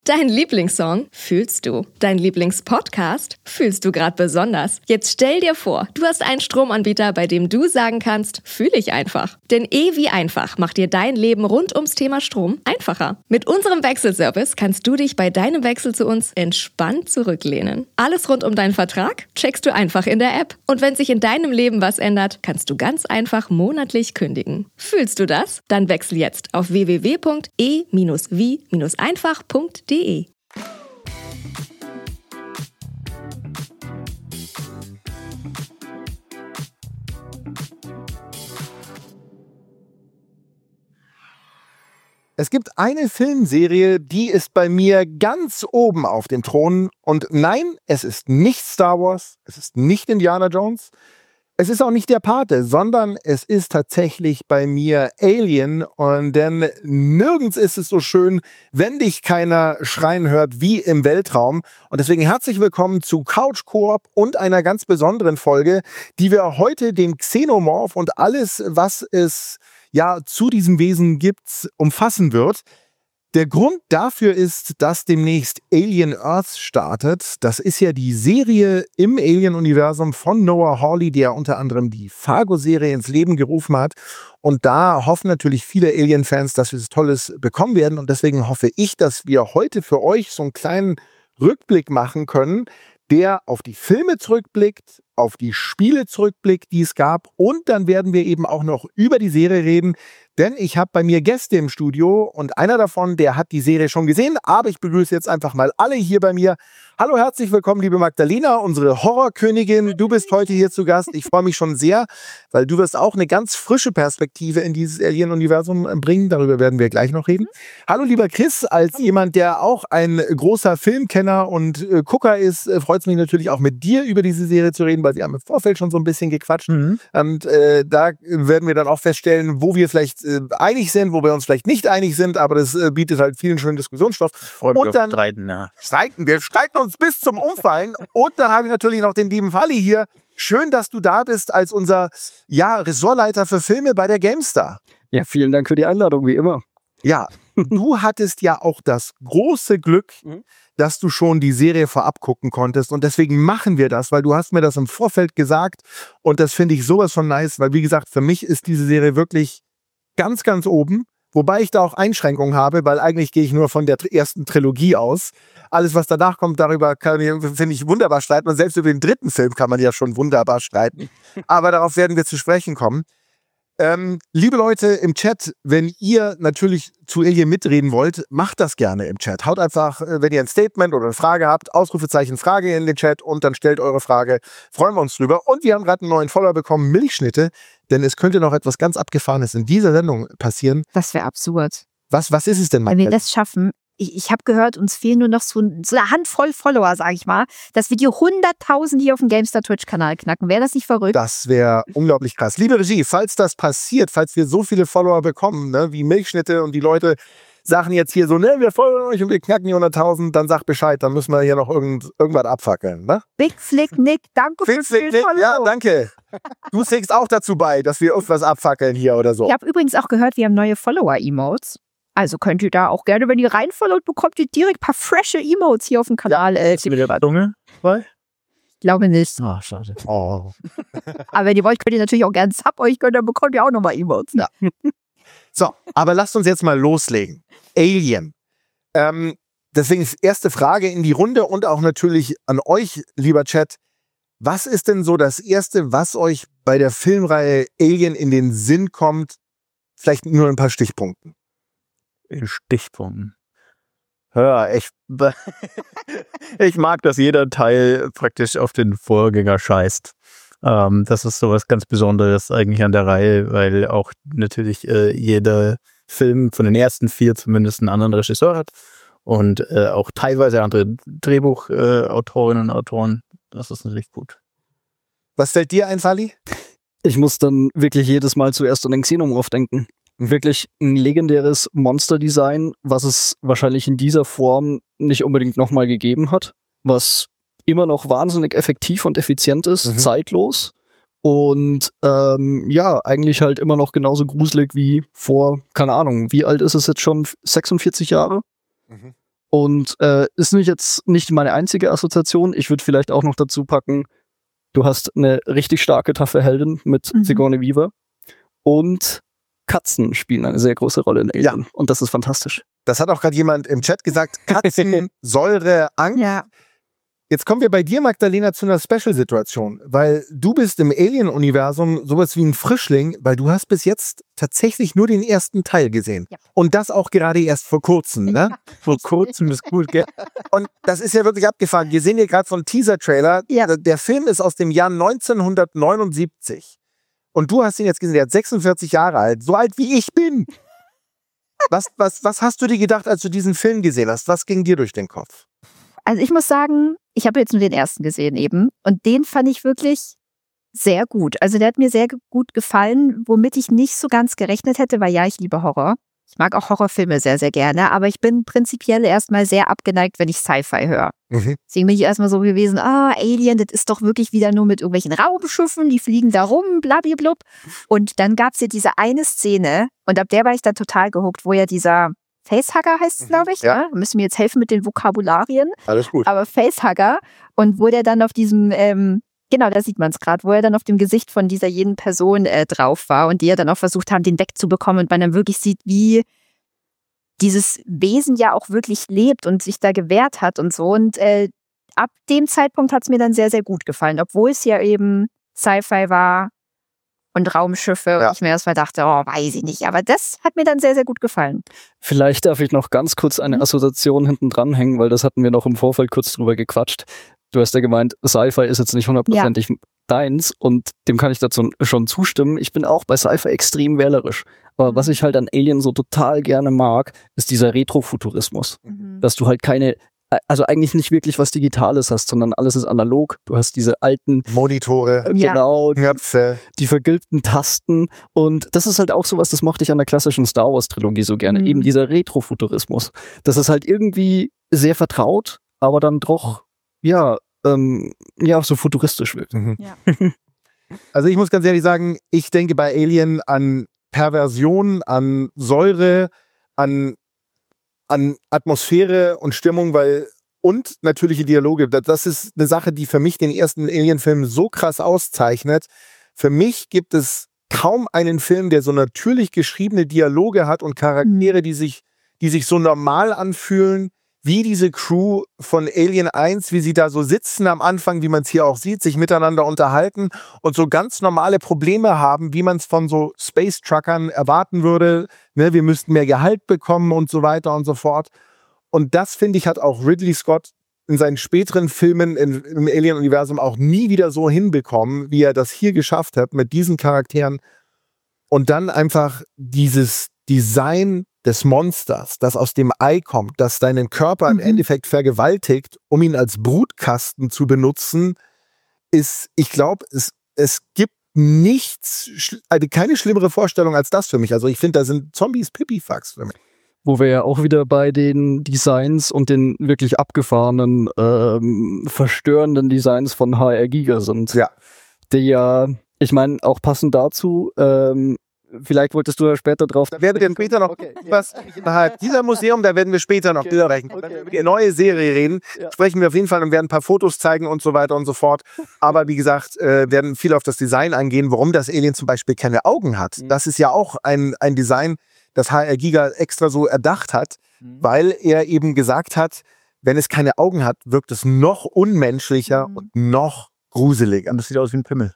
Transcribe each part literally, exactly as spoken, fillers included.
Dein Lieblingssong fühlst du. Dein Lieblingspodcast fühlst du gerade besonders. Jetzt stell dir vor, du hast einen Stromanbieter, bei dem du sagen kannst, fühle ich einfach. Denn E wie einfach macht dir dein Leben rund ums Thema Strom einfacher. Mit unserem Wechselservice kannst du dich bei deinem Wechsel zu uns entspannt zurücklehnen. Alles rund um deinen Vertrag checkst du einfach in der App. Und wenn sich in deinem Leben was ändert, kannst du ganz einfach monatlich kündigen. Fühlst du das? Dann wechsel jetzt auf w w w punkt e wie einfach punkt de. Es gibt eine Filmserie, die ist bei mir ganz oben auf dem Thron. Und nein, es ist nicht Star Wars, es ist nicht Indiana Jones, es ist auch nicht der Pate, sondern es ist tatsächlich bei mir Alien. Und denn nirgends ist es so schön, wenn dich keiner schreien hört wie im Weltraum. Und deswegen herzlich willkommen zu Couch Koop und einer ganz besonderen Folge, die wir heute den Xenomorph und alles, was es ja zu diesem Wesen gibt, umfassen wird. Der Grund dafür ist, dass demnächst Alien Earth startet. Das ist ja die Serie im Alien-Universum von Noah Hawley, der unter anderem die Fargo-Serie ins Leben gerufen hat. Und da hoffen natürlich viele Alien-Fans, dass wir was Tolles bekommen werden. Und deswegen hoffe ich, dass wir heute für euch so einen kleinen Rückblick machen können, der auf die Filme zurückblickt, auf die Spiele zurückblickt, die es gab. Und dann werden wir eben auch noch über die Serie reden. Denn ich habe bei mir Gäste im Studio und einer davon, der hat die Serie schon gesehen. Aber ich begrüße jetzt einfach mal alle hier bei mir. Hallo, herzlich willkommen, liebe Magdalena, unsere Horrorkönigin. Du bist heute hier zu Gast. Ich freue mich schon sehr, weil du wirst auch eine ganz frische Perspektive in dieses Alien-Universum bringen. Darüber werden wir gleich noch reden. Hallo, lieber Chris, als jemand, der auch ein großer Filmkenner und äh, Gucker ist, äh, freut es mich natürlich auch mit dir über diese Serie zu reden, weil wir haben im Vorfeld schon so ein bisschen gequatscht. Mhm. Und äh, da werden wir dann auch feststellen, wo wir vielleicht äh, einig sind, wo wir uns vielleicht nicht einig sind, aber das äh, bietet halt vielen schönen Diskussionsstoff. Und dann streiten, ja. streiten wir, streiten uns bis zum Umfallen. Und dann habe ich natürlich noch den lieben Falli hier. Schön, dass du da bist als unser ja, Ressortleiter für Filme bei der GameStar. Ja, vielen Dank für die Einladung, wie immer. Ja, du hattest ja auch das große Glück, mhm. dass du schon die Serie vorab gucken konntest. Und deswegen machen wir das, weil du hast mir das im Vorfeld gesagt. Und das finde ich sowas von nice, weil wie gesagt, für mich ist diese Serie wirklich ganz, ganz oben. Wobei ich da auch Einschränkungen habe, weil eigentlich gehe ich nur von der ersten Trilogie aus. Alles, was danach kommt, darüber kann ich, finde ich, wunderbar streiten. Und selbst über den dritten Film kann man ja schon wunderbar streiten. Aber darauf werden wir zu sprechen kommen. Ähm, liebe Leute im Chat, wenn ihr natürlich zu Alien mitreden wollt, macht das gerne im Chat. Haut einfach, wenn ihr ein Statement oder eine Frage habt, Ausrufezeichen Frage in den Chat und dann stellt eure Frage. Freuen wir uns drüber. Und wir haben gerade einen neuen Follower bekommen, Milchschnitte, denn es könnte noch etwas ganz Abgefahrenes in dieser Sendung passieren. Das wäre absurd. Was, was ist es denn, Michael? Wenn wir das schaffen, ich, ich habe gehört, uns fehlen nur noch so, so eine Handvoll Follower, sage ich mal, dass wir die hunderttausend hier auf dem GameStar Twitch-Kanal knacken. Wäre das nicht verrückt? Das wäre unglaublich krass. Liebe Regie, falls das passiert, falls wir so viele Follower bekommen, ne, wie Milchschnitte und die Leute sagen jetzt hier so, ne, wir folgen euch und wir knacken die hunderttausend, dann sagt Bescheid, dann müssen wir hier noch irgend, irgendwas abfackeln, ne? Big Flick Nick, danke Big Flick Nick, ja, danke. Du trägst auch dazu bei, dass wir irgendwas abfackeln hier oder so. Ich habe übrigens auch gehört, wir haben neue Follower-Emotes. Also könnt ihr da auch gerne, wenn ihr reinfollowt, bekommt ihr direkt ein paar frische Emotes hier auf dem Kanal. Ja, ist die mit der Zunge? Ich glaube nicht. Ah, oh, schade. Oh. Aber wenn ihr wollt, könnt ihr natürlich auch gerne Sub euch gönnen, dann bekommt ihr auch nochmal Emotes. Ja. So, aber lasst uns jetzt mal loslegen. Alien. Ähm, deswegen ist erste Frage in die Runde und auch natürlich an euch, lieber Chat. Was ist denn so das Erste, was euch bei der Filmreihe Alien in den Sinn kommt? Vielleicht nur ein paar Stichpunkten. In Stichpunkten. Ja, ich, ich mag, dass jeder Teil praktisch auf den Vorgänger scheißt. Ähm, das ist sowas ganz Besonderes eigentlich an der Reihe, weil auch natürlich äh, jeder Film von den ersten vier zumindest einen anderen Regisseur hat und äh, auch teilweise andere Drehbuchautorinnen äh, und Autoren. Das ist natürlich gut. Was fällt dir ein, Falli? Ich muss dann wirklich jedes Mal zuerst an den Xenomorph denken. Wirklich ein legendäres Monster-Design, was es wahrscheinlich in dieser Form nicht unbedingt nochmal gegeben hat, was immer noch wahnsinnig effektiv und effizient ist, mhm. zeitlos und ähm, ja, eigentlich halt immer noch genauso gruselig wie vor, keine Ahnung, wie alt ist es jetzt schon? sechsundvierzig Jahre? Mhm. Und äh, ist nicht jetzt nicht meine einzige Assoziation. Ich würde vielleicht auch noch dazu packen, du hast eine richtig starke, taffe Heldin mit Mhm. Sigourney Weaver. Und Katzen spielen eine sehr große Rolle in Alien. Ja. Und das ist fantastisch. Das hat auch gerade jemand im Chat gesagt. Katzen, Säure, Angst. Ja. Jetzt kommen wir bei dir, Magdalena, zu einer Special-Situation, weil du bist im Alien-Universum sowas wie ein Frischling, weil du hast bis jetzt tatsächlich nur den ersten Teil gesehen. Ja. Und das auch gerade erst vor kurzem, ne? Vor kurzem ist gut, gell? Und das ist ja wirklich abgefahren. Wir sehen hier gerade so einen Teaser-Trailer. Ja. Der Film ist aus dem Jahr neunzehnhundertneunundsiebzig. Und du hast ihn jetzt gesehen, der ist sechsundvierzig Jahre alt, so alt wie ich bin. Was, was, was hast du dir gedacht, als du diesen Film gesehen hast? Was ging dir durch den Kopf? Also ich muss sagen, ich habe jetzt nur den ersten gesehen eben und den fand ich wirklich sehr gut. Also der hat mir sehr ge- gut gefallen, womit ich nicht so ganz gerechnet hätte, weil ja, ich liebe Horror. Ich mag auch Horrorfilme sehr, sehr gerne, aber ich bin prinzipiell erstmal sehr abgeneigt, wenn ich Sci-Fi höre. Mhm. Deswegen bin ich erstmal so gewesen, ah, Alien, das ist doch wirklich wieder nur mit irgendwelchen Raumschiffen, die fliegen da rum, blablablub. Und dann gab es ja diese eine Szene und ab der war ich dann total gehuckt, wo ja dieser Facehugger heißt es, glaube ich. Ja. Ja. Müssen mir jetzt helfen mit den Vokabularien. Alles gut. Aber Facehugger und wo der dann auf diesem, ähm, genau, da sieht man es gerade, wo er dann auf dem Gesicht von dieser jeden Person äh, drauf war und die ja dann auch versucht haben, den wegzubekommen und man dann wirklich sieht, wie dieses Wesen ja auch wirklich lebt und sich da gewehrt hat und so. Und äh, ab dem Zeitpunkt hat es mir dann sehr, sehr gut gefallen, obwohl es ja eben Sci-Fi war und Raumschiffe Ja. und ich mir erstmal dachte, oh, weiß ich nicht. Aber das hat mir dann sehr, sehr gut gefallen. Vielleicht darf ich noch ganz kurz eine Mhm. Assoziation hinten dranhängen, weil das hatten wir noch im Vorfeld kurz drüber gequatscht. Du hast ja gemeint, Sci-Fi ist jetzt nicht hundertprozentig deins und dem kann ich dazu schon zustimmen. Ich bin auch bei Sci-Fi extrem wählerisch. Aber Mhm. was ich halt an Alien so total gerne mag, ist dieser Retrofuturismus. Dass du halt keine, also eigentlich nicht wirklich was Digitales hast, sondern alles ist analog. Du hast diese alten, Monitore, Ja. genau, Knöpfe. die vergilbten Tasten. Und das ist halt auch sowas, das mochte ich an der klassischen Star Wars Trilogie so gerne. Mhm. Eben dieser Retrofuturismus. Das ist halt irgendwie sehr vertraut, aber dann doch, ja, ähm, ja, so futuristisch wirkt. Mhm. Ja. Also ich muss ganz ehrlich sagen, ich denke bei Alien an Perversion, an Säure, an, an Atmosphäre und Stimmung, weil und natürliche Dialoge. Das- Das ist eine Sache, die für mich den ersten Alien-Film so krass auszeichnet. Für mich gibt es kaum einen Film, der so natürlich geschriebene Dialoge hat und Charaktere, die sich, die sich so normal anfühlen, wie diese Crew von Alien eins, wie sie da so sitzen am Anfang, wie man es hier auch sieht, sich miteinander unterhalten und so ganz normale Probleme haben, wie man es von so Space Truckern erwarten würde. Ne, wir müssten mehr Gehalt bekommen und so weiter und so fort. Und das, finde ich, hat auch Ridley Scott in seinen späteren Filmen in, im Alien-Universum auch nie wieder so hinbekommen, wie er das hier geschafft hat mit diesen Charakteren. Und dann einfach dieses Design des Monsters, das aus dem Ei kommt, das deinen Körper im Mhm. Endeffekt vergewaltigt, um ihn als Brutkasten zu benutzen, ist, ich glaube, es, es gibt nichts, schl- also keine schlimmere Vorstellung als das für mich. Also ich finde, da sind Zombies Pipifax für mich. Wo wir ja auch wieder bei den Designs und den wirklich abgefahrenen, ähm, verstörenden Designs von H R Giger sind. Ja. Die ja, ich meine, auch passend dazu, ähm, vielleicht wolltest du ja später drauf. Da werden wir später noch Okay, ja. was innerhalb dieser Museum, da werden wir später noch Okay. drüber sprechen. Okay, Wenn wir über okay. die neue Serie reden, Ja. sprechen wir auf jeden Fall und werden ein paar Fotos zeigen und so weiter und so fort. Aber wie gesagt, äh, werden viel auf das Design eingehen, warum das Alien zum Beispiel keine Augen hat. Mhm. Das ist ja auch ein, ein Design, das H R Giger extra so erdacht hat, Mhm. weil er eben gesagt hat, wenn es keine Augen hat, wirkt es noch unmenschlicher Mhm. und noch gruseliger. Und das sieht aus wie ein Pimmel.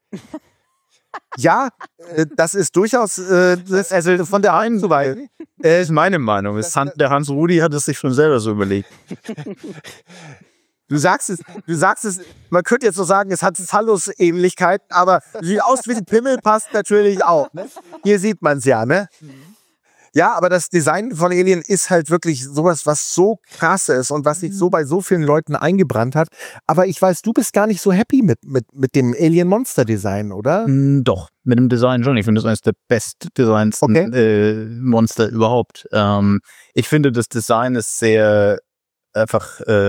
Ja, äh, das ist durchaus äh, das, Also von der einen, zu weit. das ist meine Meinung. Das Han, der Hans Rudi hat es sich schon selber so überlegt. Du sagst es, du sagst es, man könnte jetzt so sagen, es hat Phallus-Ähnlichkeiten, aber sieht aus wie ein Pimmel, passt natürlich auch. Ne? Hier sieht man es ja, ne? Ja, aber das Design von Alien ist halt wirklich sowas, was so krass ist und was sich so bei so vielen Leuten eingebrannt hat. Aber ich weiß, du bist gar nicht so happy mit, mit, mit dem Alien-Monster-Design, oder? Mm, Doch, mit dem Design schon. Ich finde das eines der bestdesignten Okay. äh, Monster überhaupt. Ähm, ich finde, das Design ist sehr einfach äh,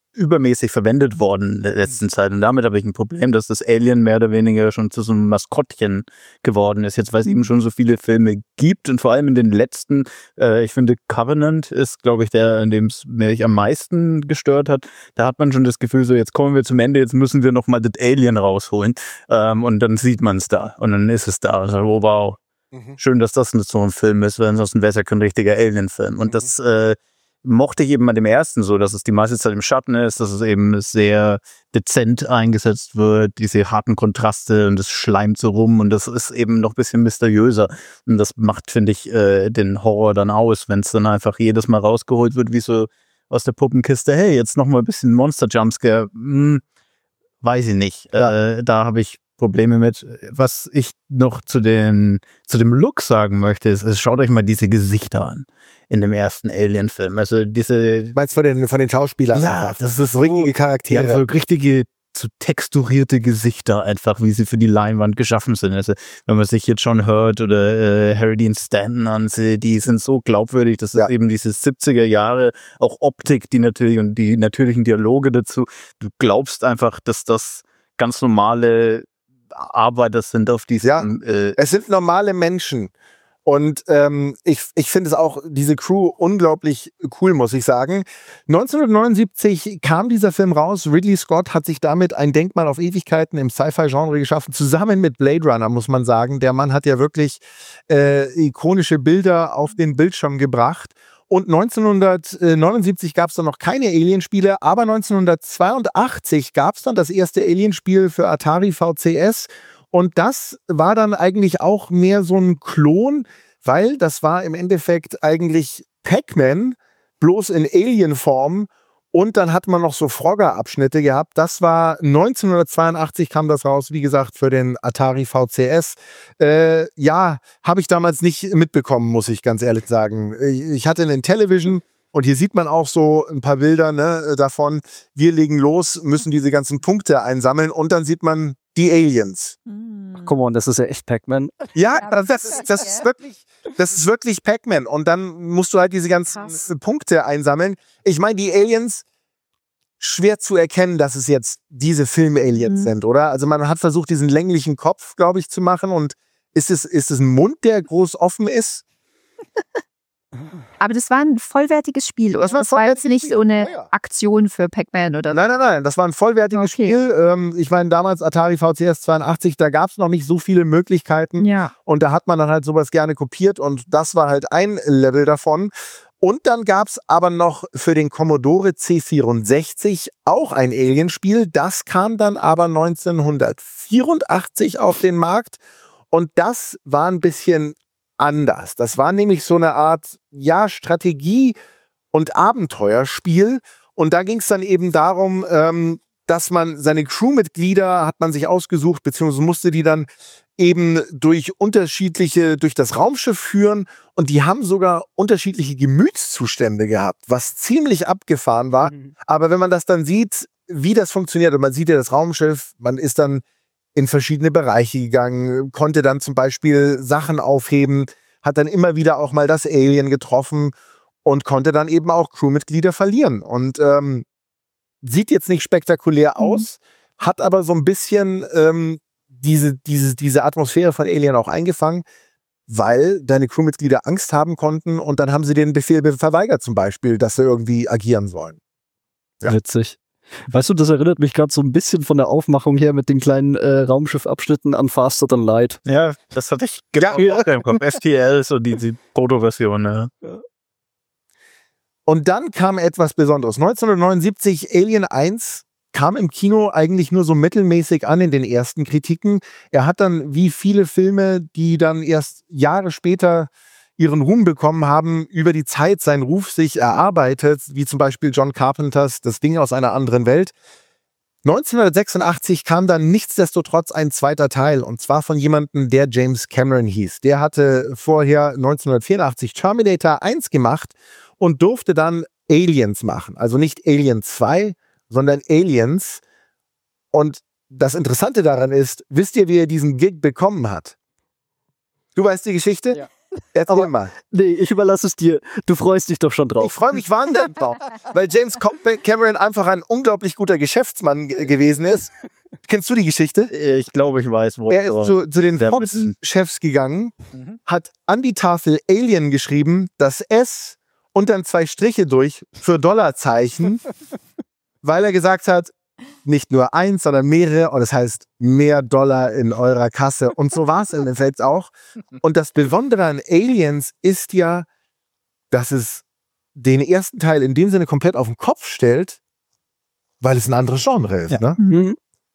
übermäßig verwendet worden in der letzten Zeit. Und damit habe ich ein Problem, dass das Alien mehr oder weniger schon zu so einem Maskottchen geworden ist. Jetzt, weil es eben schon so viele Filme gibt und vor allem in den letzten, äh, ich finde Covenant ist, glaube ich, der, in dem es mich am meisten gestört hat. Da hat man schon das Gefühl, so jetzt kommen wir zum Ende, jetzt müssen wir nochmal das Alien rausholen. Ähm, und dann sieht man es da und dann ist es da. Also, oh wow, mhm. schön, dass das so ein Film ist, weil ansonsten wäre es ja kein richtiger Alien-Film. Und mhm. das äh, mochte ich eben an dem ersten so, dass es die meiste Zeit im Schatten ist, dass es eben sehr dezent eingesetzt wird, diese harten Kontraste und das schleimt so rum und das ist eben noch ein bisschen mysteriöser und das macht, finde ich, äh, den Horror dann aus, wenn es dann einfach jedes Mal rausgeholt wird, wie so aus der Puppenkiste, hey, jetzt noch mal ein bisschen Monster-Jumpscare, hm, weiß ich nicht, ja. äh, da habe ich Probleme mit. Was ich noch zu den zu dem Look sagen möchte, ist, ist schaut euch mal diese Gesichter an in dem ersten Alien-Film. Also diese... Du meinst von den, von den Schauspielern? Ja, das ist so richtige Charaktere. Ja, so richtige, so texturierte Gesichter einfach, wie sie für die Leinwand geschaffen sind. Also wenn man sich jetzt schon hört oder äh, Harry Dean Stanton ansieht, die sind so glaubwürdig, das ist ja. eben diese siebziger Jahre, auch Optik, die natürlich und die natürlichen Dialoge dazu. Du glaubst einfach, dass das ganz normale Arbeiter sind auf diesem... Ja, äh, es sind normale Menschen. Und ähm, ich, ich finde es auch, diese Crew, unglaublich cool, muss ich sagen. neunzehnhundertneunundsiebzig kam dieser Film raus. Ridley Scott hat sich damit ein Denkmal auf Ewigkeiten im Sci-Fi-Genre geschaffen, zusammen mit Blade Runner, muss man sagen. Der Mann hat ja wirklich äh, ikonische Bilder auf den Bildschirm gebracht. Und neunzehnhundertneunundsiebzig gab es dann noch keine Alien-Spiele, aber neunzehnhundertzweiundachtzig gab es dann das erste Alien-Spiel für Atari V C S. Und das war dann eigentlich auch mehr so ein Klon, weil das war im Endeffekt eigentlich Pac-Man, bloß in Alien-Form. Und dann hat man noch so Frogger-Abschnitte gehabt. Das war neunzehnhundertzweiundachtzig kam das raus, wie gesagt, für den Atari V C S. Äh, ja, habe ich damals nicht mitbekommen, muss ich ganz ehrlich sagen. Ich hatte einen Television und hier sieht man auch so ein paar Bilder, ne, davon. Wir legen los, müssen diese ganzen Punkte einsammeln und dann sieht man die Aliens. Ach, come on, das ist ja echt Pac-Man. Ja, das, das, das, ist wirklich, das ist wirklich Pac-Man. Und dann musst du halt diese ganzen Krass. Punkte einsammeln. Ich meine, die Aliens, schwer zu erkennen, dass es jetzt diese Film-Aliens mhm. sind, oder? Also man hat versucht, diesen länglichen Kopf, glaube ich, zu machen. Und ist es, ist es ein Mund, der groß offen ist? Aber das war ein vollwertiges Spiel, oder? Das war, das war jetzt nicht so eine ja. Aktion für Pac-Man, oder? Nein, nein, nein, das war ein vollwertiges okay. Spiel. Ähm, ich meine, damals Atari V C S zweiundachtzig, da gab es noch nicht so viele Möglichkeiten. Ja. Und da hat man dann halt sowas gerne kopiert und das war halt ein Level davon. Und dann gab es aber noch für den Commodore C vierundsechzig auch ein Alienspiel. Das kam dann aber neunzehnhundertvierundachtzig auf den Markt und das war ein bisschen anders. Das war nämlich so eine Art, ja, Strategie- und Abenteuerspiel. Und da ging es dann eben darum, ähm, dass man seine Crewmitglieder hat man sich ausgesucht, beziehungsweise musste die dann eben durch unterschiedliche, durch das Raumschiff führen. Und die haben sogar unterschiedliche Gemütszustände gehabt, was ziemlich abgefahren war. Mhm. Aber wenn man das dann sieht, wie das funktioniert, und man sieht ja das Raumschiff, man ist dann in verschiedene Bereiche gegangen, konnte dann zum Beispiel Sachen aufheben, hat dann immer wieder auch mal das Alien getroffen und konnte dann eben auch Crewmitglieder verlieren. Und ähm, sieht jetzt nicht spektakulär aus, mhm. hat aber so ein bisschen ähm, diese, diese, diese Atmosphäre von Alien auch eingefangen, weil deine Crewmitglieder Angst haben konnten und dann haben sie den Befehl verweigert zum Beispiel, dass sie irgendwie agieren sollen. Ja. Witzig. Weißt du, das erinnert mich gerade so ein bisschen von der Aufmachung her mit den kleinen äh, Raumschiffabschnitten an Faster Than Light. Ja, das hatte ich genau ja. im Kopf. F T L, so die, die Proto-Version. Ja. Ja. Und dann kam etwas Besonderes. neunzehnhundertneunundsiebzig, Alien eins kam im Kino eigentlich nur so mittelmäßig an in den ersten Kritiken. Er hat dann, wie viele Filme, die dann erst Jahre später ihren Ruhm bekommen haben, über die Zeit seinen Ruf sich erarbeitet, wie zum Beispiel John Carpenters Das Ding aus einer anderen Welt. neunzehnhundertsechsundachtzig kam dann nichtsdestotrotz ein zweiter Teil, und zwar von jemandem, der James Cameron hieß. Der hatte vorher neunzehnhundertvierundachtzig Terminator eins gemacht und durfte dann Aliens machen. Also nicht Alien zwei, sondern Aliens. Und das Interessante daran ist, wisst ihr, wie er diesen Gig bekommen hat? Du weißt die Geschichte? Ja. Erzähl Aber- mal. Nee, ich überlasse es dir. Du freust dich doch schon Ich drauf. freue mich wahnsinnig drauf, weil James Cameron einfach ein unglaublich guter Geschäftsmann g- gewesen ist. Kennst du die Geschichte? Ich glaube, ich weiß, wo Er ist zu, zu den Der Fox-Chefs gegangen, Mhm. hat an die Tafel Alien geschrieben, das S und dann zwei Striche durch für Dollarzeichen, weil er gesagt hat, nicht nur eins, sondern mehrere, und das heißt mehr Dollar in eurer Kasse. Und so war es im Endeffekt auch. Und das Besondere an Aliens ist ja, dass es den ersten Teil in dem Sinne komplett auf den Kopf stellt, weil es ein anderes Genre ist. Ja. Ne? Mhm.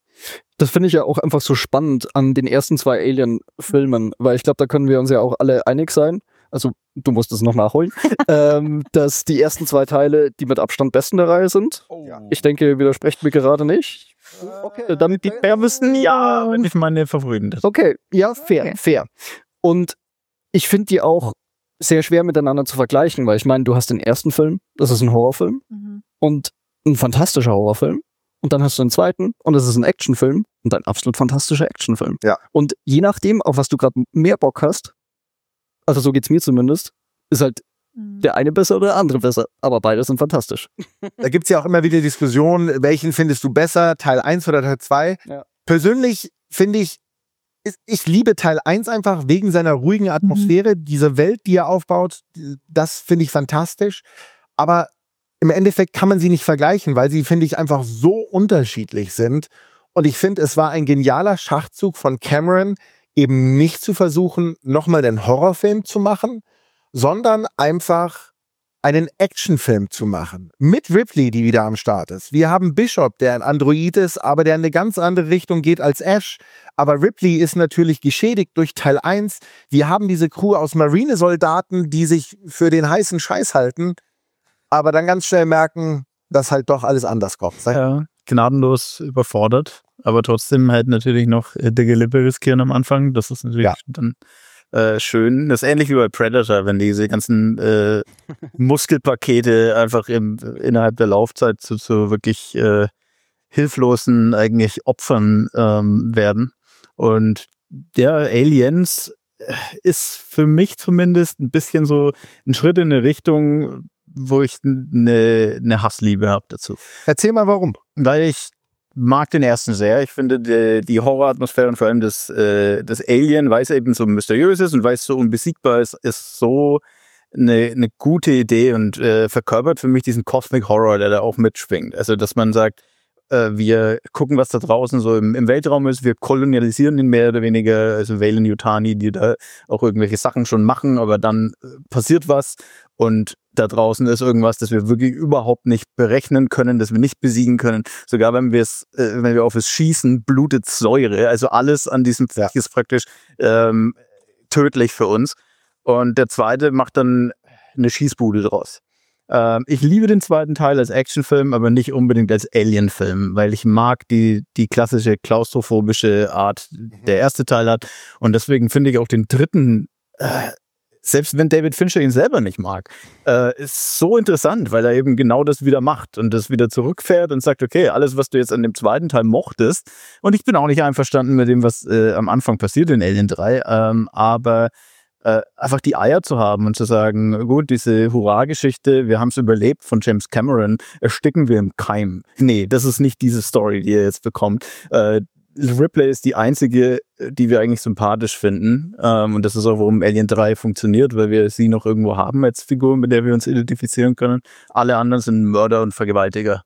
Das finde ich ja auch einfach so spannend an den ersten zwei Alien-Filmen, weil ich glaube, da können wir uns ja auch alle einig sein. Also, du musst es noch nachholen, ähm, dass die ersten zwei Teile die mit Abstand besten der Reihe sind. Ja. Ich denke, ihr widersprecht mir gerade nicht. Okay. Dann Die Bärmüssen, ja, wenn ich meine Favoriten. Das. Okay, ja, fair, Okay. fair. Und ich finde die auch sehr schwer miteinander zu vergleichen, weil ich meine, du hast den ersten Film, das ist ein Horrorfilm und ein fantastischer Horrorfilm. Und dann hast du den zweiten und das ist ein Actionfilm und ein absolut fantastischer Actionfilm. Ja. Und je nachdem, auf was du gerade mehr Bock hast, also so geht's mir zumindest, ist halt der eine besser oder der andere besser. Aber beide sind fantastisch. Da gibt es ja auch immer wieder Diskussionen, welchen findest du besser, Teil eins oder Teil zwei. Ja. Persönlich finde ich, ist- ich liebe Teil eins einfach wegen seiner ruhigen Atmosphäre, diese Welt, die er aufbaut, das finde ich fantastisch. Aber im Endeffekt kann man sie nicht vergleichen, weil sie, finde ich, einfach so unterschiedlich sind. Und ich finde, es war ein genialer Schachzug von Cameron, eben nicht zu versuchen, nochmal den Horrorfilm zu machen, sondern einfach einen Actionfilm zu machen. Mit Ripley, die wieder am Start ist. Wir haben Bishop, der ein Android ist, aber der in eine ganz andere Richtung geht als Ash. Aber Ripley ist natürlich geschädigt durch Teil eins. Wir haben diese Crew aus Marinesoldaten, die sich für den heißen Scheiß halten, aber dann ganz schnell merken, dass halt doch alles anders kommt. Ne? Ja, gnadenlos überfordert, aber trotzdem halt natürlich noch äh, dicke Lippe riskieren am Anfang. Das ist natürlich Ja. dann äh, schön. Das ist ähnlich wie bei Predator, wenn diese ganzen äh, Muskelpakete einfach im, innerhalb der Laufzeit zu, zu wirklich äh, hilflosen eigentlich Opfern ähm, werden. Und der Aliens äh, ist für mich zumindest ein bisschen so ein Schritt in eine Richtung, wo ich eine, eine Hassliebe habe dazu. Erzähl mal, warum. Weil ich mag den ersten sehr. Ich finde die, die Horroratmosphäre und vor allem das, äh, das Alien, weil es eben so mysteriös ist und weil es so unbesiegbar ist, ist so eine, eine gute Idee und äh, verkörpert für mich diesen Cosmic Horror, der da auch mitschwingt. Also, dass man sagt, äh, wir gucken, was da draußen so im, im Weltraum ist, wir kolonialisieren ihn mehr oder weniger, also Weyland-Yutani, die da auch irgendwelche Sachen schon machen, aber dann äh, passiert was und da draußen ist irgendwas, das wir wirklich überhaupt nicht berechnen können, das wir nicht besiegen können. Sogar wenn wir es, äh, wenn wir auf es schießen, blutet Säure. Also alles an diesem Viech ist praktisch ähm, tödlich für uns. Und der zweite macht dann eine Schießbude draus. Ähm, ich liebe den zweiten Teil als Actionfilm, aber nicht unbedingt als Alien-Film, weil ich mag die, die klassische klaustrophobische Art, die der erste Teil hat. Und deswegen finde ich auch den dritten äh, selbst wenn David Fincher ihn selber nicht mag, äh, ist so interessant, weil er eben genau das wieder macht und das wieder zurückfährt und sagt, okay, alles, was du jetzt an dem zweiten Teil mochtest, und ich bin auch nicht einverstanden mit dem, was äh, am Anfang passiert in Alien drei, ähm, aber äh, einfach die Eier zu haben und zu sagen, gut, diese Hurra-Geschichte, wir haben es überlebt von James Cameron, ersticken wir im Keim. Nee, das ist nicht diese Story, die ihr jetzt bekommt. Äh, Ripley ist die einzige, die wir eigentlich sympathisch finden. Ähm, und das ist auch, warum Alien drei funktioniert, weil wir sie noch irgendwo haben als Figur, mit der wir uns identifizieren können. Alle anderen sind Mörder und Vergewaltiger.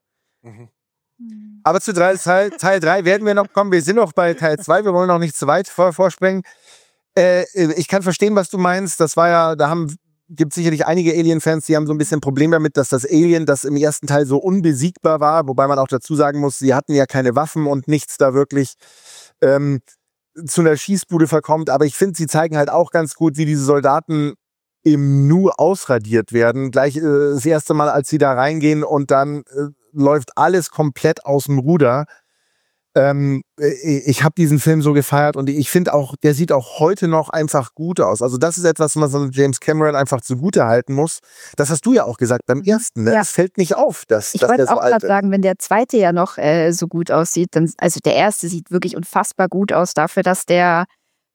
Aber zu Teil, Teil, Teil drei werden wir noch kommen. Wir sind noch bei Teil zwei. Wir wollen noch nicht zu weit vor, vorspringen. Äh, ich kann verstehen, was du meinst. Das war ja, da haben gibt sicherlich einige Alien-Fans, die haben so ein bisschen Problem damit, dass das Alien, das im ersten Teil so unbesiegbar war, wobei man auch dazu sagen muss, sie hatten ja keine Waffen und nichts da wirklich ähm, zu einer Schießbude verkommt. Aber ich finde, sie zeigen halt auch ganz gut, wie diese Soldaten im Nu ausradiert werden. Gleich äh, das erste Mal, als sie da reingehen und dann äh, läuft alles komplett aus dem Ruder. Ähm, ich habe diesen Film so gefeiert und ich finde auch, der sieht auch heute noch einfach gut aus. Also das ist etwas, was man James Cameron einfach zugute halten muss. Das hast du ja auch gesagt beim ersten. Ne? Ja. Es fällt nicht auf, dass, Ich dass wollte der so auch alt gerade ist. sagen, wenn der zweite ja noch äh, so gut aussieht, dann, also der erste sieht wirklich unfassbar gut aus dafür, dass der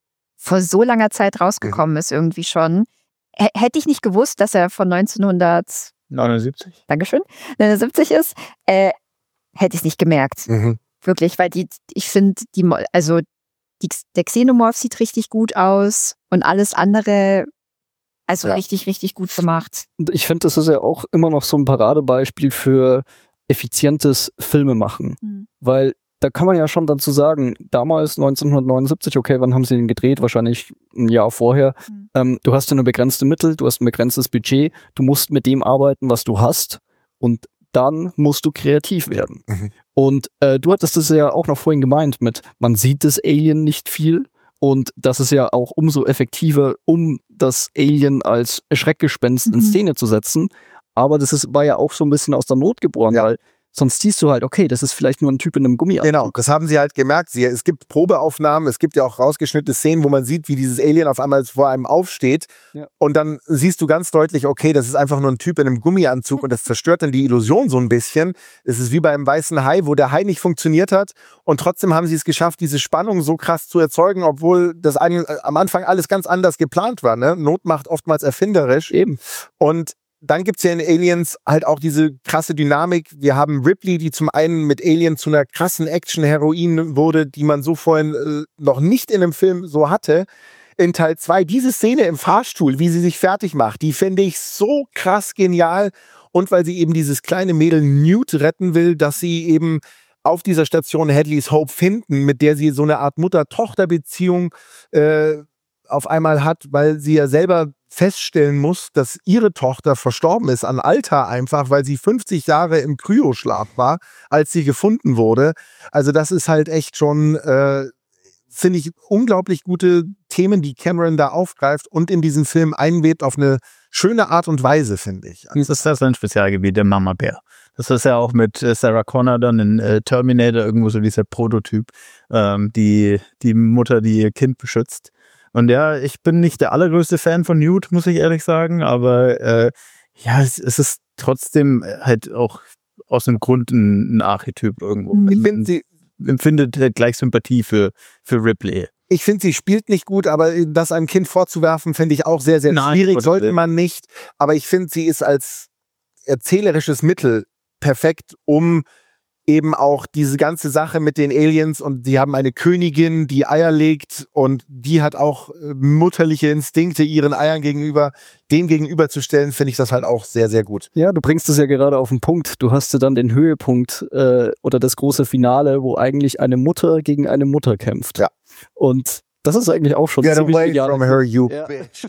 vor so langer Zeit rausgekommen mhm. ist irgendwie schon. H- hätte ich nicht gewusst, dass er von neunzehnhundertneunundsiebzig Dankeschön, neunundsiebzig ist, äh, hätte ich es nicht gemerkt. Mhm. Wirklich, weil die, ich finde, die, also die, der Xenomorph sieht richtig gut aus und alles andere, also ja. richtig, richtig gut gemacht. Ich finde, das ist ja auch immer noch so ein Paradebeispiel für effizientes Filmemachen, mhm. weil da kann man ja schon dazu sagen, damals neunzehnhundertneunundsiebzig, okay, wann haben sie den gedreht? Wahrscheinlich ein Jahr vorher. Mhm. Ähm, du hast ja nur begrenzte Mittel, du hast ein begrenztes Budget, du musst mit dem arbeiten, was du hast und dann musst du kreativ werden. Mhm. Und äh, du hattest das ja auch noch vorhin gemeint mit, man sieht das Alien nicht viel und das ist ja auch umso effektiver, um das Alien als Schreckgespenst mhm. in Szene zu setzen. Aber das ist, war ja auch so ein bisschen aus der Not geboren, ja. weil sonst siehst du halt, okay, das ist vielleicht nur ein Typ in einem Gummianzug. Genau, das haben sie halt gemerkt. Sie, es gibt Probeaufnahmen, es gibt ja auch rausgeschnittene Szenen, wo man sieht, wie dieses Alien auf einmal vor einem aufsteht. Ja. Und dann siehst du ganz deutlich, okay, das ist einfach nur ein Typ in einem Gummianzug und das zerstört dann die Illusion so ein bisschen. Es ist wie beim weißen Hai, wo der Hai nicht funktioniert hat. Und trotzdem haben sie es geschafft, diese Spannung so krass zu erzeugen, obwohl das ein, am Anfang alles ganz anders geplant war. Ne? Not macht oftmals erfinderisch. Eben. Und dann gibt es ja in Aliens halt auch diese krasse Dynamik. Wir haben Ripley, die zum einen mit Alien zu einer krassen Action-Heroin wurde, die man so vorhin äh, noch nicht in einem Film so hatte. In Teil zwei, diese Szene im Fahrstuhl, wie sie sich fertig macht, die finde ich so krass genial. Und weil sie eben dieses kleine Mädel Newt retten will, dass sie eben auf dieser Station Hadley's Hope finden, mit der sie so eine Art Mutter-Tochter-Beziehung äh, auf einmal hat, weil sie ja selber feststellen muss, dass ihre Tochter verstorben ist an Alter einfach, weil sie fünfzig Jahre im Kryoschlaf war, als sie gefunden wurde. Also das ist halt echt schon, äh, finde ich, unglaublich gute Themen, die Cameron da aufgreift und in diesen Film einwebt auf eine schöne Art und Weise, finde ich. Das ist das ein Spezialgebiet, der Mama Bär. Das ist ja auch mit Sarah Connor dann in äh, Terminator irgendwo so dieser Prototyp, ähm, die, die Mutter, die ihr Kind beschützt. Und ja, ich bin nicht der allergrößte Fan von Newt, muss ich ehrlich sagen, aber äh, ja, es, es ist trotzdem halt auch aus dem Grund ein, ein Archetyp irgendwo. Ich finde, sie empfindet halt gleich Sympathie für, für Ripley. Ich finde, sie spielt nicht gut, aber das einem Kind vorzuwerfen, finde ich auch sehr, sehr Nein, schwierig. Sollte man nicht. Aber ich finde, sie ist als erzählerisches Mittel perfekt, um eben auch diese ganze Sache mit den Aliens, und sie haben eine Königin, die Eier legt, und die hat auch äh, mutterliche Instinkte ihren Eiern gegenüber, dem gegenüberzustellen, finde ich das halt auch sehr, sehr gut. Ja, du bringst es ja gerade auf den Punkt. Du hast ja dann den Höhepunkt äh, oder das große Finale, wo eigentlich eine Mutter gegen eine Mutter kämpft. Ja. Und das ist eigentlich auch schon Get ziemlich away genial. from her, you ja. bitch.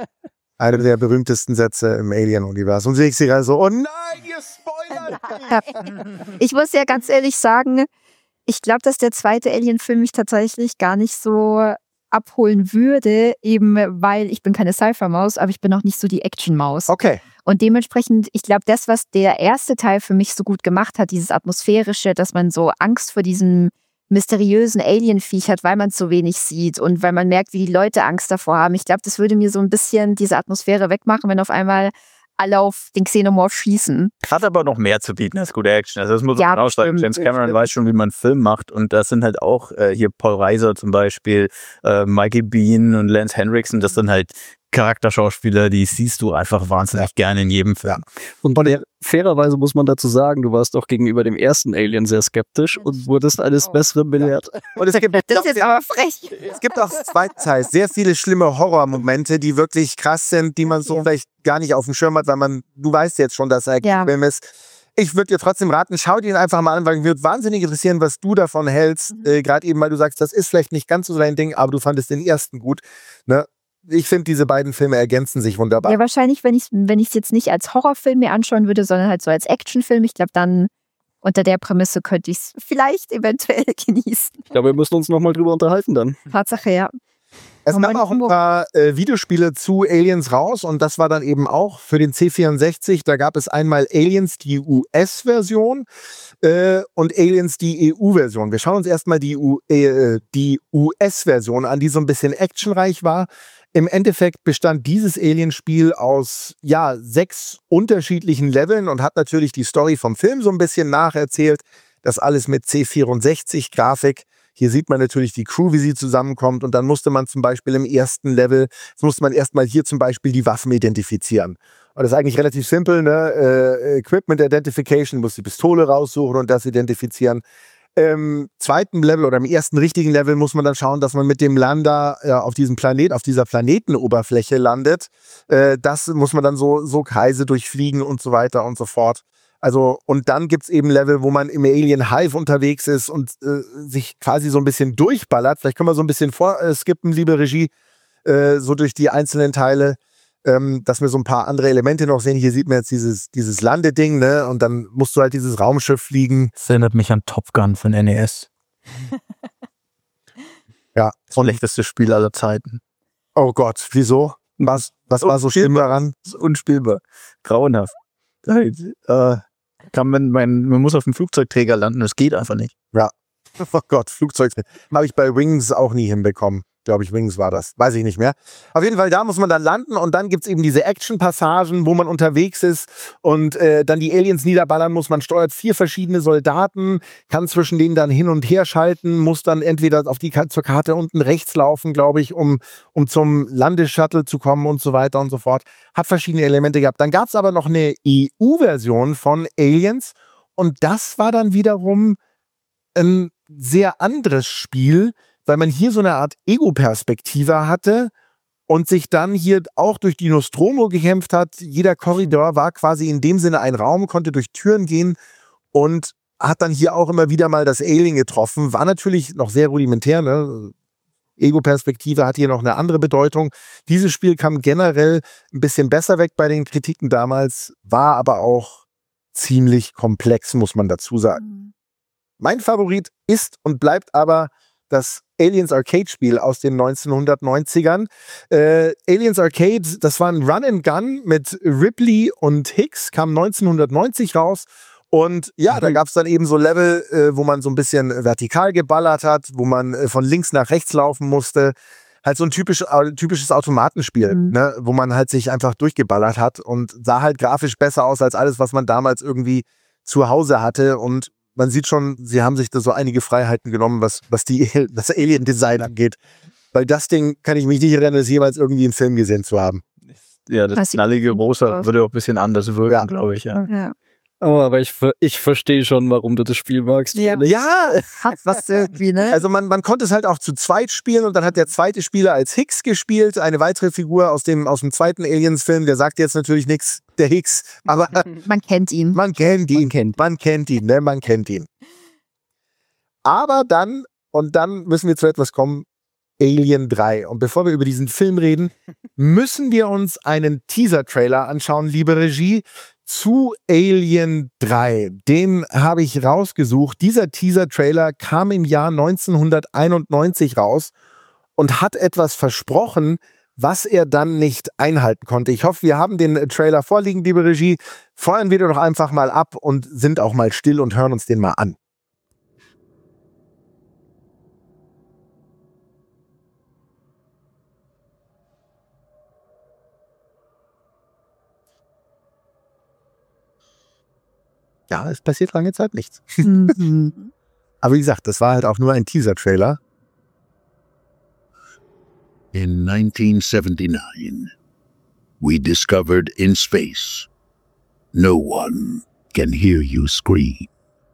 Einer der berühmtesten Sätze im Alien-Universum. Und sehe ich sie gerade so, oh nein, ihr spoilert! Ich muss ja ganz ehrlich sagen, ich glaube, dass der zweite Alien-Film mich tatsächlich gar nicht so abholen würde, eben weil ich bin keine Sci-Fi-Maus, aber ich bin auch nicht so die Action-Maus. Okay. Und dementsprechend, ich glaube, das, was der erste Teil für mich so gut gemacht hat, dieses Atmosphärische, dass man so Angst vor diesem mysteriösen Alien-Viech hat, weil man es so wenig sieht und weil man merkt, wie die Leute Angst davor haben. Ich glaube, das würde mir so ein bisschen diese Atmosphäre wegmachen, wenn auf einmal alle auf den Xenomorph schießen. Hat aber noch mehr zu bieten als gute Action. Also das muss ja, man auch sagen. James Cameron weiß schon, wie man einen Film macht, und das sind halt auch äh, hier Paul Reiser zum Beispiel, äh, Michael Biehn und Lance Henriksen, das sind halt Charakterschauspieler, die siehst du einfach wahnsinnig ja. gerne in jedem Film. Und der, fairerweise muss man dazu sagen, du warst auch gegenüber dem ersten Alien sehr skeptisch und wurdest eines Besseren belehrt. Ja. Und es gibt das ist jetzt aber frech. Es gibt auch zweiten Teil sehr viele schlimme Horrormomente, die wirklich krass sind, die man so ja. vielleicht gar nicht auf dem Schirm hat, weil man, du weißt jetzt schon, dass er ein ja. Film ist. Ich würde dir trotzdem raten, schau dir ihn einfach mal an, weil mich würde wahnsinnig interessieren, was du davon hältst. Mhm. Äh, Gerade eben, weil du sagst, das ist vielleicht nicht ganz so dein Ding, aber du fandest den ersten gut. Ne? Ich finde, diese beiden Filme ergänzen sich wunderbar. Ja, wahrscheinlich, wenn ich es wenn ich's jetzt nicht als Horrorfilm mir anschauen würde, sondern halt so als Actionfilm. Ich glaube, dann unter der Prämisse könnte ich es vielleicht eventuell genießen. Ich glaube, wir müssen uns nochmal drüber unterhalten dann. Tatsache, ja. Es gab auch ein paar äh, Videospiele zu Aliens raus, und das war dann eben auch für den C vierundsechzig. Da gab es einmal Aliens, die U S-Version äh, und Aliens, die E U-Version. Wir schauen uns erstmal die, äh, die U S-Version an, die so ein bisschen actionreich war. Im Endeffekt bestand dieses Alienspiel aus ja, sechs unterschiedlichen Leveln und hat natürlich die Story vom Film so ein bisschen nacherzählt. Das alles mit C vierundsechzig-Grafik. Hier sieht man natürlich die Crew, wie sie zusammenkommt. Und dann musste man zum Beispiel im ersten Level, jetzt musste man erstmal hier zum Beispiel die Waffen identifizieren. Und das ist eigentlich relativ simpel, ne? Äh, Equipment Identification, muss die Pistole raussuchen und das identifizieren. Im zweiten Level oder im ersten richtigen Level muss man dann schauen, dass man mit dem Lander äh, auf diesem Planet, auf dieser Planetenoberfläche landet. Äh, das muss man dann so, so Kreise durchfliegen und so weiter und so fort. Also, und dann gibt's eben Level, wo man im Alien Hive unterwegs ist und äh, sich quasi so ein bisschen durchballert. Vielleicht können wir so ein bisschen vorskippen, liebe Regie, äh, so durch die einzelnen Teile. Ähm, dass wir so ein paar andere Elemente noch sehen. Hier sieht man jetzt dieses, dieses Landeding, ne? Und dann musst du halt dieses Raumschiff fliegen. Das erinnert mich an Top Gun von N E S. Ja. Schlechteste Spiel aller Zeiten. Oh Gott, wieso? Was, was war so schlimm daran? Das ist unspielbar. Grauenhaft. Äh, kann man, mein, man muss auf dem Flugzeugträger landen, das geht einfach nicht. Ja. Oh Gott, Flugzeug. Habe ich bei Wings auch nie hinbekommen. Glaube ich, Wings war das. Weiß ich nicht mehr. Auf jeden Fall, da muss man dann landen und dann gibt es eben diese Action-Passagen, wo man unterwegs ist und äh, dann die Aliens niederballern muss. Man steuert vier verschiedene Soldaten, kann zwischen denen dann hin und her schalten, muss dann entweder auf die zur Karte unten rechts laufen, glaube ich, um, um zum Landeshuttle zu kommen und so weiter und so fort. Hat verschiedene Elemente gehabt. Dann gab es aber noch eine E U-Version von Aliens und das war dann wiederum ein sehr anderes Spiel, weil man hier so eine Art Ego-Perspektive hatte und sich dann hier auch durch die Nostromo gekämpft hat. Jeder Korridor war quasi in dem Sinne ein Raum, konnte durch Türen gehen und hat dann hier auch immer wieder mal das Alien getroffen. War natürlich noch sehr rudimentär, ne? Ego-Perspektive hat hier noch eine andere Bedeutung. Dieses Spiel kam generell ein bisschen besser weg bei den Kritiken damals, war aber auch ziemlich komplex, muss man dazu sagen. Mhm. Mein Favorit ist und bleibt aber das Aliens Arcade-Spiel aus den neunzehnhundertneunzigern. Äh, Aliens Arcade, das war ein Run-and-Gun mit Ripley und Hicks, kam neunzehnhundertneunzig raus. Und ja, da gab es dann eben so Level, äh, wo man so ein bisschen vertikal geballert hat, wo man äh, von links nach rechts laufen musste. Halt so ein typisch, äh, typisches Automatenspiel, mhm. ne, wo man halt sich einfach durchgeballert hat und sah halt grafisch besser aus als alles, was man damals irgendwie zu Hause hatte. Und man sieht schon, sie haben sich da so einige Freiheiten genommen, was, was die, das Alien-Design angeht. Weil das Ding kann ich mich nicht erinnern, es jemals irgendwie im Film gesehen zu haben. Ja, das knallige Rosa würde auch ein bisschen anders wirken, ja. glaube ich. Ja. Ja. Oh, aber ich, ich verstehe schon, warum du das Spiel magst. Ja, ja. Hat was irgendwie, ne? Also man, man konnte es halt auch zu zweit spielen und dann hat der zweite Spieler als Hicks gespielt, eine weitere Figur aus dem, aus dem zweiten Aliens-Film, der sagt jetzt natürlich nichts, der Hicks, aber man kennt ihn. Man kennt ihn, man kennt, man kennt ihn, ne? Man kennt ihn. Aber dann, und dann müssen wir zu etwas kommen, Alien drei. Und bevor wir über diesen Film reden, müssen wir uns einen Teaser-Trailer anschauen, liebe Regie, zu Alien drei. Den habe ich rausgesucht. Dieser Teaser-Trailer kam im Jahr neunzehnhunderteinundneunzig raus und hat etwas versprochen, was er dann nicht einhalten konnte. Ich hoffe, wir haben den Trailer vorliegen, liebe Regie. Feuern wir doch einfach mal ab und sind auch mal still und hören uns den mal an. Ja, es passiert lange Zeit nichts. Mhm. Aber wie gesagt, das war halt auch nur ein Teaser-Trailer. In nineteen seventy-nine, we discovered in space, no one can hear you scream.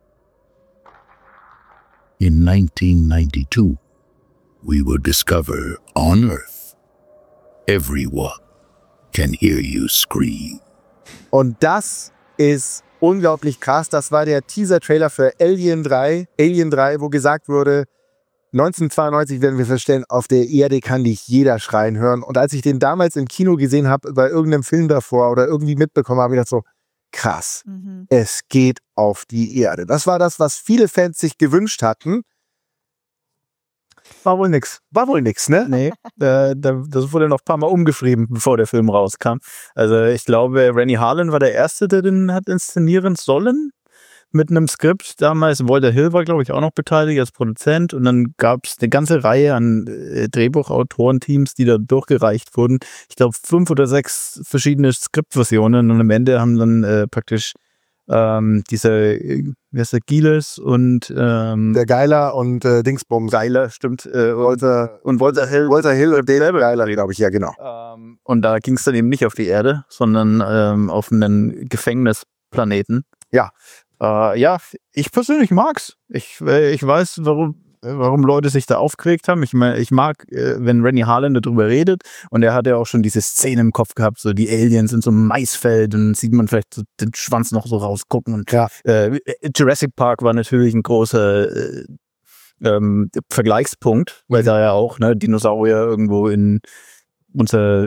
In nineteen ninety-two, we will discover on Earth, everyone can hear you scream. Und das ist unglaublich krass. Das war der Teaser-Trailer für Alien drei. Alien drei, wo gesagt wurde, neunzehnhundertzweiundneunzig werden wir feststellen, auf der Erde kann dich jeder schreien hören. Und als ich den damals im Kino gesehen habe, bei irgendeinem Film davor oder irgendwie mitbekommen habe, ich dachte so, krass, mhm. es geht auf die Erde. Das war das, was viele Fans sich gewünscht hatten. War wohl nix. War wohl nix, ne? Nee, äh, das wurde noch ein paar Mal umgeschrieben, bevor der Film rauskam. Also ich glaube, Rennie Harlan war der Erste, der den hat inszenieren sollen mit einem Skript. Damals Walter Hill war, glaube ich, auch noch beteiligt als Produzent. Und dann gab es eine ganze Reihe an äh, Drehbuchautorenteams, die da durchgereicht wurden. Ich glaube, fünf oder sechs verschiedene Skriptversionen. Und am Ende haben dann äh, praktisch ähm, dieser, wie heißt der, Giles und ähm, Der Geiler und äh, Dingsbums. Geiler, stimmt. Äh, Walter, und Walter Hill. Walter Hill und David Geiler, glaube ich, ja, genau. Ähm, und da ging es dann eben nicht auf die Erde, sondern ähm, auf einen Gefängnisplaneten. Ja. Äh, ja, ich persönlich mag's. Ich, äh, ich weiß, warum, äh, warum Leute sich da aufgeregt haben. Ich, mein, ich mag, äh, wenn Rennie Harlin darüber redet, und er hat ja auch schon diese Szene im Kopf gehabt, so die Aliens in so einem Maisfeld, und sieht man vielleicht so den Schwanz noch so rausgucken. Und Ja. äh, Jurassic Park war natürlich ein großer äh, ähm, Vergleichspunkt, weil Mhm. da ja auch ne, Dinosaurier irgendwo in unser,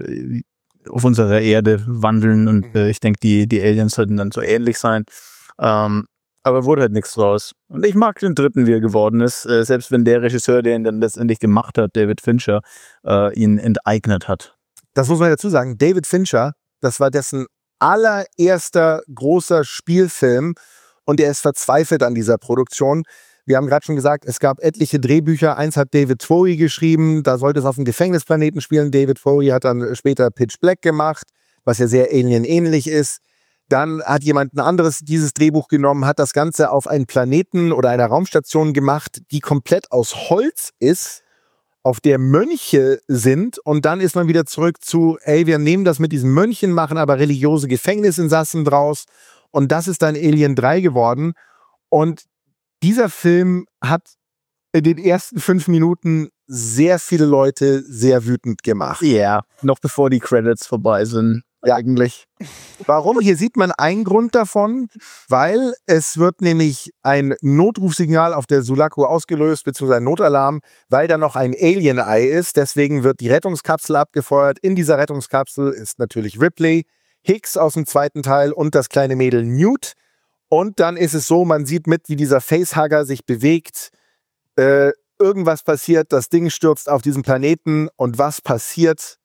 auf unserer Erde wandeln, und Mhm. äh, ich denke, die, die Aliens sollten dann so ähnlich sein. Ähm, aber wurde halt nichts draus. Und ich mag den dritten, wie er geworden ist, äh, selbst wenn der Regisseur, der ihn dann letztendlich gemacht hat, David Fincher, äh, ihn enteignet hat. Das muss man dazu sagen. David Fincher, das war dessen allererster großer Spielfilm und er ist verzweifelt an dieser Produktion. Wir haben gerade schon gesagt, es gab etliche Drehbücher. Eins hat David Bowie geschrieben, da sollte es auf dem Gefängnisplaneten spielen. David Bowie hat dann später Pitch Black gemacht, was ja sehr Alien-ähnlich ist. Dann hat jemand ein anderes dieses Drehbuch genommen, hat das Ganze auf einen Planeten oder einer Raumstation gemacht, die komplett aus Holz ist, auf der Mönche sind, und dann ist man wieder zurück zu, ey, wir nehmen das mit diesen Mönchen, machen aber religiöse Gefängnisinsassen draus, und das ist dann Alien drei geworden. Und dieser Film hat in den ersten fünf Minuten sehr viele Leute sehr wütend gemacht. Ja, yeah. Noch bevor die Credits vorbei sind, Ja. eigentlich. Warum? Hier sieht man einen Grund davon, weil es wird nämlich ein Notrufsignal auf der Sulaco ausgelöst, beziehungsweise ein Notalarm, weil da noch ein Alien-Ei ist. Deswegen wird die Rettungskapsel abgefeuert. In dieser Rettungskapsel ist natürlich Ripley, Hicks aus dem zweiten Teil und das kleine Mädel Newt. Und dann ist es so, man sieht mit, wie dieser Facehugger sich bewegt. Äh, irgendwas passiert, das Ding stürzt auf diesen Planeten. Und was passiert?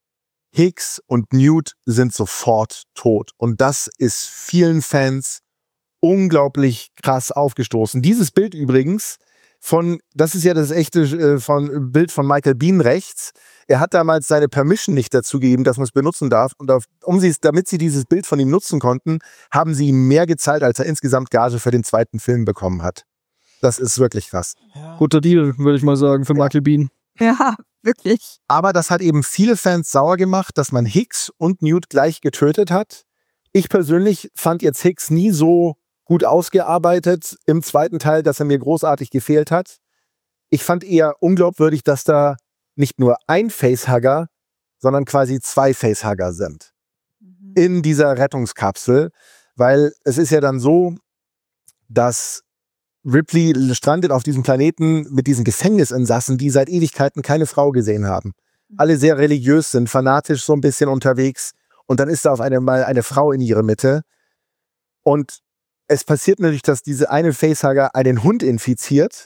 Hicks und Newt sind sofort tot. Und das ist vielen Fans unglaublich krass aufgestoßen. Dieses Bild übrigens von, das ist ja das echte äh, von, Bild von Michael Biehn rechts. Er hat damals seine Permission nicht dazu gegeben, dass man es benutzen darf. Und auf, um sie, damit sie dieses Bild von ihm nutzen konnten, haben sie ihm mehr gezahlt, als er insgesamt Gage für den zweiten Film bekommen hat. Das ist wirklich krass. Guter Deal, würde ich mal sagen, für Michael Biehn. Ja, wirklich. Aber das hat eben viele Fans sauer gemacht, dass man Hicks und Newt gleich getötet hat. Ich persönlich fand jetzt Hicks nie so gut ausgearbeitet im zweiten Teil, dass er mir großartig gefehlt hat. Ich fand eher unglaubwürdig, dass da nicht nur ein Facehugger, sondern quasi zwei Facehugger sind Mhm. in dieser Rettungskapsel, weil es ist ja dann so, dass Ripley strandet auf diesem Planeten mit diesen Gefängnisinsassen, die seit Ewigkeiten keine Frau gesehen haben. Alle sehr religiös sind, fanatisch so ein bisschen unterwegs, und dann ist da auf einmal eine Frau in ihrer Mitte, und es passiert natürlich, dass diese eine Facehugger einen Hund infiziert,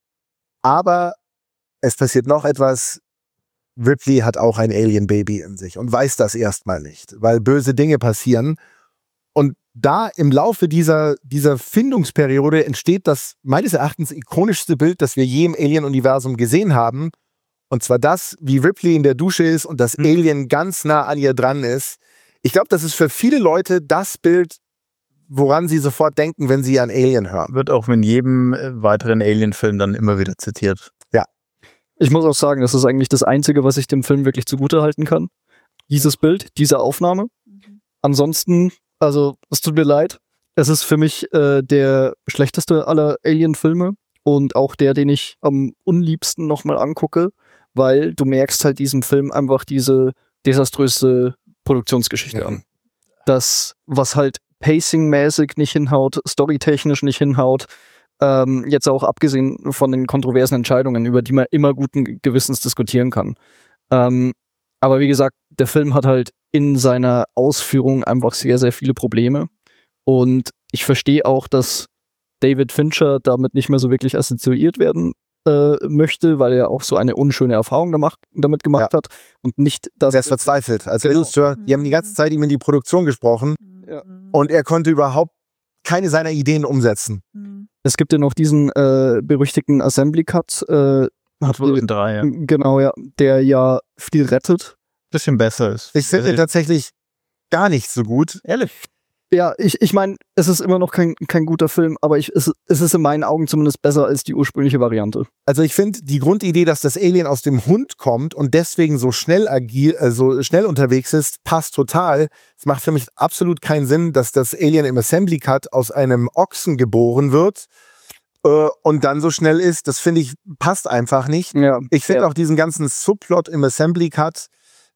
aber es passiert noch etwas. Ripley hat auch ein Alien-Baby in sich und weiß das erstmal nicht, weil böse Dinge passieren. Und da im Laufe dieser, dieser Findungsperiode entsteht das meines Erachtens ikonischste Bild, das wir je im Alien-Universum gesehen haben. Und zwar das, wie Ripley in der Dusche ist und das Alien ganz nah an ihr dran ist. Ich glaube, das ist für viele Leute das Bild, woran sie sofort denken, wenn sie an Alien hören. Wird auch in jedem äh, weiteren Alien-Film dann immer wieder zitiert. Ich muss auch sagen, das ist eigentlich das Einzige, was ich dem Film wirklich zugute halten kann. Dieses Bild, diese Aufnahme. Ansonsten, also es tut mir leid, es ist für mich äh, der schlechteste aller Alien-Filme und auch der, den ich am unliebsten nochmal angucke, weil du merkst halt diesem Film einfach diese desaströse Produktionsgeschichte Mhm. an. Das, was halt pacing-mäßig nicht hinhaut, storytechnisch nicht hinhaut, ähm, jetzt auch abgesehen von den kontroversen Entscheidungen, über die man immer guten Gewissens diskutieren kann. Ähm, aber wie gesagt, der Film hat halt in seiner Ausführung einfach sehr, sehr viele Probleme. Und ich verstehe auch, dass David Fincher damit nicht mehr so wirklich assoziiert werden äh, möchte, weil er auch so eine unschöne Erfahrung gemacht, damit gemacht Ja. hat. Und nicht, dass Er ist verzweifelt. Als Genau. Regisseur, die haben die ganze Zeit ihm in die Produktion gesprochen, Ja. und er konnte überhaupt keine seiner Ideen umsetzen. es gibt ja noch diesen äh, berüchtigten Assembly Cut, äh, hat zweitausenddrei, ja. genau, ja, der ja viel rettet. Bisschen besser ist. Ich finde ihn tatsächlich gar nicht so gut. Ehrlich. Ja, ich, ich meine, es ist immer noch kein, kein guter Film, aber ich, es, es ist in meinen Augen zumindest besser als die ursprüngliche Variante. Also ich finde die Grundidee, dass das Alien aus dem Hund kommt und deswegen so schnell agil, äh, so schnell unterwegs ist, passt total. Es macht für mich absolut keinen Sinn, dass das Alien im Assembly Cut aus einem Ochsen geboren wird äh, und dann so schnell ist. Das finde ich, passt einfach nicht. Ja. Ich finde ja. auch diesen ganzen Subplot im Assembly Cut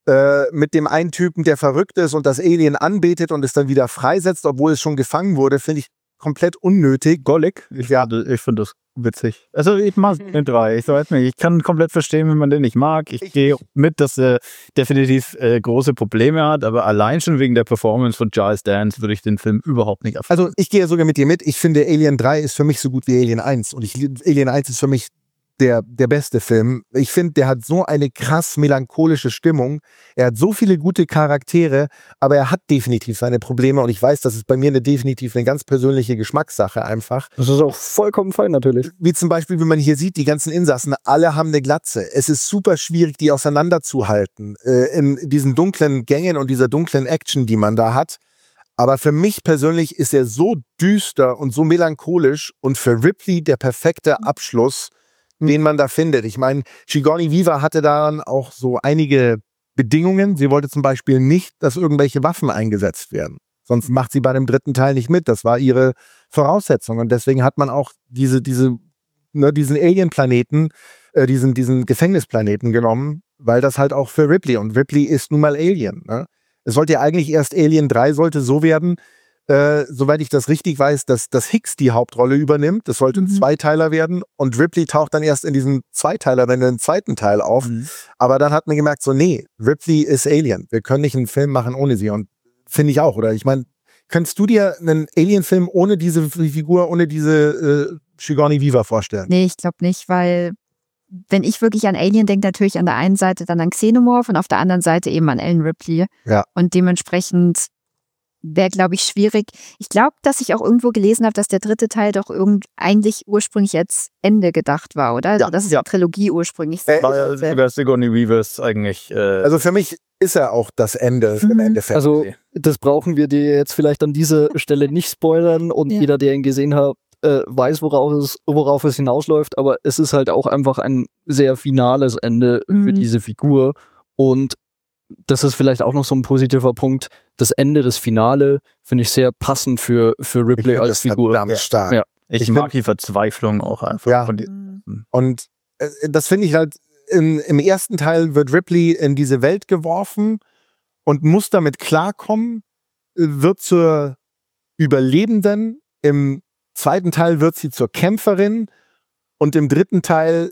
mit dem einen Typen, der verrückt ist und das Alien anbetet und es dann wieder freisetzt, obwohl es schon gefangen wurde, finde ich komplett unnötig. Gollig? Ich, ja. ich finde das witzig. Also ich mag den drei. Ich weiß nicht, ich kann komplett verstehen, wenn man den nicht mag. Ich, ich gehe mit, dass er definitiv äh, große Probleme hat, aber allein schon wegen der Performance von Giles Dance würde ich den Film überhaupt nicht erfahren. Also ich gehe sogar mit dir mit. Ich finde Alien drei ist für mich so gut wie Alien eins und ich, Alien eins ist für mich Der, der beste Film. Ich finde, der hat so eine krass melancholische Stimmung. Er hat so viele gute Charaktere, aber er hat definitiv seine Probleme und ich weiß, das ist bei mir eine definitiv eine ganz persönliche Geschmackssache einfach. Das ist auch vollkommen fein natürlich. Wie zum Beispiel, wie man hier sieht, die ganzen Insassen, alle haben eine Glatze. Es ist super schwierig, die auseinanderzuhalten äh, in diesen dunklen Gängen und dieser dunklen Action, die man da hat. Aber für mich persönlich ist er so düster und so melancholisch und für Ripley der perfekte Abschluss, den man da findet. Ich meine, Sigourney Weaver hatte daran auch so einige Bedingungen. Sie wollte zum Beispiel nicht, dass irgendwelche Waffen eingesetzt werden. Sonst macht sie bei dem dritten Teil nicht mit. Das war ihre Voraussetzung. Und deswegen hat man auch diese, diese, ne, diesen Alien-Planeten, äh, diesen, diesen Gefängnisplaneten genommen, weil das halt auch für Ripley, und Ripley ist nun mal Alien. Ne? Es sollte ja eigentlich erst Alien drei sollte so werden, Äh, soweit ich das richtig weiß, dass, dass Hicks die Hauptrolle übernimmt. Das sollte ein mhm. Zweiteiler werden und Ripley taucht dann erst in diesem Zweiteiler, dann in den zweiten Teil auf. Mhm. Aber dann hat man gemerkt, so nee, Ripley ist Alien. Wir können nicht einen Film machen ohne sie und finde ich auch. Oder ich meine, könntest du dir einen Alien-Film ohne diese Figur, ohne diese äh, Sigourney Weaver vorstellen? Nee, ich glaube nicht, weil wenn ich wirklich an Alien denke, natürlich an der einen Seite dann an Xenomorph und auf der anderen Seite eben an Ellen Ripley. Ja. Und dementsprechend wäre, glaube ich, schwierig. Ich glaube, dass ich auch irgendwo gelesen habe, dass der dritte Teil doch irgend eigentlich ursprünglich als Ende gedacht war, oder? Also, ja, das ist ja. die Trilogie ursprünglich. Äh, war ja sogar Sigourney Weavers eigentlich. Äh also für mich ist er auch das Ende mhm. im Endeffekt. Also das brauchen wir dir jetzt vielleicht an dieser Stelle nicht spoilern und ja. jeder, der ihn gesehen hat, äh, weiß, worauf es, worauf es hinausläuft, aber es ist halt auch einfach ein sehr finales Ende mhm. für diese Figur und das ist vielleicht auch noch so ein positiver Punkt. Das Ende, das Finale, finde ich sehr passend für, für Ripley als das Figur. Verdammt stark. Ja. Ich, ich mag die Verzweiflung auch einfach. Ja. Von die, und äh, das finde ich halt, in, im ersten Teil wird Ripley in diese Welt geworfen und muss damit klarkommen, wird zur Überlebenden. Im zweiten Teil wird sie zur Kämpferin und im dritten Teil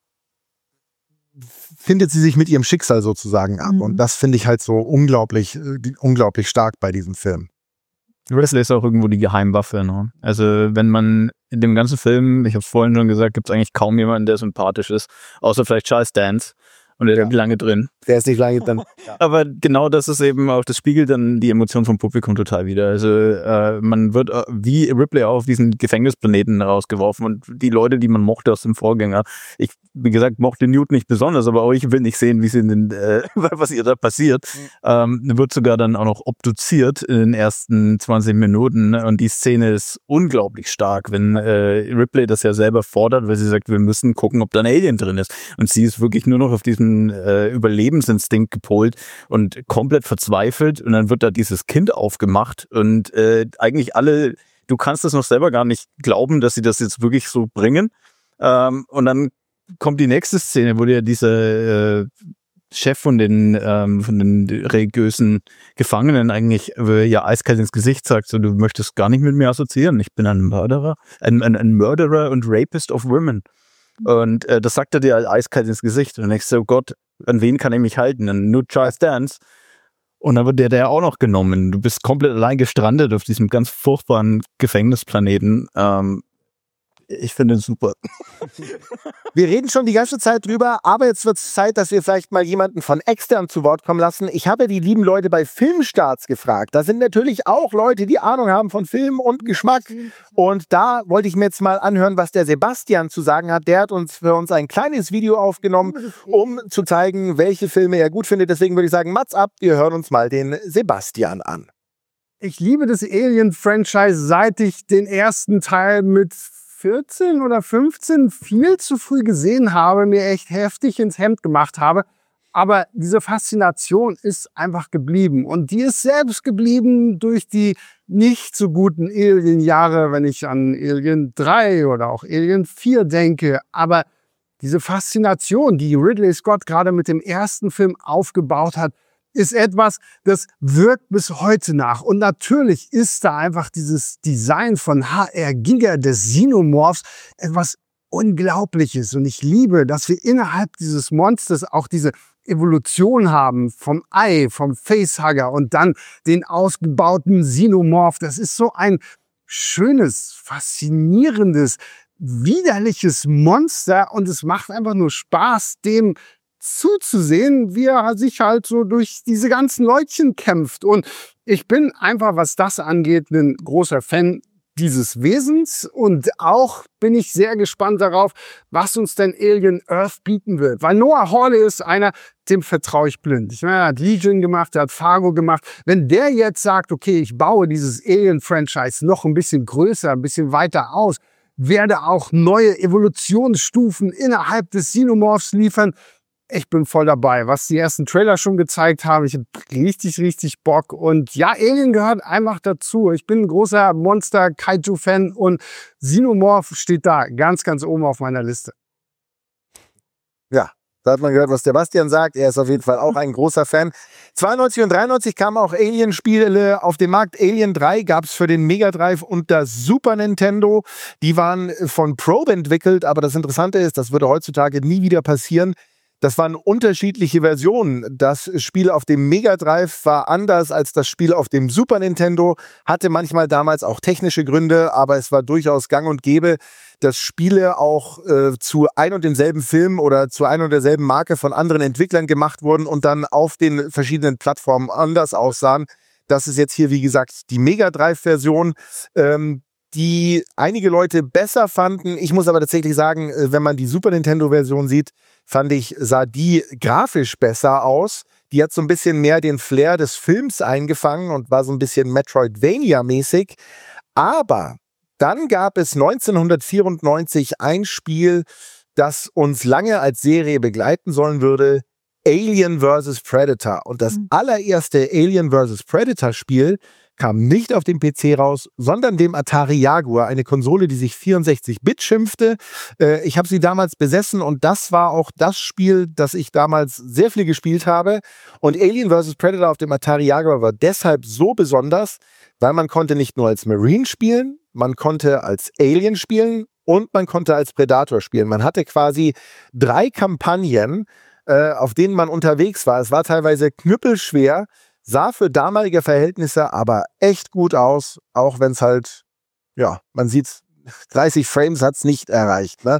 findet sie sich mit ihrem Schicksal sozusagen ab. Mhm. Und das finde ich halt so unglaublich, unglaublich stark bei diesem Film. Ripley ist auch irgendwo die Geheimwaffe. Ne? Also wenn man in dem ganzen Film, ich habe es vorhin schon gesagt, gibt es eigentlich kaum jemanden, der sympathisch ist, außer vielleicht Giles Dance. Und der ist ja. lange drin. Der ist nicht lange drin. Ja. Aber genau das ist eben auch, das spiegelt dann die Emotionen vom Publikum total wieder. Also äh, man wird äh, wie Ripley auch auf diesen Gefängnisplaneten rausgeworfen und die Leute, die man mochte aus dem Vorgänger, ich, wie gesagt, mochte Newt nicht besonders, aber auch ich will nicht sehen, wie sie in den, äh, was ihr da passiert. Mhm. Ähm, wird sogar dann auch noch obduziert in den ersten zwanzig Minuten und die Szene ist unglaublich stark, wenn äh, Ripley das ja selber fordert, weil sie sagt, wir müssen gucken, ob da ein Alien drin ist. Und sie ist wirklich nur noch auf diesem Äh, Überlebensinstinkt gepolt und komplett verzweifelt und dann wird da dieses Kind aufgemacht und äh, eigentlich alle, du kannst das noch selber gar nicht glauben, dass sie das jetzt wirklich so bringen ähm, und dann kommt die nächste Szene, wo der dieser äh, Chef von den ähm, von den religiösen Gefangenen eigentlich äh, ja eiskalt ins Gesicht sagt, so, du möchtest gar nicht mit mir assoziieren, ich bin ein Mörderer, ein, ein, ein Murderer und Rapist of Women. Und äh, das sagt er dir halt eiskalt ins Gesicht. Und ich so, oh Gott, an wen kann ich mich halten? An nur Giles Dance. Und dann wird der, der auch noch genommen. Du bist komplett allein gestrandet auf diesem ganz furchtbaren Gefängnisplaneten. Ähm, ich finde es super. Wir reden schon die ganze Zeit drüber, aber jetzt wird es Zeit, dass wir vielleicht mal jemanden von extern zu Wort kommen lassen. Ich habe die lieben Leute bei Filmstarts gefragt. Da sind natürlich auch Leute, die Ahnung haben von Film und Geschmack. Und da wollte ich mir jetzt mal anhören, was der Sebastian zu sagen hat. Der hat uns für uns ein kleines Video aufgenommen, um zu zeigen, welche Filme er gut findet. Deswegen würde ich sagen, Mats ab, wir hören uns mal den Sebastian an. ich liebe das Alien-Franchise, seit ich den ersten Teil mit vierzehn oder fünfzehn viel zu früh gesehen habe, mir echt heftig ins Hemd gemacht habe. Aber diese Faszination ist einfach geblieben. Und die ist selbst geblieben durch die nicht so guten Alien-Jahre, wenn ich an Alien drei oder auch Alien vier denke. Aber diese Faszination, die Ridley Scott gerade mit dem ersten Film aufgebaut hat, ist etwas, das wirkt bis heute nach. Und natürlich ist da einfach dieses Design von H R Giger des Xenomorphs etwas Unglaubliches. Und ich liebe, dass wir innerhalb dieses Monsters auch diese Evolution haben vom Ei, vom Facehugger und dann den ausgebauten Xenomorph. Das ist so ein schönes, faszinierendes, widerliches Monster und es macht einfach nur Spaß, dem zuzusehen, wie er sich halt so durch diese ganzen Leutchen kämpft. Und ich bin einfach, was das angeht, ein großer Fan dieses Wesens und auch bin ich sehr gespannt darauf, was uns denn Alien Earth bieten wird. Weil Noah Hawley ist einer, dem vertraue ich blind. Ich meine, er hat Legion gemacht, er hat Fargo gemacht. Wenn der jetzt sagt, okay, ich baue dieses Alien-Franchise noch ein bisschen größer, ein bisschen weiter aus, werde auch neue Evolutionsstufen innerhalb des Xenomorphs liefern, ich bin voll dabei. Was die ersten Trailer schon gezeigt haben, ich habe richtig, richtig Bock. Und ja, Alien gehört einfach dazu. Ich bin ein großer Monster-Kaiju-Fan und Xenomorph steht da ganz, ganz oben auf meiner Liste. Ja, da hat man gehört, was der Bastian sagt. Er ist auf jeden Fall auch ein großer Fan. zweiundneunzig und dreiundneunzig kamen auch Alien-Spiele auf den Markt. Alien drei gab es für den Mega Drive und das Super Nintendo. Die waren von Probe entwickelt, aber das Interessante ist, das würde heutzutage nie wieder passieren. Das waren unterschiedliche Versionen. Das Spiel auf dem Mega Drive war anders als das Spiel auf dem Super Nintendo, hatte manchmal damals auch technische Gründe, aber es war durchaus gang und gäbe, dass Spiele auch äh, zu ein und demselben Film oder zu ein und derselben Marke von anderen Entwicklern gemacht wurden und dann auf den verschiedenen Plattformen anders aussahen. Das ist jetzt hier, wie gesagt, die Mega Drive-Version, ähm, die einige Leute besser fanden. Ich muss aber tatsächlich sagen, wenn man die Super Nintendo-Version sieht, fand ich, sah die grafisch besser aus. Die hat so ein bisschen mehr den Flair des Films eingefangen und war so ein bisschen Metroidvania-mäßig. Aber dann gab es neunzehnhundertvierundneunzig ein Spiel, das uns lange als Serie begleiten sollen würde, Alien versus. Predator. Und das mhm. allererste Alien versus. Predator-Spiel kam nicht auf dem P C raus, sondern dem Atari Jaguar, eine Konsole, die sich vierundsechzig Bit schimpfte. Äh, ich habe sie damals besessen und das war auch das Spiel, das ich damals sehr viel gespielt habe. Und Alien versus. Predator auf dem Atari Jaguar war deshalb so besonders, weil man konnte nicht nur als Marine spielen, man konnte als Alien spielen und man konnte als Predator spielen. Man hatte quasi drei Kampagnen, äh, auf denen man unterwegs war. Es war teilweise knüppelschwer, sah für damalige Verhältnisse aber echt gut aus, auch wenn es halt, ja, man sieht, dreißig Frames hat es nicht erreicht, ne?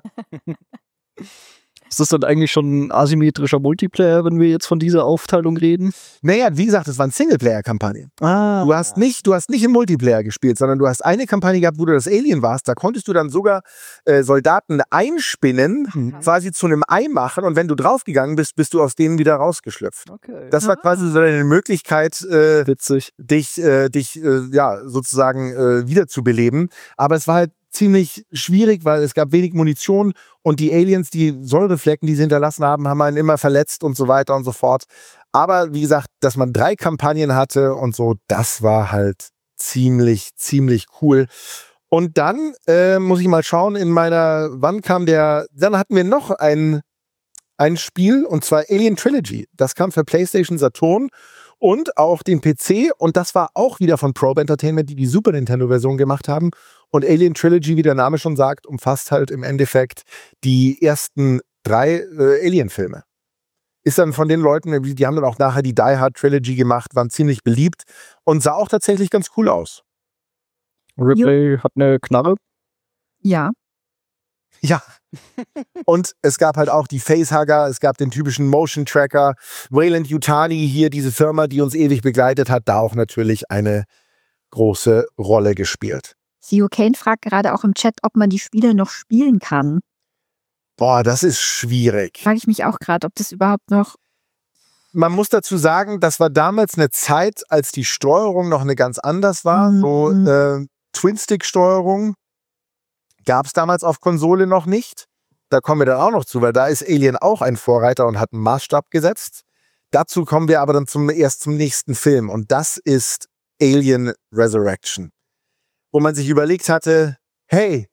Ist das dann eigentlich schon ein asymmetrischer Multiplayer, wenn wir jetzt von dieser Aufteilung reden? Naja, wie gesagt, es waren Singleplayer-Kampagnen. Ah. Du hast nicht, du hast nicht im Multiplayer gespielt, sondern du hast eine Kampagne gehabt, wo du das Alien warst. Da konntest du dann sogar äh, Soldaten einspinnen, mhm. quasi zu einem Ei machen. Und wenn du draufgegangen bist, bist du aus denen wieder rausgeschlüpft. Okay. Das war quasi so eine Möglichkeit, äh, Witzig. dich, äh, dich äh, ja, sozusagen äh, wiederzubeleben. Aber es war halt ziemlich schwierig, weil es gab wenig Munition und die Aliens, die Säureflecken, die sie hinterlassen haben, haben einen immer verletzt und so weiter und so fort. Aber wie gesagt, dass man drei Kampagnen hatte und so, das war halt ziemlich, ziemlich cool. Und dann äh, muss ich mal schauen, in meiner, wann kam der, dann hatten wir noch ein, ein Spiel und zwar Alien Trilogy. Das kam für PlayStation, Saturn und auch den P C und das war auch wieder von Probe Entertainment, die die Super Nintendo-Version gemacht haben. Und Alien Trilogy, wie der Name schon sagt, umfasst halt im Endeffekt die ersten drei äh, Alien-Filme. Ist dann von den Leuten, die haben dann auch nachher die Die Hard Trilogy gemacht, waren ziemlich beliebt und sah auch tatsächlich ganz cool aus. Ripley jo. hat eine Knarre. Ja. Ja. Und es gab halt auch die Facehugger, es gab den typischen Motion Tracker. Wayland Yutani, hier diese Firma, die uns ewig begleitet hat, da auch natürlich eine große Rolle gespielt. Theo Kane fragt gerade auch im Chat, ob man die Spiele noch spielen kann. Boah, das ist schwierig. Frage ich mich auch gerade, ob das überhaupt noch... man muss dazu sagen, das war damals eine Zeit, als die Steuerung noch eine ganz anders war. Mhm. So äh, Twin-Stick-Steuerung gab es damals auf Konsole noch nicht. Da kommen wir dann auch noch zu, weil da ist Alien auch ein Vorreiter und hat einen Maßstab gesetzt. Dazu kommen wir aber dann zum, erst zum nächsten Film. Und das ist Alien Resurrection. Wo man sich überlegt hatte, hey,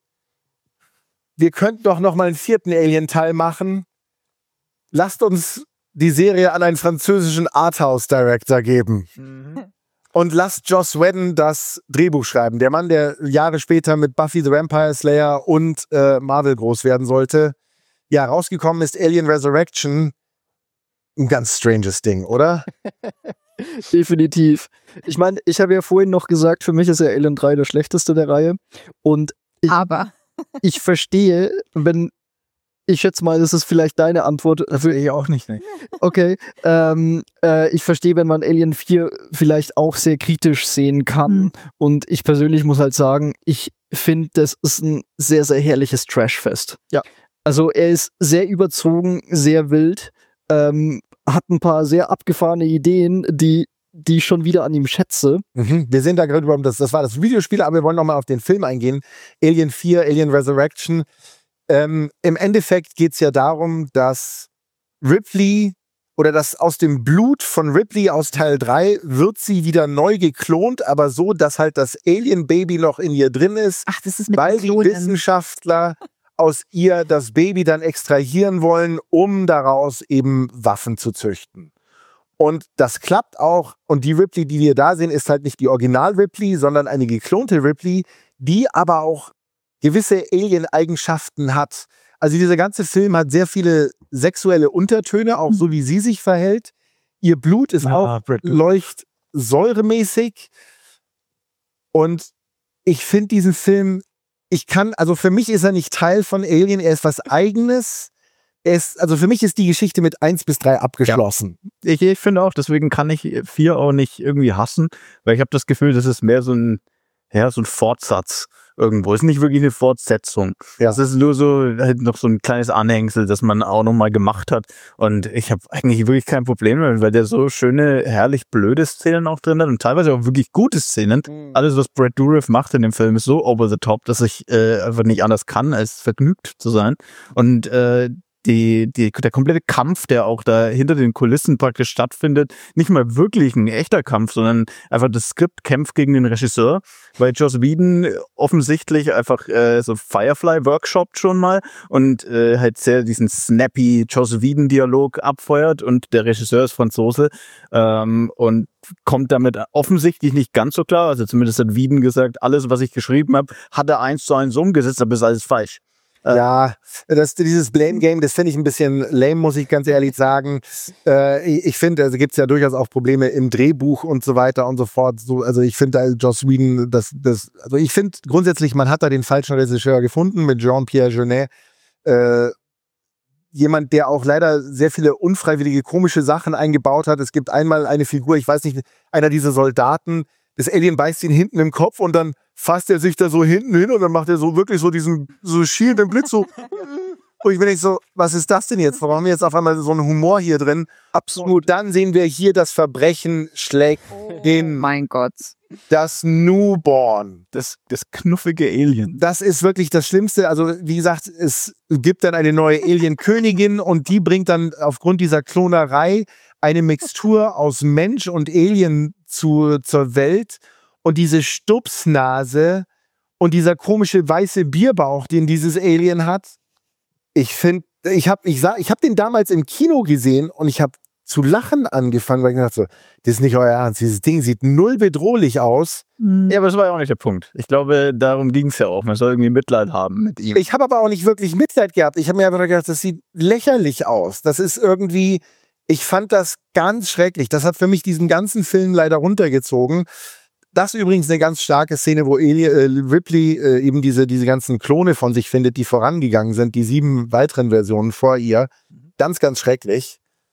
wir könnten doch noch mal einen vierten Alien-Teil machen. Lasst uns die Serie an einen französischen Arthouse-Director geben. Mhm. Und lasst Joss Whedon das Drehbuch schreiben. Der Mann, der Jahre später mit Buffy the Vampire Slayer und äh, Marvel groß werden sollte. Ja, rausgekommen ist Alien Resurrection. Ein ganz stranges Ding, oder? Definitiv. Ich meine, ich habe ja vorhin noch gesagt, für mich ist ja Alien drei der schlechteste der Reihe. Und ich, Aber ich verstehe, wenn ich schätze mal, das ist vielleicht deine Antwort. Dafür ich auch nicht. Ne? Okay. Ähm, äh, ich verstehe, wenn man Alien vier vielleicht auch sehr kritisch sehen kann. Mhm. Und ich persönlich muss halt sagen, ich finde, das ist ein sehr, sehr herrliches Trashfest. Ja. Also er ist sehr überzogen, sehr wild, ähm, hat ein paar sehr abgefahrene Ideen, die die ich schon wieder an ihm schätze. Mhm. Wir sind da gerade über, das, das war das Videospiel, aber wir wollen nochmal auf den Film eingehen. Alien vier, Alien Resurrection. Ähm, Im Endeffekt geht es ja darum, dass Ripley oder dass aus dem Blut von Ripley aus Teil drei wird sie wieder neu geklont, aber so, dass halt das Alien-Baby noch in ihr drin ist, Ach, das ist mit weil die Wissenschaftler aus ihr das Baby dann extrahieren wollen, um daraus eben Waffen zu züchten. Und das klappt auch. Und die Ripley, die wir da sehen, ist halt nicht die Original-Ripley, sondern eine geklonte Ripley, die aber auch gewisse Alien-Eigenschaften hat. Also dieser ganze Film hat sehr viele sexuelle Untertöne, auch so wie sie sich verhält. Ihr Blut ist Ja, auch Brad Pitt. leuchtsäuremäßig. Und ich finde diesen Film, ich kann, also für mich ist er nicht Teil von Alien, er ist was Eigenes. Er ist, also für mich ist die Geschichte mit eins bis drei abgeschlossen. Ich, ich finde auch, deswegen kann ich vier auch nicht irgendwie hassen, weil ich habe das Gefühl, das ist mehr so ein, ja, so ein Fortsatz irgendwo. Ist nicht wirklich eine Fortsetzung. Ja. Das ist nur so halt noch so ein kleines Anhängsel, das man auch nochmal gemacht hat. Und ich habe eigentlich wirklich kein Problem damit, weil der so schöne, herrlich blöde Szenen auch drin hat und teilweise auch wirklich gute Szenen. Mhm. Alles, was Brad Dourif macht in dem Film, ist so over the top, dass ich äh, einfach nicht anders kann, als vergnügt zu sein. Und äh, Die, die, der komplette Kampf, der auch da hinter den Kulissen praktisch stattfindet, nicht mal wirklich ein echter Kampf, sondern einfach das Skript kämpft gegen den Regisseur, weil Joss Whedon offensichtlich einfach äh, so Firefly workshopt schon mal und äh, halt sehr diesen snappy Joss Whedon-Dialog abfeuert und der Regisseur ist Franzose ähm, und kommt damit offensichtlich nicht ganz so klar, also zumindest hat Whedon gesagt, alles, was ich geschrieben habe, hat er eins zu eins umgesetzt, aber ist alles falsch. Ja, das, dieses Blame-Game, das finde ich ein bisschen lame, muss ich ganz ehrlich sagen. Äh, ich finde, also gibt es ja durchaus auch Probleme im Drehbuch und so weiter und so fort. So, also ich finde, also Joss Whedon, das, das, also ich finde grundsätzlich, man hat da den falschen Regisseur gefunden mit Jean-Pierre Jeunet. Äh, jemand, der auch leider sehr viele unfreiwillige komische Sachen eingebaut hat. Es gibt einmal eine Figur, ich weiß nicht, einer dieser Soldaten, das Alien beißt ihn hinten im Kopf und dann fasst er sich da so hinten hin und dann macht er so wirklich so diesen so schielenden Blitz so. Und ich bin nicht so, was ist das denn jetzt? Warum haben wir jetzt auf einmal so einen Humor hier drin? Absolut. Dann sehen wir hier, das Verbrechen schlägt Oh den, mein Gott. das Newborn. Das, das knuffige Alien. Das ist wirklich das Schlimmste. Also wie gesagt, es gibt dann eine neue Alien-Königin und die bringt dann aufgrund dieser Klonerei eine Mixtur aus Mensch und Alien zu, zur Welt. Und diese Stupsnase und dieser komische weiße Bierbauch, den dieses Alien hat, ich finde, ich habe ich sag, ich hab den damals im Kino gesehen und ich habe zu lachen angefangen, weil ich dachte so, das ist nicht euer Ernst, dieses Ding sieht null bedrohlich aus. Ja, aber das war ja auch nicht der Punkt. Ich glaube, darum ging es ja auch. Man soll irgendwie Mitleid haben mit ihm. Ich habe aber auch nicht wirklich Mitleid gehabt. Ich habe mir einfach gedacht, das sieht lächerlich aus. Das ist irgendwie, ich fand das ganz schrecklich. Das hat für mich diesen ganzen Film leider runtergezogen. Das ist übrigens eine ganz starke Szene, wo Eli, äh, Ripley äh, eben diese, diese ganzen Klone von sich findet, die vorangegangen sind, die sieben weiteren Versionen vor ihr. Ganz, ganz schrecklich. Ja,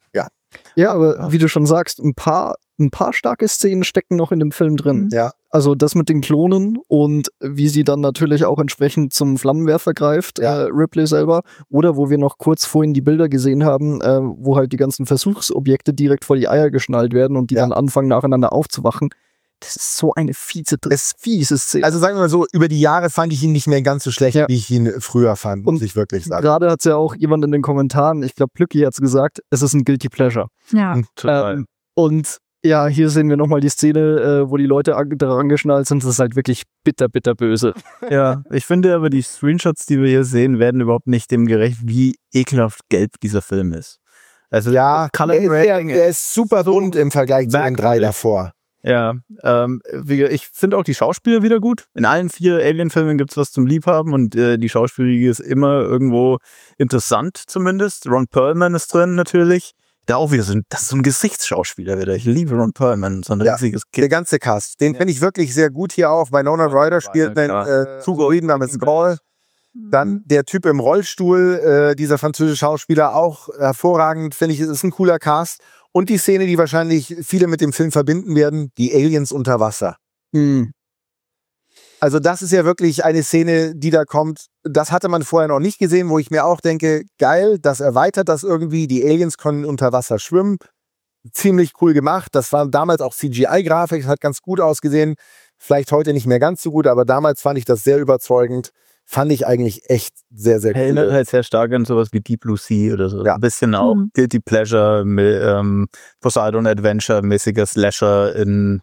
Ja, aber wie du schon sagst, ein paar, ein paar starke Szenen stecken noch in dem Film drin. Ja. Also das mit den Klonen und wie sie dann natürlich auch entsprechend zum Flammenwerfer greift, Ja. äh, Ripley selber. Oder wo wir noch kurz vorhin die Bilder gesehen haben, äh, wo halt die ganzen Versuchsobjekte direkt vor die Eier geschnallt werden und die Ja. dann anfangen nacheinander aufzuwachen. Das ist so eine fiese, Es- fiese Szene. Also sagen wir mal so, über die Jahre fand ich ihn nicht mehr ganz so schlecht, Ja. wie ich ihn früher fand, muss Und ich wirklich sagen. Gerade hat es ja auch jemand in den Kommentaren, ich glaube Plücki hat es gesagt, es ist ein Guilty Pleasure. Ja. Total. Ähm, und ja, hier sehen wir nochmal die Szene, äh, wo die Leute an, daran geschnallt sind. Das ist halt wirklich bitter, bitter böse. Ja, ich finde aber, die Screenshots, die wir hier sehen, werden überhaupt nicht dem gerecht, wie ekelhaft gelb dieser Film ist. Also Ja, Color er ist, der, Grading der ist super bunt im Vergleich zu den drei merkwürdig. davor. Ja, ähm, wie, ich finde auch die Schauspieler wieder gut. In allen vier Alien-Filmen gibt es was zum Liebhaben und äh, die Schauspielriege ist immer irgendwo interessant zumindest. Ron Perlman ist drin natürlich. Da auch wieder so ein, das ist so ein Gesichtsschauspieler wieder. Ich liebe Ron Perlman, so ein Ja, riesiges Der Kind. ganze Cast, den finde ich wirklich sehr gut hier auch. Winona Ryder spielt einen klar. äh, Zugoiden namens Skoll. Dann der Typ im Rollstuhl, äh, dieser französische Schauspieler, auch hervorragend, finde ich, ist ein cooler Cast. Und die Szene, die wahrscheinlich viele mit dem Film verbinden werden, die Aliens unter Wasser. Hm. Also das ist ja wirklich eine Szene, die da kommt. Das hatte man vorher noch nicht gesehen, wo ich mir auch denke, geil, das erweitert das irgendwie. Die Aliens können unter Wasser schwimmen. Ziemlich cool gemacht. Das war damals auch C G I-Grafik, hat ganz gut ausgesehen. Vielleicht heute nicht mehr ganz so gut, aber damals fand ich das sehr überzeugend. Fand ich eigentlich echt sehr, sehr Erinnert cool. halt sehr stark an sowas wie Deep Blue Sea oder so. Ja. Ein bisschen auch Mhm. Guilty Pleasure, mi- ähm, Poseidon Adventure mäßiger Slasher in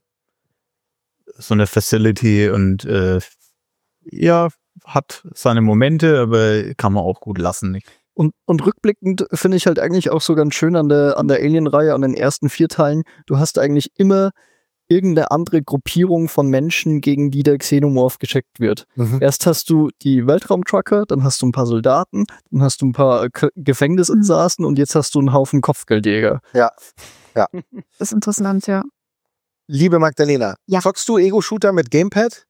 so einer Facility und äh, ja, hat seine Momente, aber kann man auch gut lassen. Und, und rückblickend finde ich halt eigentlich auch so ganz schön an der, an der Alien-Reihe, an den ersten vier Teilen, du hast eigentlich immer irgendeine andere Gruppierung von Menschen, gegen die der Xenomorph gecheckt wird. Mhm. Erst hast du die Weltraumtrucker, dann hast du ein paar Soldaten, dann hast du ein paar K- Gefängnisinsassen und jetzt hast du einen Haufen Kopfgeldjäger. Das ist interessant, ja. Liebe Magdalena, Ja. zockst du Ego-Shooter mit Gamepad?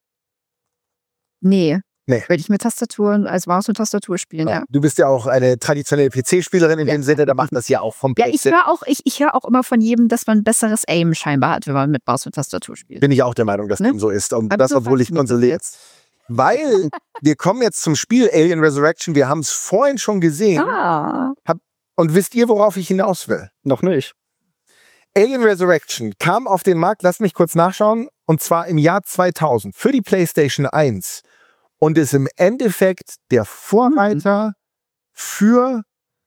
Nee. Nee. Werde ich mit Tastaturen als Maus und Tastatur spielen, ja. Du bist ja auch eine traditionelle P C-Spielerin in Ja. dem Sinne, da macht das ja auch vom Ja, ich höre auch, ich, ich höre auch immer von jedem, dass man besseres Aim scheinbar hat, wenn man mit Maus und Tastatur spielt. Bin ich auch der Meinung, dass Ne? dem so ist. Und Aber das, so obwohl ich fasziniert mich konsoliert. jetzt. Weil wir kommen jetzt zum Spiel Alien Resurrection. Wir haben es vorhin schon gesehen. Ah. Und wisst ihr, worauf ich hinaus will? Noch nicht. Alien Resurrection kam auf den Markt, lasst mich kurz nachschauen, und zwar im Jahr zweitausend für die PlayStation eins und ist im Endeffekt der Vorreiter für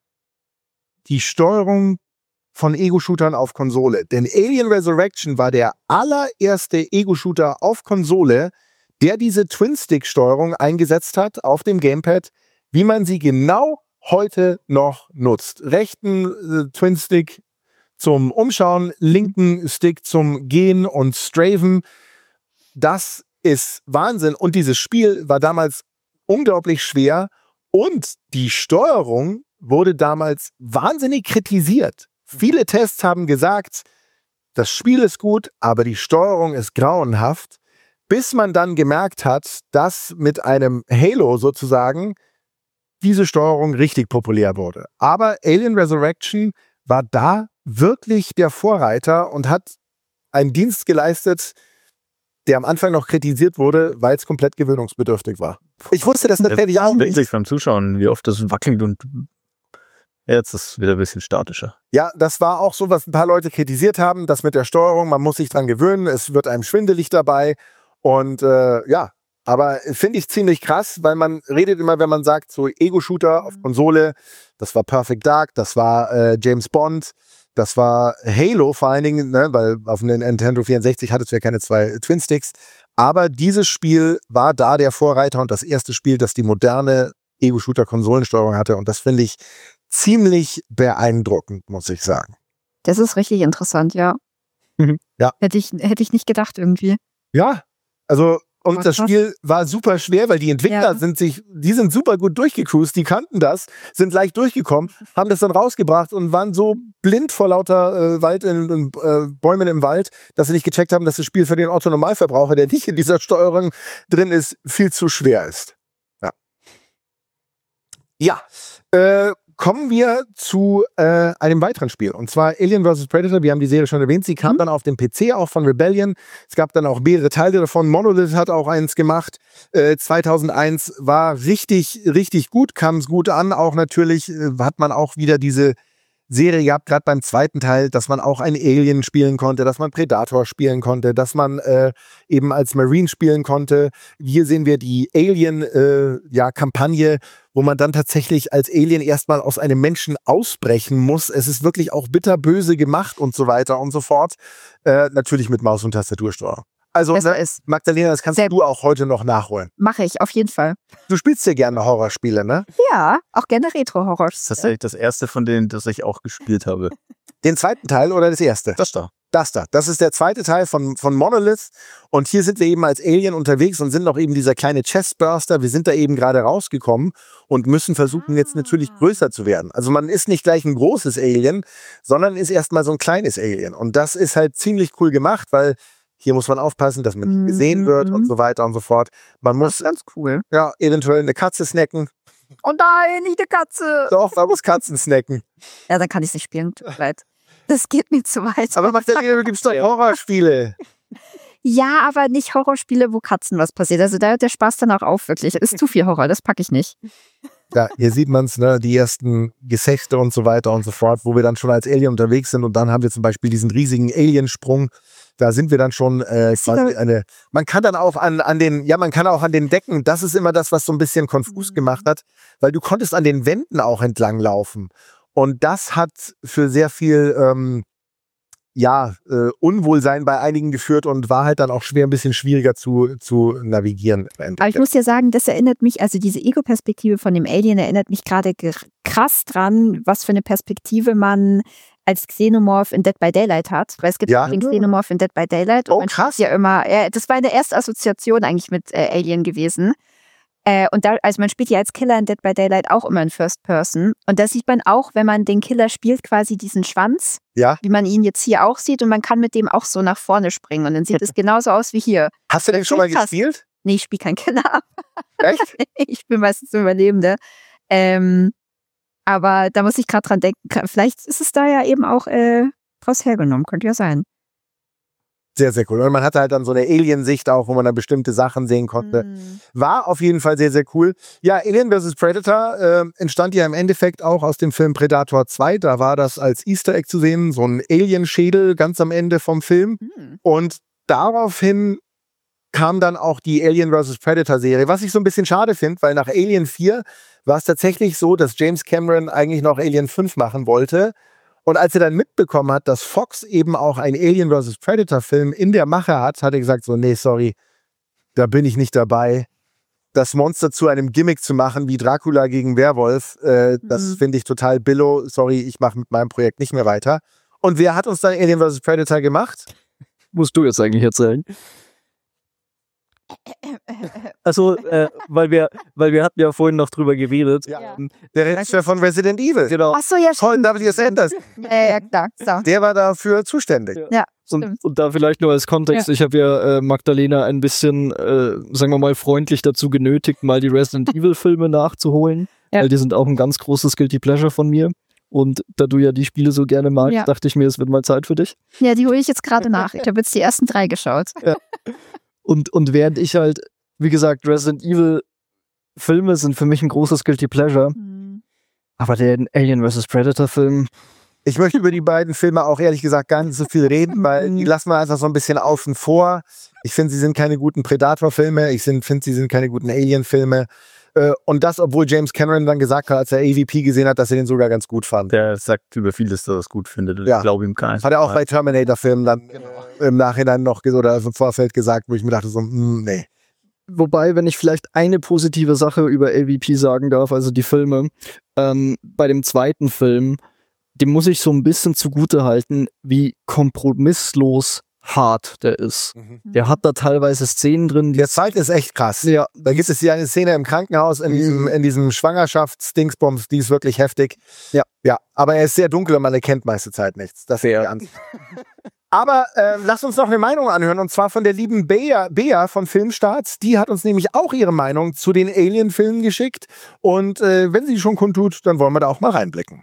die Steuerung von Ego-Shootern auf Konsole. Denn Alien Resurrection war der allererste Ego-Shooter auf Konsole, der diese Twin-Stick-Steuerung eingesetzt hat auf dem Gamepad, wie man sie genau heute noch nutzt. Rechten äh, Twin-Stick zum Umschauen, linken Stick zum Gehen und Strafen. Das ist Wahnsinn. Und dieses Spiel war damals unglaublich schwer und die Steuerung wurde damals wahnsinnig kritisiert. Viele Tests haben gesagt, das Spiel ist gut, aber die Steuerung ist grauenhaft, bis man dann gemerkt hat, dass mit einem Halo sozusagen diese Steuerung richtig populär wurde. Aber Alien Resurrection war da wirklich der Vorreiter und hat einen Dienst geleistet, der am Anfang noch kritisiert wurde, weil es komplett gewöhnungsbedürftig war. Ich wusste das tatsächlich auch nicht. Wirklich beim Zuschauen, wie oft das wackelt und jetzt ist es wieder ein bisschen statischer. Ja, das war auch so, was ein paar Leute kritisiert haben, das mit der Steuerung, man muss sich dran gewöhnen, es wird einem schwindelig dabei und äh, ja, aber finde ich ziemlich krass, weil man redet immer, wenn man sagt, so Ego-Shooter auf Konsole, das war Perfect Dark, das war äh, James Bond, das war Halo vor allen Dingen, ne, weil auf dem Nintendo vierundsechzig hattest du ja keine zwei Twin-Sticks, aber dieses Spiel war da der Vorreiter und das erste Spiel, das die moderne Ego-Shooter-Konsolensteuerung hatte und das finde ich ziemlich beeindruckend, muss ich sagen. Das ist richtig interessant, ja. Mhm. Ja. Hätte ich, hätte ich nicht gedacht irgendwie. Ja, also und Aber das krass. Spiel war super schwer, weil die Entwickler Ja. sind sich, die sind super gut durchgecruised, die kannten das, sind leicht durchgekommen, haben das dann rausgebracht und waren so blind vor lauter äh, Wald in, in, äh, Bäumen im Wald, dass sie nicht gecheckt haben, dass das Spiel für den Otto-Normalverbraucher, der nicht in dieser Steuerung drin ist, viel zu schwer ist. Ja. Ja. Äh, Kommen wir zu äh, einem weiteren Spiel. Und zwar Alien versus. Predator. Wir haben die Serie schon erwähnt. Sie kam mhm. dann auf dem P C auch von Rebellion. Es gab dann auch mehrere Teile davon. Monolith hat auch eins gemacht. Äh, zweitausendeins war richtig, richtig gut. Kam es gut an. Auch natürlich äh, hat man auch wieder diese Serie gehabt, gerade beim zweiten Teil, dass man auch ein Alien spielen konnte, dass man Predator spielen konnte, dass man äh, eben als Marine spielen konnte. Hier sehen wir die Alien-Kampagne, äh, ja, wo man dann tatsächlich als Alien erstmal aus einem Menschen ausbrechen muss. Es ist wirklich auch bitterböse gemacht und so weiter und so fort. Äh, natürlich mit Maus- und Tastatursteuer. Also, Das ne, ist Magdalena, das kannst sehr du auch heute noch nachholen. mache ich auf jeden Fall. Du spielst ja gerne Horrorspiele, ne? Ja, auch gerne Retro-Horrors. Das ist tatsächlich das erste von denen, das ich auch gespielt habe. Den zweiten Teil oder das erste? Das da. Das da. Das ist der zweite Teil von, von Monolith. Und hier sind wir eben als Alien unterwegs und sind noch eben dieser kleine Chestburster. Wir sind da eben gerade rausgekommen und müssen versuchen, jetzt natürlich größer zu werden. Also man ist nicht gleich ein großes Alien, sondern ist erstmal so ein kleines Alien. Und das ist halt ziemlich cool gemacht, weil hier muss man aufpassen, dass man nicht gesehen wird und so weiter und so fort. Man muss Ganz cool. ja eventuell eine Katze snacken. Oh nein, nicht eine Katze. Doch, man muss Katzen snacken. Ja, dann kann ich es nicht spielen. Tut mir leid. Das geht mir zu weit. Aber Magdalena, du gibst doch Horrorspiele. Ja, aber nicht Horrorspiele, wo Katzen was passiert. Also da hört der Spaß dann auch auf, wirklich. Ist zu viel Horror, das packe ich nicht. Ja, hier sieht man es, ne, die ersten Gefechte und so weiter und so fort, wo wir dann schon als Alien unterwegs sind und dann haben wir zum Beispiel diesen riesigen Aliensprung. Da sind wir dann schon äh, quasi eine. Man kann dann auch an, an den, ja, man kann auch an den Decken, das ist immer das, was so ein bisschen konfus gemacht hat, weil du konntest an den Wänden auch entlang laufen. Und das hat für sehr viel ähm, ja, äh, Unwohlsein bei einigen geführt und war halt dann auch schwer, ein bisschen schwieriger zu, zu navigieren. Aber ich muss ja sagen, das erinnert mich, also diese Ego-Perspektive von dem Alien erinnert mich gerade krass dran, was für eine Perspektive man als Xenomorph in Dead by Daylight hat. Weil es gibt Ja. den Xenomorph in Dead by Daylight. Und Oh, man krass. spielt ja immer, ja, das war eine erste Assoziation eigentlich mit äh, Alien gewesen. Äh, und da, also man spielt ja als Killer in Dead by Daylight auch immer in First Person. Und da sieht man auch, wenn man den Killer spielt, quasi diesen Schwanz, Ja. wie man ihn jetzt hier auch sieht. Und man kann mit dem auch so nach vorne springen. Und dann sieht es genauso aus wie hier. Hast du den schon mal Krass. gespielt? Nee, ich spiele keinen Killer. Echt? Ich bin meistens Überlebende. Ähm, aber da muss ich gerade dran denken. Vielleicht ist es da ja eben auch äh, draus hergenommen. Könnte ja sein. Sehr, sehr cool. Und man hatte halt dann so eine Alien-Sicht auch, wo man dann bestimmte Sachen sehen konnte. Mhm. War auf jeden Fall sehr, sehr cool. Ja, Alien versus. Predator äh, entstand ja im Endeffekt auch aus dem Film Predator zwei. Da war das als Easter Egg zu sehen, so ein Alien-Schädel ganz am Ende vom Film. Mhm. Und daraufhin kam dann auch die Alien versus. Predator-Serie, was ich so ein bisschen schade finde, weil nach Alien vier war es tatsächlich so, dass James Cameron eigentlich noch Alien fünf machen wollte. Und als er dann mitbekommen hat, dass Fox eben auch einen Alien versus. Predator-Film in der Mache hat, hat er gesagt so, nee, sorry, da bin ich nicht dabei. Das Monster zu einem Gimmick zu machen, wie Dracula gegen Werwolf, äh, das Mhm. finde ich total billo. Sorry, ich mache mit meinem Projekt nicht mehr weiter. Und wer hat uns dann Alien versus. Predator gemacht? Musst du jetzt eigentlich erzählen. Also, äh, weil wir, weil wir hatten ja vorhin noch drüber geredet. Ja. Ähm, Der Regisseur von Resident Evil. Genau. Ach so, ja, Colin stimmt. W S. Anderson. Ja, ja, klar. So. Der war dafür zuständig. Ja, Und, stimmt. und da vielleicht nur als Kontext, ich habe ja äh, Magdalena ein bisschen, äh, sagen wir mal, freundlich dazu genötigt, mal die Resident Evil Filme nachzuholen, Ja. weil die sind auch ein ganz großes Guilty Pleasure von mir. Und da du ja die Spiele so gerne magst, Ja. dachte ich mir, es wird mal Zeit für dich. Ja, die hole ich jetzt gerade nach. Ich habe jetzt die ersten drei geschaut. Und, und während ich halt, wie gesagt, Resident Evil Filme sind für mich ein großes Guilty Pleasure, Mhm. aber der Alien versus. Predator Film, Ich möchte über die beiden Filme auch ehrlich gesagt gar nicht so viel reden, weil die lassen wir einfach so ein bisschen außen vor. Ich finde, sie sind keine guten Predator-Filme. Ich finde, sie sind keine guten Alien-Filme. Äh, Und das, obwohl James Cameron dann gesagt hat, als er A V P gesehen hat, dass er den sogar ganz gut fand. Der sagt über vieles, dass er es gut findet. Ja. Ich glaube ihm gar nicht. Hat er auch bei Terminator-Filmen dann äh, im Nachhinein noch ges- oder im Vorfeld gesagt, wo ich mir dachte so, mm, nee. Wobei, wenn ich vielleicht eine positive Sache über A V P sagen darf, also die Filme, ähm, bei dem zweiten Film, dem muss ich so ein bisschen zugute halten, wie kompromisslos hart der ist. Der hat da teilweise Szenen drin, die Der zweite ist echt krass. ja, Da gibt es hier eine Szene im Krankenhaus in diesem, in diesem Schwangerschaftsdingsbums, die ist wirklich heftig. Ja. Ja, aber er ist sehr dunkel und man erkennt meiste Zeit nichts. Das ist Fair. die Angst. Aber äh, lasst uns noch eine Meinung anhören, und zwar von der lieben Bea, Bea von Filmstarts. Die hat uns nämlich auch ihre Meinung zu den Alien-Filmen geschickt. Und äh, wenn sie schon kundtut, dann wollen wir da auch mal reinblicken.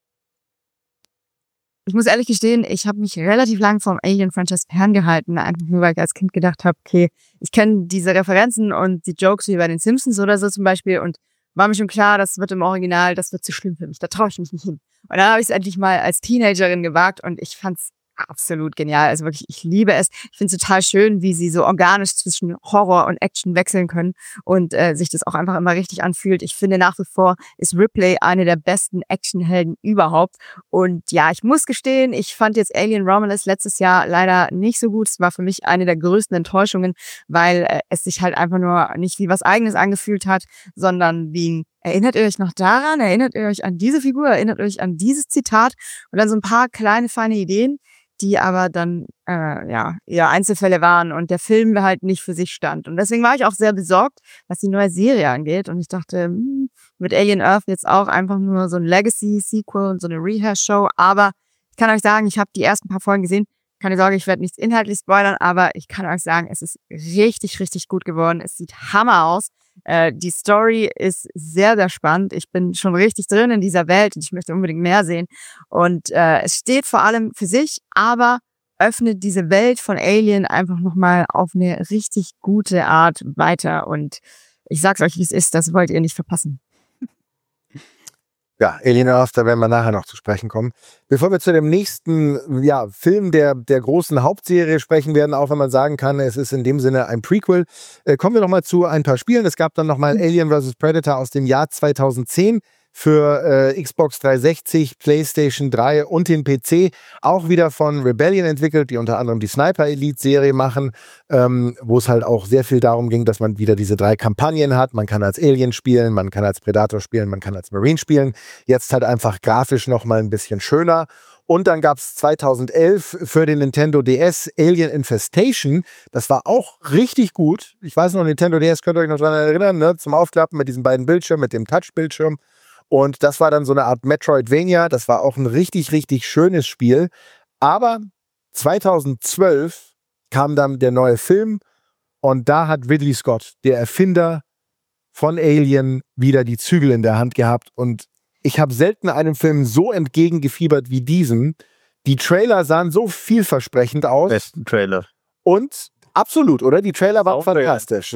Ich muss ehrlich gestehen, ich habe mich relativ lang vom Alien-Franchise ferngehalten, einfach nur, weil ich als Kind gedacht habe, okay, ich kenne diese Referenzen und die Jokes wie bei den Simpsons oder so zum Beispiel und war mir schon klar, das wird im Original, das wird zu schlimm für mich, da traue ich mich nicht hin. Und dann habe ich es endlich mal als Teenagerin gewagt und ich fand's absolut genial. Also wirklich, ich liebe es. Ich finde es total schön, wie sie so organisch zwischen Horror und Action wechseln können und äh, sich das auch einfach immer richtig anfühlt. Ich finde nach wie vor ist Ripley eine der besten Actionhelden überhaupt. Und ja, ich muss gestehen, ich fand jetzt Alien Romulus letztes Jahr leider nicht so gut. Es war für mich eine der größten Enttäuschungen, weil äh, es sich halt einfach nur nicht wie was Eigenes angefühlt hat, sondern wie ein Erinnert ihr euch noch daran? Erinnert ihr euch an diese Figur? Erinnert ihr euch an dieses Zitat? Und dann so ein paar kleine, feine Ideen, die aber dann äh, ja eher Einzelfälle waren und der Film halt nicht für sich stand. Und deswegen war ich auch sehr besorgt, was die neue Serie angeht. Und ich dachte, hm, mit Alien Earth jetzt auch einfach nur so ein Legacy-Sequel und so eine Rehash-Show. Aber ich kann euch sagen, ich habe die ersten paar Folgen gesehen. Keine Sorge, ich werde nichts inhaltlich spoilern, aber ich kann euch sagen, es ist richtig, richtig gut geworden. Es sieht Hammer aus. Äh, die Story ist sehr, sehr spannend. Ich bin schon richtig drin in dieser Welt und ich möchte unbedingt mehr sehen. Und äh, es steht vor allem für sich, aber öffnet diese Welt von Alien einfach nochmal auf eine richtig gute Art weiter. Und ich sag's euch, wie es ist, das wollt ihr nicht verpassen. Ja, Alien Earth, da werden wir nachher noch zu sprechen kommen. Bevor wir zu dem nächsten ja, Film der, der großen Hauptserie sprechen werden, auch wenn man sagen kann, es ist in dem Sinne ein Prequel, äh, kommen wir noch mal zu ein paar Spielen. Es gab dann noch mal Alien versus. Predator aus dem Jahr zweitausendzehn für äh, Xbox dreihundertsechzig, PlayStation drei und den P C. Auch wieder von Rebellion entwickelt, die unter anderem die Sniper Elite Serie machen, ähm, wo es halt auch sehr viel darum ging, dass man wieder diese drei Kampagnen hat. Man kann als Alien spielen, man kann als Predator spielen, man kann als Marine spielen. Jetzt halt einfach grafisch noch mal ein bisschen schöner. Und dann gab es zweitausendelf für den Nintendo D S Alien Infestation. Das war auch richtig gut. Ich weiß noch, Nintendo D S, könnt ihr euch noch daran erinnern, ne? Zum Aufklappen mit diesen beiden Bildschirmen, mit dem Touch-Bildschirm. Und das war dann so eine Art Metroidvania. Das war auch ein richtig, richtig schönes Spiel. Aber zweitausendzwölf kam dann der neue Film und da hat Ridley Scott, der Erfinder von Alien, wieder die Zügel in der Hand gehabt. Und ich habe selten einem Film so entgegengefiebert wie diesem. Die Trailer sahen so vielversprechend aus. Besten Trailer. Und absolut, oder? Die Trailer waren fantastisch.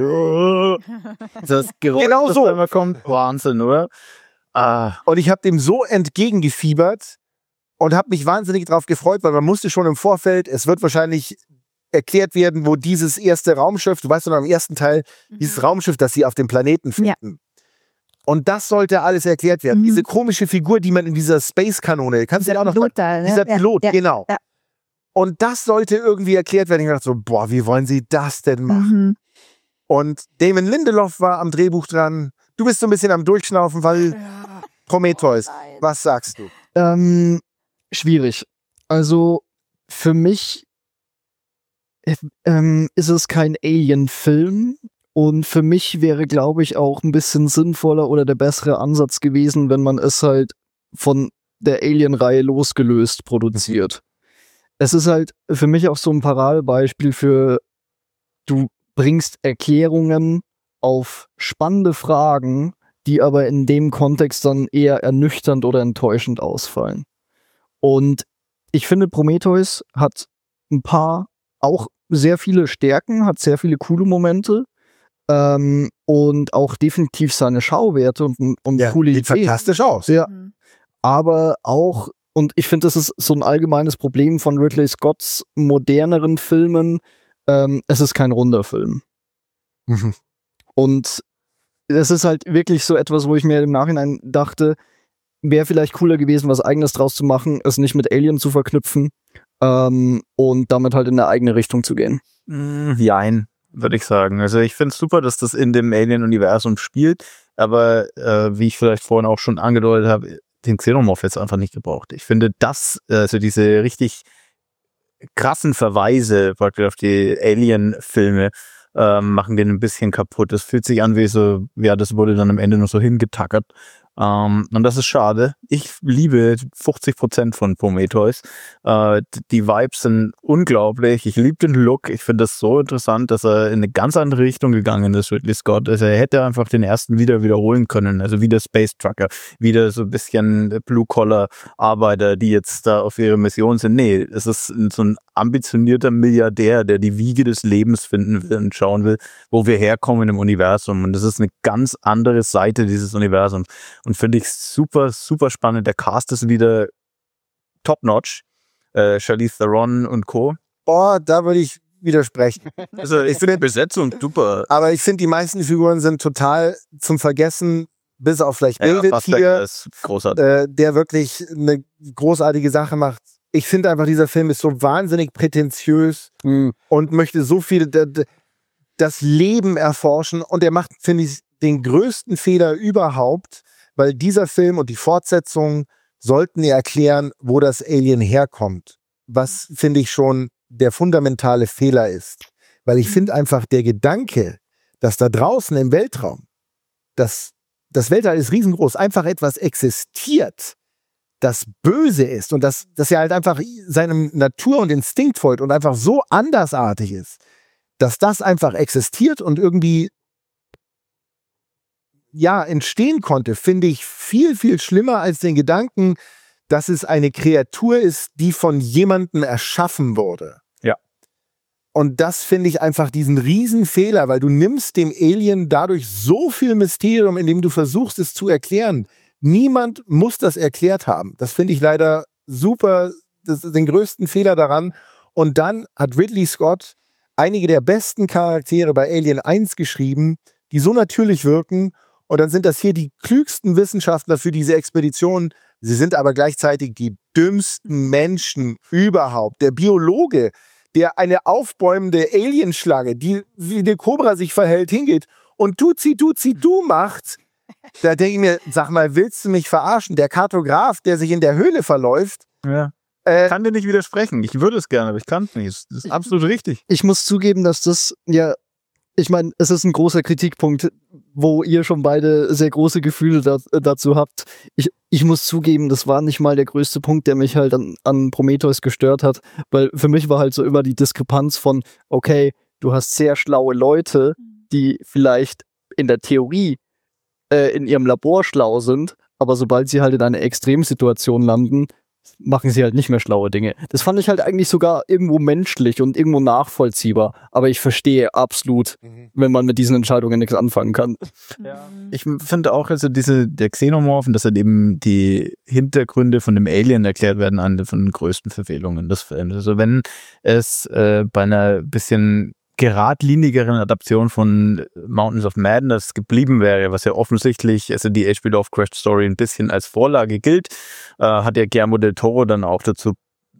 Das Geräusch, Genau das so. immer kommt, Wahnsinn, oder? Ah. Und ich habe dem so entgegengefiebert und habe mich wahnsinnig drauf gefreut, weil man musste schon im Vorfeld, es wird wahrscheinlich erklärt werden, wo dieses erste Raumschiff, du weißt doch noch im ersten Teil, mhm. dieses Raumschiff, das sie auf dem Planeten finden. Ja. Und das sollte alles erklärt werden. Mhm. Diese komische Figur, die man in dieser Space-Kanone, kannst du ja auch noch... Pilot da, ne? Dieser Pilot, ja, genau. Ja. Und das sollte irgendwie erklärt werden. Ich dachte so, boah, wie wollen sie das denn machen? Mhm. Und Damon Lindelof war am Drehbuch dran. Du bist so ein bisschen am Durchschnaufen, weil ja. Prometheus, oh, was sagst du? Ähm, schwierig. Also für mich äh, ähm, ist es kein Alien-Film und für mich wäre, glaube ich, auch ein bisschen sinnvoller oder der bessere Ansatz gewesen, wenn man es halt von der Alien-Reihe losgelöst produziert. Es ist halt für mich auch so ein Paradebeispiel für, du bringst Erklärungen auf spannende Fragen, die aber in dem Kontext dann eher ernüchternd oder enttäuschend ausfallen. Und ich finde, Prometheus hat ein paar, auch sehr viele Stärken, hat sehr viele coole Momente ähm, und auch definitiv seine Schauwerte und, und ja, coole sieht Ideen. Fantastisch aus. Ja. Mhm. Aber auch, und ich finde, das ist so ein allgemeines Problem von Ridley Scotts moderneren Filmen, ähm, es ist kein runder Film. Mhm. Und das ist halt wirklich so etwas, wo ich mir im Nachhinein dachte, wäre vielleicht cooler gewesen, was Eigenes draus zu machen, es nicht mit Alien zu verknüpfen ähm, und damit halt in eine eigene Richtung zu gehen. Mm, jein, würde ich sagen. Also ich finde es super, dass das in dem Alien-Universum spielt, aber äh, wie ich vielleicht vorhin auch schon angedeutet habe, den Xenomorph jetzt einfach nicht gebraucht. Ich finde das, also diese richtig krassen Verweise praktisch auf die Alien-Filme, Ähm, machen den ein bisschen kaputt. Das fühlt sich an wie so, ja, das wurde dann am Ende noch so hingetackert. Ähm, und das ist schade. Ich liebe fünfzig Prozent von Prometheus. Äh, die Vibes sind unglaublich. Ich liebe den Look. Ich finde das so interessant, dass er in eine ganz andere Richtung gegangen ist, Ridley Scott. Also er hätte einfach den ersten wieder wiederholen können. Also wieder Space Trucker, wieder so ein bisschen Blue-Collar-Arbeiter, die jetzt da auf ihre Mission sind. Nee, es ist so ein ambitionierter Milliardär, der die Wiege des Lebens finden will und schauen will, wo wir herkommen im Universum. Und das ist eine ganz andere Seite dieses Universums. Und finde ich super, super spannend. Der Cast ist wieder top-notch. Äh, Charlize Theron und Co. Boah, da würde ich widersprechen. Also ich finde die Besetzung super. Aber ich finde, die meisten Figuren sind total zum Vergessen, bis auf vielleicht Ja, Bildet Fassbender hier, ist großartig. äh, der wirklich eine großartige Sache macht. Ich finde einfach, dieser Film ist so wahnsinnig prätentiös Mhm. und möchte so viel d- d- das Leben erforschen. Und er macht, finde ich, den größten Fehler überhaupt, weil dieser Film und die Fortsetzung sollten ja erklären, wo das Alien herkommt. Was, finde ich, schon der fundamentale Fehler ist. Weil ich finde einfach, der Gedanke, dass da draußen im Weltraum, das, das Weltall ist riesengroß, einfach etwas existiert, das böse ist und das, das ja halt einfach seinem Natur und Instinkt folgt und einfach so andersartig ist, dass das einfach existiert und irgendwie ja entstehen konnte, finde ich viel, viel schlimmer als den Gedanken, dass es eine Kreatur ist, die von jemandem erschaffen wurde. Ja. Und das finde ich einfach diesen Riesenfehler, weil du nimmst dem Alien dadurch so viel Mysterium, indem du versuchst, es zu erklären. Niemand muss das erklärt haben. Das finde ich leider super, das ist den größten Fehler daran. Und dann hat Ridley Scott einige der besten Charaktere bei Alien eins geschrieben, die so natürlich wirken. Und dann sind das hier die klügsten Wissenschaftler für diese Expedition. Sie sind aber gleichzeitig die dümmsten Menschen überhaupt. Der Biologe, der eine aufbäumende Alienschlange, die wie eine Kobra sich verhält, hingeht und Tuzi, Tuzi, du macht. Da denke ich mir, sag mal, willst du mich verarschen? Der Kartograf, der sich in der Höhle verläuft. Ja. Äh, Ich kann dir nicht widersprechen. Ich würde es gerne, aber ich kann es nicht. Das ist absolut richtig. Ich muss zugeben, dass das ja, ich meine, es ist ein großer Kritikpunkt, wo ihr schon beide sehr große Gefühle da, dazu habt. Ich, ich muss zugeben, das war nicht mal der größte Punkt, der mich halt an, an Prometheus gestört hat, weil für mich war halt so immer die Diskrepanz von, okay, du hast sehr schlaue Leute, die vielleicht in der Theorie äh, in ihrem Labor schlau sind, aber sobald sie halt in einer Extremsituation landen, machen sie halt nicht mehr schlaue Dinge. Das fand ich halt eigentlich sogar irgendwo menschlich und irgendwo nachvollziehbar. Aber ich verstehe absolut, Mhm. wenn man mit diesen Entscheidungen nichts anfangen kann. Ich finde auch, also diese, der Xenomorph, dass halt eben die Hintergründe von dem Alien erklärt werden, eine von den größten Verfehlungen des Films. Also wenn es äh, bei einer bisschen geradlinigeren Adaption von Mountains of Madness geblieben wäre, was ja offensichtlich, also die H P Lovecraft Story ein bisschen als Vorlage gilt, äh, hat ja Guillermo del Toro dann auch dazu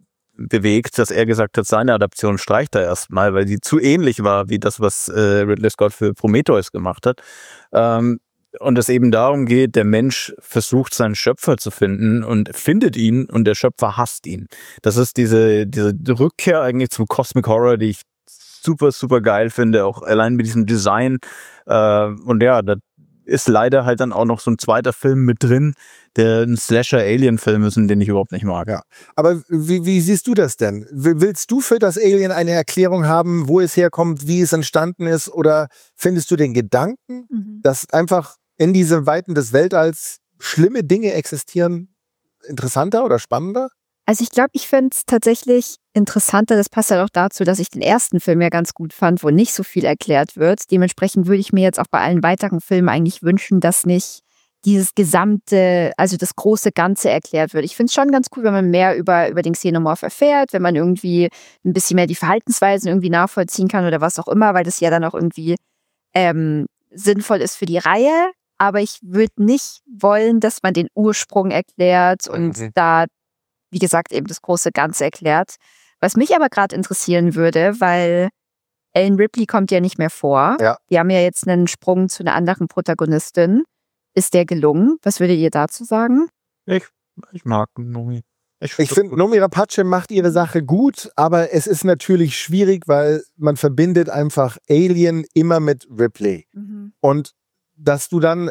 bewegt, dass er gesagt hat, seine Adaption streicht er erstmal, weil sie zu ähnlich war wie das, was äh, Ridley Scott für Prometheus gemacht hat. Ähm, und es eben darum geht, der Mensch versucht, seinen Schöpfer zu finden und findet ihn und der Schöpfer hasst ihn. Das ist diese, diese Rückkehr eigentlich zum Cosmic Horror, die ich super, super geil finde, auch allein mit diesem Design. Äh, und ja, da ist leider halt dann auch noch so ein zweiter Film mit drin, der ein Slasher-Alien-Film ist, den ich überhaupt nicht mag. Ja. Aber wie, wie siehst du das denn? Willst du für das Alien eine Erklärung haben, wo es herkommt, wie es entstanden ist? Oder findest du den Gedanken, Mhm. dass einfach in diesen Weiten des Weltalls schlimme Dinge existieren, interessanter oder spannender? Also ich glaube, ich finde es tatsächlich interessanter, das passt halt auch dazu, dass ich den ersten Film ja ganz gut fand, wo nicht so viel erklärt wird. Dementsprechend würde ich mir jetzt auch bei allen weiteren Filmen eigentlich wünschen, dass nicht dieses gesamte, also das große Ganze erklärt wird. Ich finde es schon ganz cool, wenn man mehr über, über den Xenomorph erfährt, wenn man irgendwie ein bisschen mehr die Verhaltensweisen irgendwie nachvollziehen kann oder was auch immer, weil das ja dann auch irgendwie ähm, sinnvoll ist für die Reihe. Aber ich würde nicht wollen, dass man den Ursprung erklärt und Mhm. da, wie gesagt, eben das große Ganze erklärt. Was mich aber gerade interessieren würde, weil Ellen Ripley kommt ja nicht mehr vor. Ja. Wir haben ja jetzt einen Sprung zu einer anderen Protagonistin. Ist der gelungen? Was würdet ihr dazu sagen? Ich, ich mag Nomi. Ich finde, Noomi Rapace macht ihre Sache gut, aber es ist natürlich schwierig, weil man verbindet einfach Alien immer mit Ripley. Und dass du dann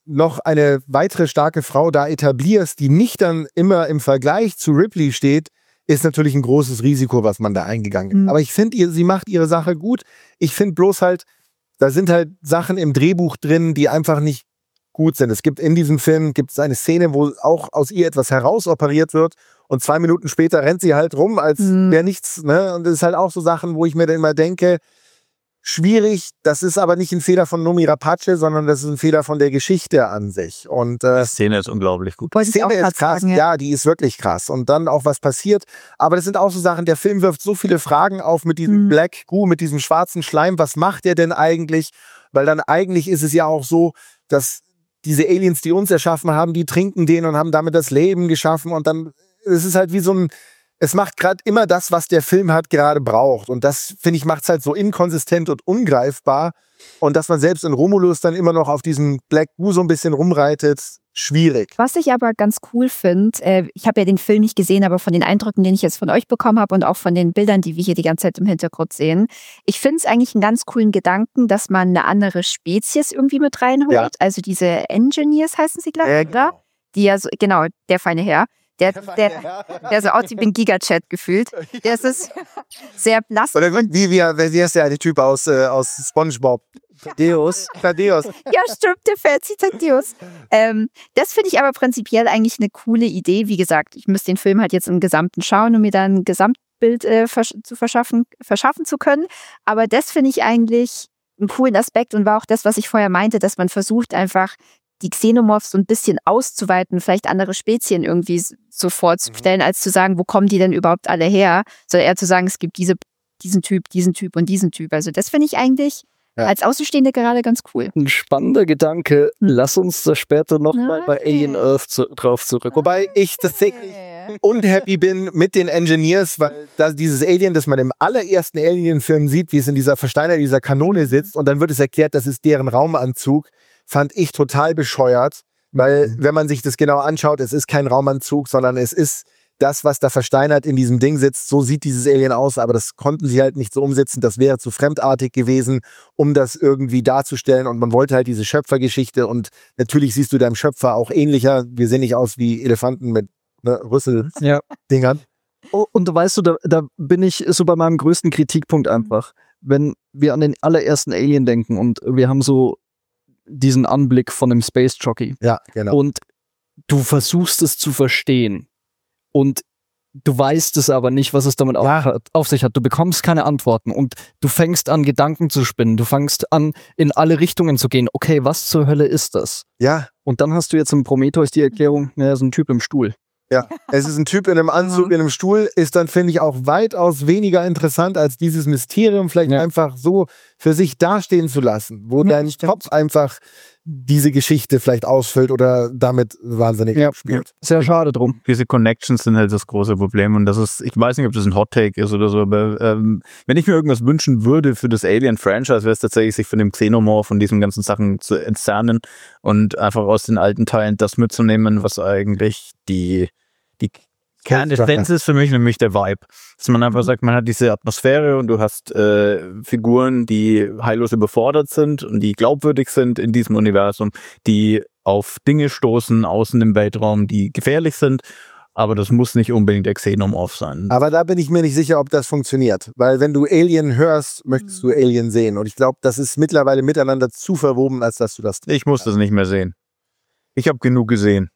noch eine weitere starke Frau da etablierst, die nicht dann immer im Vergleich zu Ripley steht, ist natürlich ein großes Risiko, was man da eingegangen ist. Mhm. Aber ich finde, sie macht ihre Sache gut. Ich finde bloß halt, da sind halt Sachen im Drehbuch drin, die einfach nicht gut sind. Es gibt in diesem Film gibt es eine Szene, wo auch aus ihr etwas herausoperiert wird und zwei Minuten später rennt sie halt rum, als mhm. wäre nichts. Ne? Und das ist halt auch so Sachen, wo ich mir dann immer denke, schwierig, das ist aber nicht ein Fehler von Noomi Rapace, sondern das ist ein Fehler von der Geschichte an sich. Und äh, die Szene ist unglaublich gut. Die Szene ist krass, sagen, ja. ja, die ist wirklich krass. Und dann auch was passiert. Aber das sind auch so Sachen, der Film wirft so viele Fragen auf mit diesem mhm. Black Goo, mit diesem schwarzen Schleim. Was macht der denn eigentlich? Weil dann eigentlich ist es ja auch so, dass diese Aliens, die uns erschaffen haben, die trinken den und haben damit das Leben geschaffen. Und dann es ist halt wie so ein, es macht gerade immer das, was der Film halt gerade braucht. Und das, finde ich, macht es halt so inkonsistent und ungreifbar. Und dass man selbst in Romulus dann immer noch auf diesen Black Goo so ein bisschen rumreitet, schwierig. Was ich aber ganz cool finde, äh, ich habe ja den Film nicht gesehen, aber von den Eindrücken, den ich jetzt von euch bekommen habe und auch von den Bildern, die wir hier die ganze Zeit im Hintergrund sehen, ich finde es eigentlich einen ganz coolen Gedanken, dass man eine andere Spezies irgendwie mit reinholt. Ja. Also diese Engineers heißen sie, glaube ich, äh, oder? Die ja so, genau, der feine Herr. Der, der, der so aussieht wie ein Gigachat gefühlt. Der ist sehr blass. Oder wie, wie, wie heißt der, der Typ aus, äh, aus SpongeBob? Thaddeus. Thaddeus. Ja, stimmt, der Fancy Thaddeus. Ähm, das finde ich aber prinzipiell eigentlich eine coole Idee. Wie gesagt, ich müsste den Film halt jetzt im Gesamten schauen, um mir dann ein Gesamtbild äh, versch- zu verschaffen, verschaffen zu können. Aber das finde ich eigentlich einen coolen Aspekt und war auch das, was ich vorher meinte, dass man versucht einfach die Xenomorphs so ein bisschen auszuweiten, vielleicht andere Spezien irgendwie so vorzustellen, als zu sagen, wo kommen die denn überhaupt alle her, sondern eher zu sagen, es gibt diese, diesen Typ, diesen Typ und diesen Typ. Also das finde ich eigentlich ja. als Außenstehende gerade ganz cool. Ein spannender Gedanke. Lass uns da später noch okay. mal bei Alien Earth zu, drauf zurück. Wobei ich tatsächlich unhappy bin mit den Engineers, weil da dieses Alien, das man im allerersten Alien-Film sieht, wie es in dieser Versteiner dieser Kanone sitzt und dann wird es erklärt, das ist deren Raumanzug, fand ich total bescheuert, weil wenn man sich das genau anschaut, es ist kein Raumanzug, sondern es ist das, was da versteinert in diesem Ding sitzt. So sieht dieses Alien aus, aber das konnten sie halt nicht so umsetzen. Das wäre zu fremdartig gewesen, um das irgendwie darzustellen. Und man wollte halt diese Schöpfergeschichte und natürlich siehst du deinem Schöpfer auch ähnlicher. Wir sehen nicht aus wie Elefanten mit ne, Rüssel-Dingern. Ja. Oh, und weißt du, da, da bin ich so bei meinem größten Kritikpunkt einfach. Wenn wir an den allerersten Alien denken und wir haben so diesen Anblick von dem Space Jockey. Ja, genau. Und du versuchst es zu verstehen. Und du weißt es aber nicht, was es damit ja. auf, auf sich hat. Du bekommst keine Antworten. Und du fängst an, Gedanken zu spinnen. Du fängst an, in alle Richtungen zu gehen. Okay, was zur Hölle ist das? Ja. Und dann hast du jetzt im Prometheus die Erklärung, naja, so ein Typ im Stuhl. Ja, es ist ein Typ in einem Anzug, in einem Stuhl, ist dann, finde ich, auch weitaus weniger interessant, als dieses Mysterium vielleicht ja. einfach so für sich dastehen zu lassen, wo ja, dein stimmt. Kopf einfach diese Geschichte vielleicht ausfüllt oder damit wahnsinnig ja. spielt. Sehr schade drum. Diese Connections sind halt das große Problem und das ist, ich weiß nicht, ob das ein Hot-Take ist oder so, aber ähm, wenn ich mir irgendwas wünschen würde für das Alien-Franchise, wäre es tatsächlich, sich von dem Xenomorph und diesen ganzen Sachen zu entzerren und einfach aus den alten Teilen das mitzunehmen, was eigentlich die, die Kernessenz ist für mich, nämlich der Vibe. Dass man einfach sagt, man hat diese Atmosphäre und du hast äh, Figuren, die heillos überfordert sind und die glaubwürdig sind in diesem Universum, die auf Dinge stoßen außen im Weltraum, die gefährlich sind. Aber das muss nicht unbedingt der Xenomorph sein. Aber da bin ich mir nicht sicher, ob das funktioniert. Weil wenn du Alien hörst, möchtest du Alien sehen. Und ich glaube, das ist mittlerweile miteinander zu verwoben, als dass du das... Ich muss das nicht mehr sehen. Ich habe genug gesehen.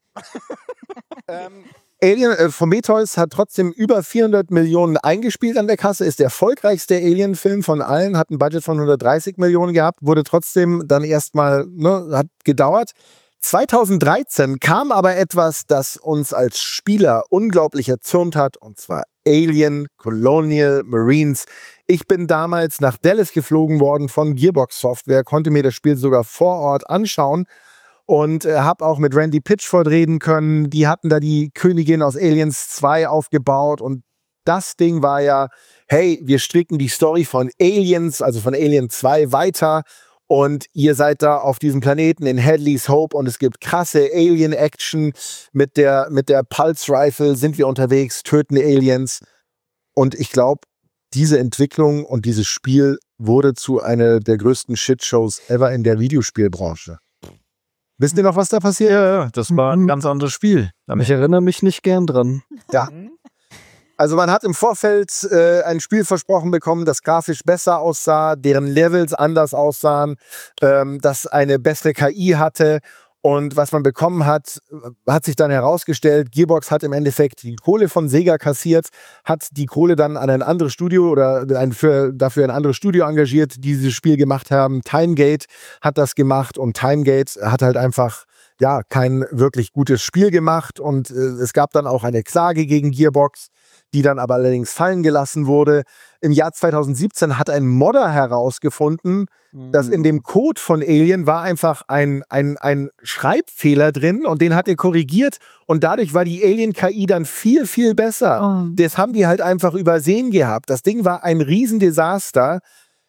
ähm... Alien, äh, Prometheus hat trotzdem über vierhundert Millionen eingespielt an der Kasse, ist der erfolgreichste Alien-Film von allen, hat ein Budget von hundertdreißig Millionen gehabt, wurde trotzdem dann erstmal, ne, hat gedauert. zweitausenddreizehn kam aber etwas, das uns als Spieler unglaublich erzürnt hat, und zwar Alien Colonial Marines. Ich bin damals nach Dallas geflogen worden von Gearbox Software, konnte mir das Spiel sogar vor Ort anschauen. Und äh, habe auch mit Randy Pitchford reden können. Die hatten da die Königin aus Aliens zwei aufgebaut. Und das Ding war ja, hey, wir stricken die Story von Aliens, also von Alien zwei weiter. Und ihr seid da auf diesem Planeten in Hadley's Hope. Und es gibt krasse Alien-Action. Mit der, mit der Pulse-Rifle sind wir unterwegs, töten Aliens. Und ich glaube, diese Entwicklung und dieses Spiel wurde zu einer der größten Shitshows ever in der Videospielbranche. Wisst ihr noch, was da passiert? Ja, ja, das war ein ganz anderes Spiel. Ich erinnere mich nicht gern dran. Ja. Also man hat im Vorfeld äh, ein Spiel versprochen bekommen, das grafisch besser aussah, deren Levels anders aussahen, ähm, das eine bessere K I hatte. Und was man bekommen hat, hat sich dann herausgestellt, Gearbox hat im Endeffekt die Kohle von Sega kassiert, hat die Kohle dann an ein anderes Studio oder ein, für, dafür ein anderes Studio engagiert, die dieses Spiel gemacht haben. Timegate hat das gemacht und Timegate hat halt einfach ja kein wirklich gutes Spiel gemacht und äh, es gab dann auch eine Klage gegen Gearbox, die dann aber allerdings fallen gelassen wurde. Im Jahr zweitausendsiebzehn hat ein Modder herausgefunden, mhm. dass in dem Code von Alien war einfach ein, ein, ein Schreibfehler drin und den hat er korrigiert und dadurch war die Alien-K I dann viel, viel besser. Oh. Das haben die halt einfach übersehen gehabt. Das Ding war ein Riesendesaster.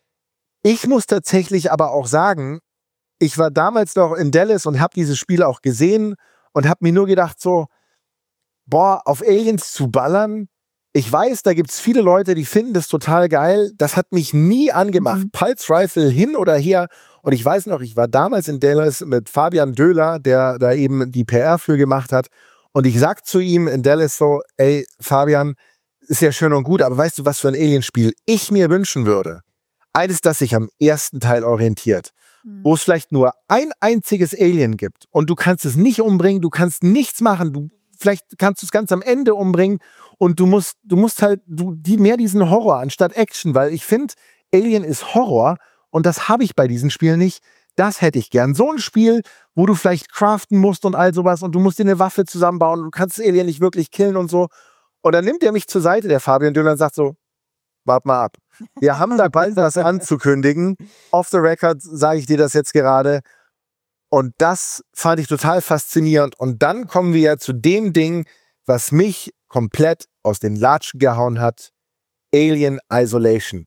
Ich muss tatsächlich aber auch sagen, ich war damals noch in Dallas und habe dieses Spiel auch gesehen und habe mir nur gedacht so, boah, auf Aliens zu ballern, ich weiß, da gibt es viele Leute, die finden das total geil. Das hat mich nie angemacht. Mhm. Pulse Rifle hin oder her. Und ich weiß noch, ich war damals in Dallas mit Fabian Döhler, der da eben die P R für gemacht hat. Und ich sag zu ihm in Dallas so, ey, Fabian, ist ja schön und gut, aber weißt du, was für ein Alienspiel ich mir wünschen würde? Eines, das sich am ersten Teil orientiert. Mhm. Wo es vielleicht nur ein einziges Alien gibt. Und du kannst es nicht umbringen, du kannst nichts machen, du vielleicht kannst du es ganz am Ende umbringen und du musst, du musst halt du, die mehr diesen Horror anstatt Action, weil ich finde, Alien ist Horror und das habe ich bei diesen Spielen nicht. Das hätte ich gern. So ein Spiel, wo du vielleicht craften musst und all sowas und du musst dir eine Waffe zusammenbauen und du kannst das Alien nicht wirklich killen und so. Und dann nimmt er mich zur Seite, der Fabian Döhler, und sagt so, wart mal ab. Wir haben da bald was anzukündigen. Off the record sage ich dir das jetzt gerade. Und das fand ich total faszinierend. Und dann kommen wir ja zu dem Ding, was mich komplett aus den Latschen gehauen hat. Alien Isolation.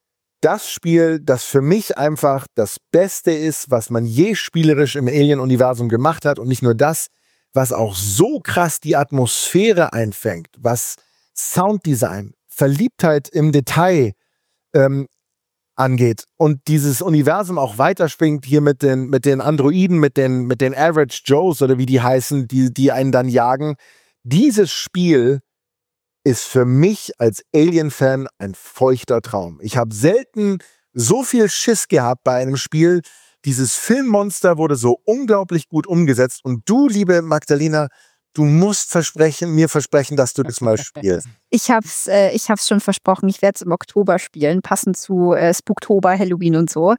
Das Spiel, das für mich einfach das Beste ist, was man je spielerisch im Alien-Universum gemacht hat. Und nicht nur das, was auch so krass die Atmosphäre einfängt, was Sounddesign, Verliebtheit im Detail ähm, angeht und dieses Universum auch weiterspringt hier mit den, mit den Androiden, mit den, mit den Average Joes oder wie die heißen, die, die einen dann jagen. Dieses Spiel ist für mich als Alien-Fan ein feuchter Traum. Ich habe selten so viel Schiss gehabt bei einem Spiel. Dieses Filmmonster wurde so unglaublich gut umgesetzt und du, liebe Magdalena, du musst versprechen, mir versprechen, dass du das mal spielst. Ich hab's, äh, ich hab's schon versprochen. Ich werde es im Oktober spielen, passend zu äh, Spooktober, Halloween und so.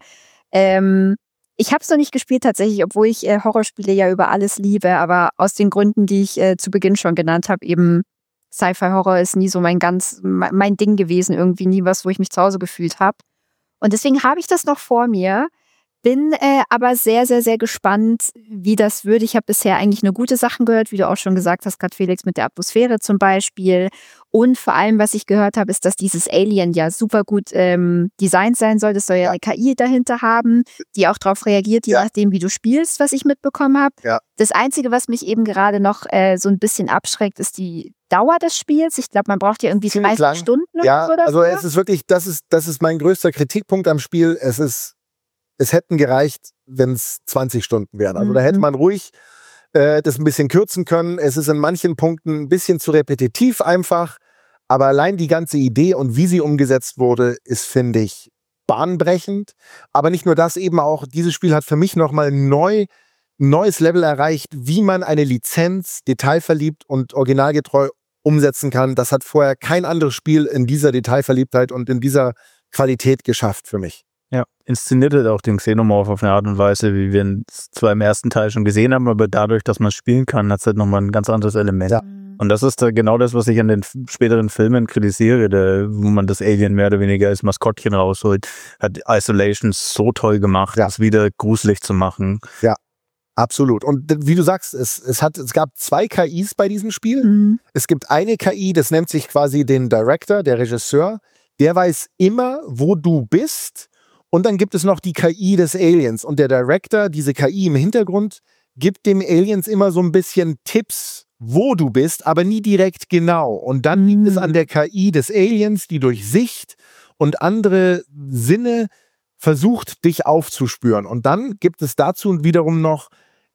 Ähm, ich habe es noch nicht gespielt tatsächlich, obwohl ich äh, Horrorspiele ja über alles liebe, aber aus den Gründen, die ich äh, zu Beginn schon genannt habe, eben Sci-Fi-Horror ist nie so mein ganz mein Ding gewesen, irgendwie nie was, wo ich mich zu Hause gefühlt habe. Und deswegen habe ich das noch vor mir. Bin äh, aber sehr, sehr, sehr gespannt, wie das wird. Ich habe bisher eigentlich nur gute Sachen gehört, wie du auch schon gesagt hast, gerade Felix, mit der Atmosphäre zum Beispiel. Und vor allem, was ich gehört habe, ist, dass dieses Alien ja super gut ähm, designt sein soll. Das soll ja, ja eine K I dahinter haben, die auch darauf reagiert, je ja. nachdem, wie du spielst, was ich mitbekommen habe. Ja. Das Einzige, was mich eben gerade noch äh, so ein bisschen abschreckt, ist die Dauer des Spiels. Ich glaube, man braucht ja irgendwie dreißig lang. Stunden ja, oder so. Also es ist wirklich, das ist, das ist mein größter Kritikpunkt am Spiel. Es ist Es hätten gereicht, wenn es zwanzig Stunden wären. Also mhm. da hätte man ruhig äh, das ein bisschen kürzen können. Es ist in manchen Punkten ein bisschen zu repetitiv einfach. Aber allein die ganze Idee und wie sie umgesetzt wurde, ist, finde ich, bahnbrechend. Aber nicht nur das, eben auch, dieses Spiel hat für mich nochmal neu, ein neues Level erreicht, wie man eine Lizenz detailverliebt und originalgetreu umsetzen kann. Das hat vorher kein anderes Spiel in dieser Detailverliebtheit und in dieser Qualität geschafft für mich. Ja, inszeniert halt auch den Xenomorph auf eine Art und Weise, wie wir ihn zwar im ersten Teil schon gesehen haben, aber dadurch, dass man es spielen kann, hat es halt nochmal ein ganz anderes Element. Ja. Und das ist da genau das, was ich an den späteren Filmen kritisiere, der, wo man das Alien mehr oder weniger als Maskottchen rausholt, hat Isolation so toll gemacht, ja. das wieder gruselig zu machen. Ja, absolut. Und wie du sagst, es, es, hat, es gab zwei K Is bei diesem Spiel. Mhm. Es gibt eine K I, das nennt sich quasi den Director, der Regisseur, der weiß immer, wo du bist. Und dann gibt es noch die K I des Aliens. Und der Director, diese K I im Hintergrund, gibt dem Aliens immer so ein bisschen Tipps, wo du bist, aber nie direkt genau. Und dann liegt es an der K I des Aliens, die durch Sicht und andere Sinne versucht, dich aufzuspüren. Und dann gibt es dazu wiederum noch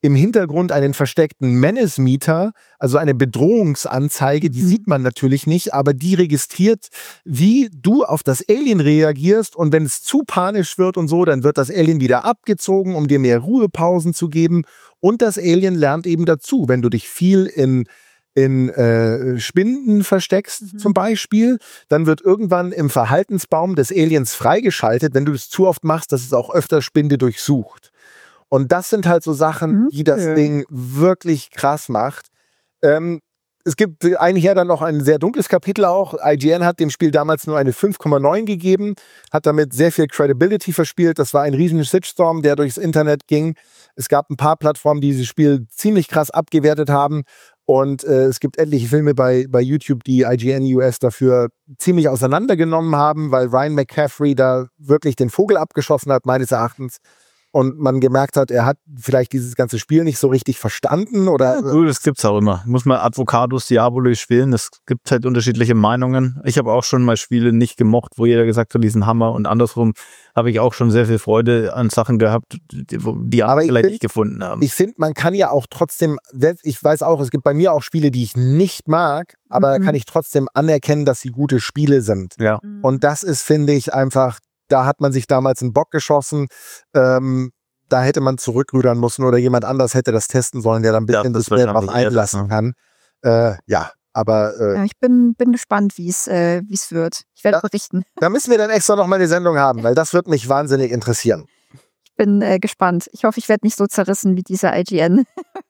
im Hintergrund einen versteckten Menace-Meter, also eine Bedrohungsanzeige, die sieht man natürlich nicht, aber die registriert, wie du auf das Alien reagierst, und wenn es zu panisch wird und so, dann wird das Alien wieder abgezogen, um dir mehr Ruhepausen zu geben, und das Alien lernt eben dazu, wenn du dich viel in in äh, Spinden versteckst mhm. zum Beispiel, dann wird irgendwann im Verhaltensbaum des Aliens freigeschaltet, wenn du es zu oft machst, dass es auch öfter Spinde durchsucht. Und das sind halt so Sachen, die das ja. Ding wirklich krass macht. Ähm, es gibt eigentlich ja dann noch ein sehr dunkles Kapitel auch. I G N hat dem Spiel damals nur eine fünf Komma neun gegeben, hat damit sehr viel Credibility verspielt. Das war ein riesiger Shitstorm, der durchs Internet ging. Es gab ein paar Plattformen, die dieses Spiel ziemlich krass abgewertet haben. Und äh, es gibt etliche Filme bei, bei YouTube, die I G N U S dafür ziemlich auseinandergenommen haben, weil Ryan McCaffrey da wirklich den Vogel abgeschossen hat, meines Erachtens. Und man gemerkt hat, er hat vielleicht dieses ganze Spiel nicht so richtig verstanden. Oder ja, das gibt's auch immer. Muss man Advocatus Diaboli spielen. Es gibt halt unterschiedliche Meinungen. Ich habe auch schon mal Spiele nicht gemocht, wo jeder gesagt hat, die sind Hammer. Und andersrum habe ich auch schon sehr viel Freude an Sachen gehabt, die, die andere vielleicht nicht gefunden haben. Ich finde, man kann ja auch trotzdem, ich weiß auch, es gibt bei mir auch Spiele, die ich nicht mag, aber mhm. da kann ich trotzdem anerkennen, dass sie gute Spiele sind. Ja. Und das ist, finde ich, einfach, da hat man sich damals einen Bock geschossen. Ähm, da hätte man zurückrudern müssen oder jemand anders hätte das testen sollen, der dann ein bisschen ja, das mehr drauf einlassen kann. Äh, ja, aber... Äh, ja, ich bin, bin gespannt, wie es äh, wie es wird. Ich werde da, berichten. Da müssen wir dann extra noch mal eine Sendung haben, weil das wird mich wahnsinnig interessieren. Ich bin äh, gespannt. Ich hoffe, ich werde nicht so zerrissen wie dieser I G N.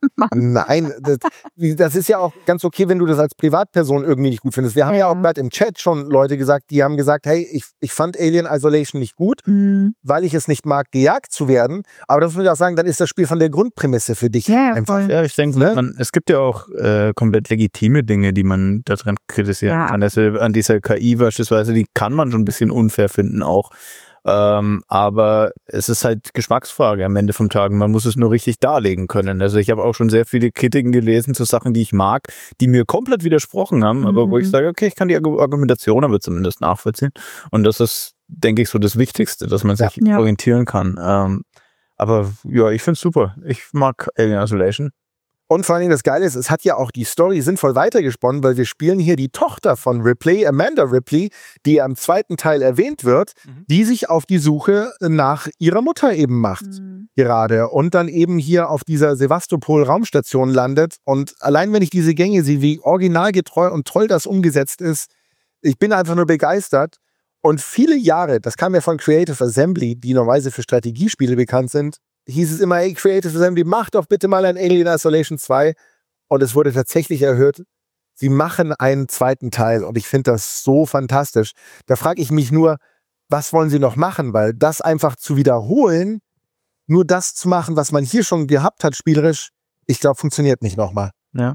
Nein, das, das ist ja auch ganz okay, wenn du das als Privatperson irgendwie nicht gut findest. Wir haben ja, ja auch gerade im Chat schon Leute gesagt, die haben gesagt, hey, ich, ich fand Alien Isolation nicht gut, mhm. weil ich es nicht mag, gejagt zu werden. Aber das würde ich auch sagen, dann ist das Spiel von der Grundprämisse für dich ja, einfach. Voll. Ja, ich denke, ne? man, es gibt ja auch äh, komplett legitime Dinge, die man daran kritisieren ja. kann. Also an dieser K I beispielsweise, die kann man schon ein bisschen unfair finden auch. Ähm, aber es ist halt Geschmacksfrage am Ende vom Tag. Man muss es nur richtig darlegen können. Also ich habe auch schon sehr viele Kritiken gelesen zu Sachen, die ich mag, die mir komplett widersprochen haben, mhm. aber wo ich sage, okay, ich kann die Argumentation aber zumindest nachvollziehen. Und das ist, denke ich, so das Wichtigste, dass man sich ja. orientieren kann. Ähm, aber ja, ich finde es super. Ich mag Alien Isolation. Und vor allem das Geile ist, es hat ja auch die Story sinnvoll weitergesponnen, weil wir spielen hier die Tochter von Ripley, Amanda Ripley, die am zweiten Teil erwähnt wird, mhm. die sich auf die Suche nach ihrer Mutter eben macht mhm. gerade und dann eben hier auf dieser Sevastopol-Raumstation landet. Und allein wenn ich diese Gänge sehe, wie originalgetreu und toll das umgesetzt ist, ich bin einfach nur begeistert. Und viele Jahre, das kam ja von Creative Assembly, die normalerweise für Strategiespiele bekannt sind, hieß es immer, hey, Creative Assembly, mach doch bitte mal ein Alien Isolation zwei. Und es wurde tatsächlich erhöht. Sie machen einen zweiten Teil. Und ich finde das so fantastisch. Da frage ich mich nur, was wollen sie noch machen? Weil das einfach zu wiederholen, nur das zu machen, was man hier schon gehabt hat, spielerisch, ich glaube, funktioniert nicht nochmal. Ja.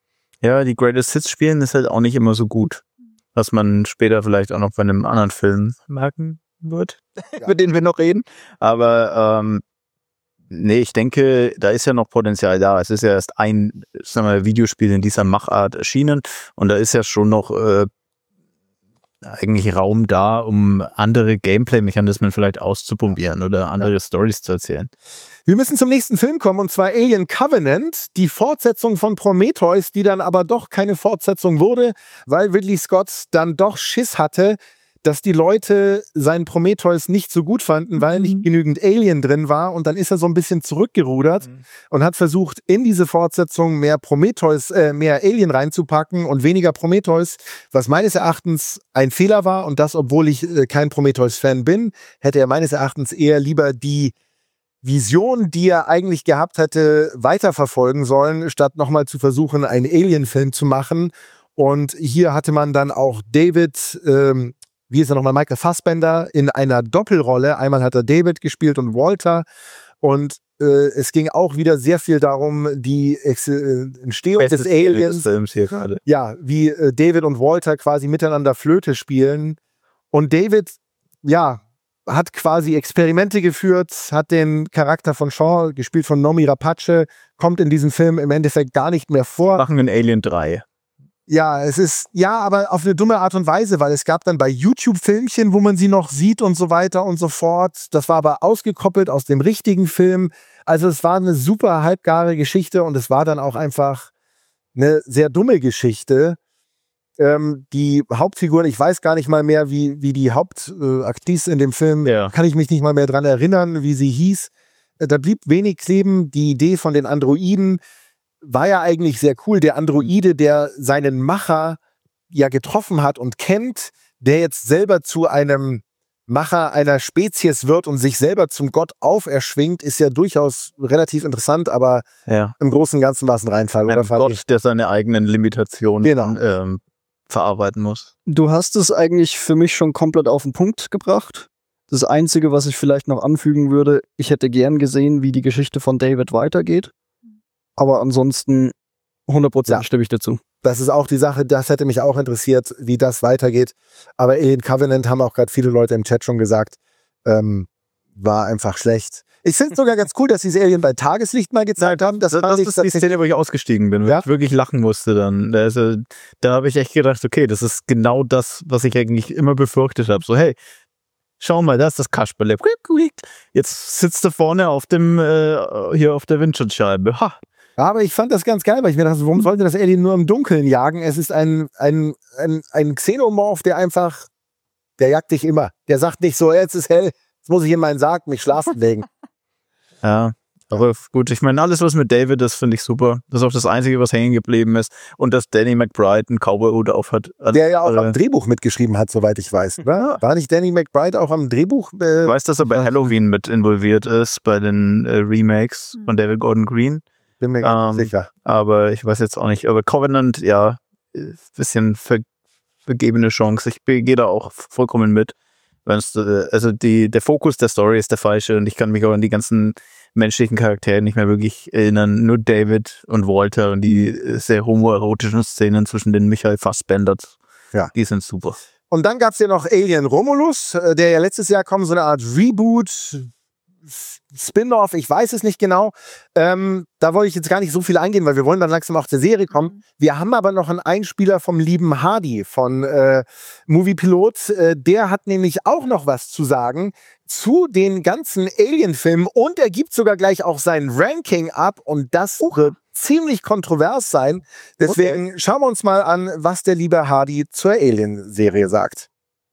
Ja, die Greatest Hits spielen ist halt auch nicht immer so gut. Was man später vielleicht auch noch bei einem anderen Film merken wird, ja. über den wir noch reden. Aber, ähm, nee, ich denke, da ist ja noch Potenzial da. Es ist ja erst ein, sagen wir, Videospiel in dieser Machart erschienen und da ist ja schon noch äh, eigentlich Raum da, um andere Gameplay-Mechanismen vielleicht auszuprobieren oder andere ja. Stories zu erzählen. Wir müssen zum nächsten Film kommen, und zwar Alien Covenant, die Fortsetzung von Prometheus, die dann aber doch keine Fortsetzung wurde, weil Ridley Scott dann doch Schiss hatte, dass die Leute seinen Prometheus nicht so gut fanden, weil mhm. nicht genügend Alien drin war. Und dann ist er so ein bisschen zurückgerudert mhm. und hat versucht, in diese Fortsetzung mehr Prometheus, äh, mehr Alien reinzupacken und weniger Prometheus, was meines Erachtens ein Fehler war. Und das, obwohl ich äh, kein Prometheus-Fan bin, hätte er meines Erachtens eher lieber die Vision, die er eigentlich gehabt hätte, weiterverfolgen sollen, statt nochmal zu versuchen, einen Alien-Film zu machen. Und hier hatte man dann auch David, ähm, wie ist er nochmal, Michael Fassbender in einer Doppelrolle. Einmal hat er David gespielt und Walter. Und äh, es ging auch wieder sehr viel darum, die Ex äh, Entstehung Bestes des Aliens. Des Films hier gerade. Ja, wie äh, David und Walter quasi miteinander Flöte spielen. Und David, ja, hat quasi Experimente geführt, hat den Charakter von Shaw, gespielt von Nomi Rapace, kommt in diesem Film im Endeffekt gar nicht mehr vor. Machen in Alien drei. Ja, es ist, ja, aber auf eine dumme Art und Weise, weil es gab dann bei YouTube Filmchen, wo man sie noch sieht und so weiter und so fort. Das war aber ausgekoppelt aus dem richtigen Film. Also es war eine super halbgare Geschichte und es war dann auch einfach eine sehr dumme Geschichte. Ähm, die Hauptfiguren, ich weiß gar nicht mal mehr, wie, wie die Hauptaktrice in dem Film, Ja. kann ich mich nicht mal mehr dran erinnern, wie sie hieß. Äh, Da blieb wenig kleben. Die Idee von den Androiden war ja eigentlich sehr cool. Der Androide, der seinen Macher ja getroffen hat und kennt, der jetzt selber zu einem Macher einer Spezies wird und sich selber zum Gott auferschwingt, ist ja durchaus relativ interessant, aber Ja. im Großen und Ganzen war es ein Reinfall. Oder Ein fand ich? Gott, der seine eigenen Limitationen Genau. ähm, verarbeiten muss. Du hast es eigentlich für mich schon komplett auf den Punkt gebracht. Das Einzige, was ich vielleicht noch anfügen würde, ich hätte gern gesehen, wie die Geschichte von David weitergeht. Aber ansonsten hundert Prozent Ja. stimme ich dazu. Das ist auch die Sache, das hätte mich auch interessiert, wie das weitergeht. Aber Alien Covenant haben auch gerade viele Leute im Chat schon gesagt, ähm, war einfach schlecht. Ich finde es sogar ganz cool, dass sie das Alien bei Tageslicht mal gezeigt haben. Das, Das, fand das ich ist die tatsächlich- Szene, wo ich ausgestiegen bin, wo Ja? ich wirklich lachen musste dann. Also, da habe ich echt gedacht, okay, das ist genau das, was ich eigentlich immer befürchtet habe. So, hey, schau mal, da ist das Kasperle. Jetzt sitzt er vorne auf dem, äh, hier auf der Windschutzscheibe. Ha. Aber ich fand das ganz geil, weil ich mir dachte, warum sollte das Alien nur im Dunkeln jagen? Es ist ein, ein, ein, ein Xenomorph, der einfach, der jagt dich immer. Der sagt nicht so, jetzt ist hell, jetzt muss ich in meinen Sarg mich schlafen legen. Ja, aber gut, ich meine, alles, was mit David ist, finde ich super. Das ist auch das Einzige, was hängen geblieben ist. Und dass Danny McBride einen Cowboy-Hut auf hat. Der ja auch äh, am Drehbuch mitgeschrieben hat, soweit ich weiß. Ne? War nicht Danny McBride auch am Drehbuch? Äh, Ich weiß, dass er bei Halloween mit involviert ist, bei den äh, Remakes von David Gordon Green. bin mir gar ähm, nicht sicher. Aber ich weiß jetzt auch nicht. Aber Covenant, ja, ist ein bisschen ver vergebene Chance. Ich gehe da auch vollkommen mit. Wenn's, äh, also die, der Fokus der Story ist der falsche und ich kann mich auch an die ganzen menschlichen Charaktere nicht mehr wirklich erinnern. Nur David und Walter und die äh, sehr homoerotischen Szenen zwischen den Michael Fassbender. Ja. Die sind super. Und dann gab es ja noch Alien Romulus, äh, der ja letztes Jahr kommt, so eine Art Reboot, Spin-off, ich weiß es nicht genau. Ähm, da wollte ich jetzt gar nicht so viel eingehen, weil wir wollen dann langsam auch zur Serie kommen. Wir haben aber noch einen Einspieler vom lieben Hardy von äh, Movie Pilot. Äh, der hat nämlich auch noch was zu sagen zu den ganzen Alien-Filmen und er gibt sogar gleich auch sein Ranking ab und das wird ziemlich kontrovers sein. Deswegen okay. Schauen wir uns mal an, was der liebe Hardy zur Alien-Serie sagt.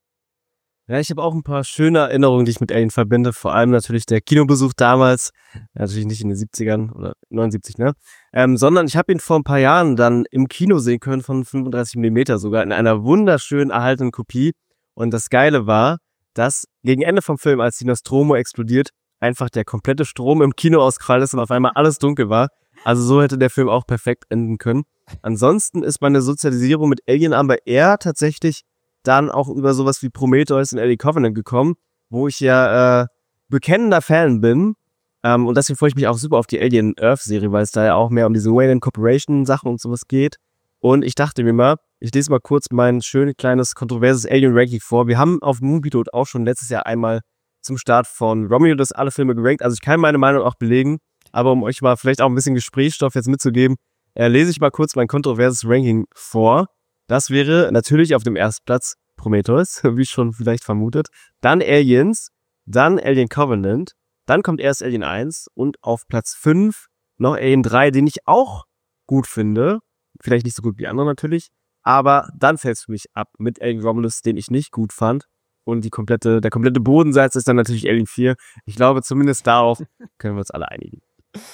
Ja, ich habe auch ein paar schöne Erinnerungen, die ich mit Alien verbinde. Vor allem natürlich der Kinobesuch damals. Natürlich nicht in den siebzigern oder neunundsiebzig, ne? Ähm, sondern ich habe ihn vor ein paar Jahren dann im Kino sehen können, von fünfunddreißig Millimeter sogar, in einer wunderschön erhaltenen Kopie. Und das Geile war, dass gegen Ende vom Film, als die Nostromo explodiert, einfach der komplette Strom im Kino ausgekrallt ist und auf einmal alles dunkel war. Also so hätte der Film auch perfekt enden können. Ansonsten ist meine Sozialisierung mit Alien aber eher tatsächlich dann auch über sowas wie Prometheus und Alien Covenant gekommen, wo ich ja äh, bekennender Fan bin. Ähm, und deswegen freue ich mich auch super auf die Alien Earth-Serie, weil es da ja auch mehr um diese Wayland Corporation-Sachen und sowas geht. Und ich dachte mir mal, ich lese mal kurz mein schön kleines, kontroverses Alien-Ranking vor. Wir haben auf Moonpilot auch schon letztes Jahr einmal zum Start von Romulus alle Filme gerankt. Also ich kann meine Meinung auch belegen, aber um euch mal vielleicht auch ein bisschen Gesprächsstoff jetzt mitzugeben, äh, lese ich mal kurz mein kontroverses Ranking vor. Das wäre natürlich auf dem ersten Platz Prometheus, wie schon vielleicht vermutet. Dann Aliens, dann Alien Covenant, dann kommt erst Alien eins und auf Platz fünf noch Alien drei, den ich auch gut finde. Vielleicht nicht so gut wie andere natürlich, aber dann fällt es für mich ab mit Alien Romulus, den ich nicht gut fand. Und die komplette, der komplette Bodensatz ist dann natürlich Alien vier. Ich glaube, zumindest darauf können wir uns alle einigen.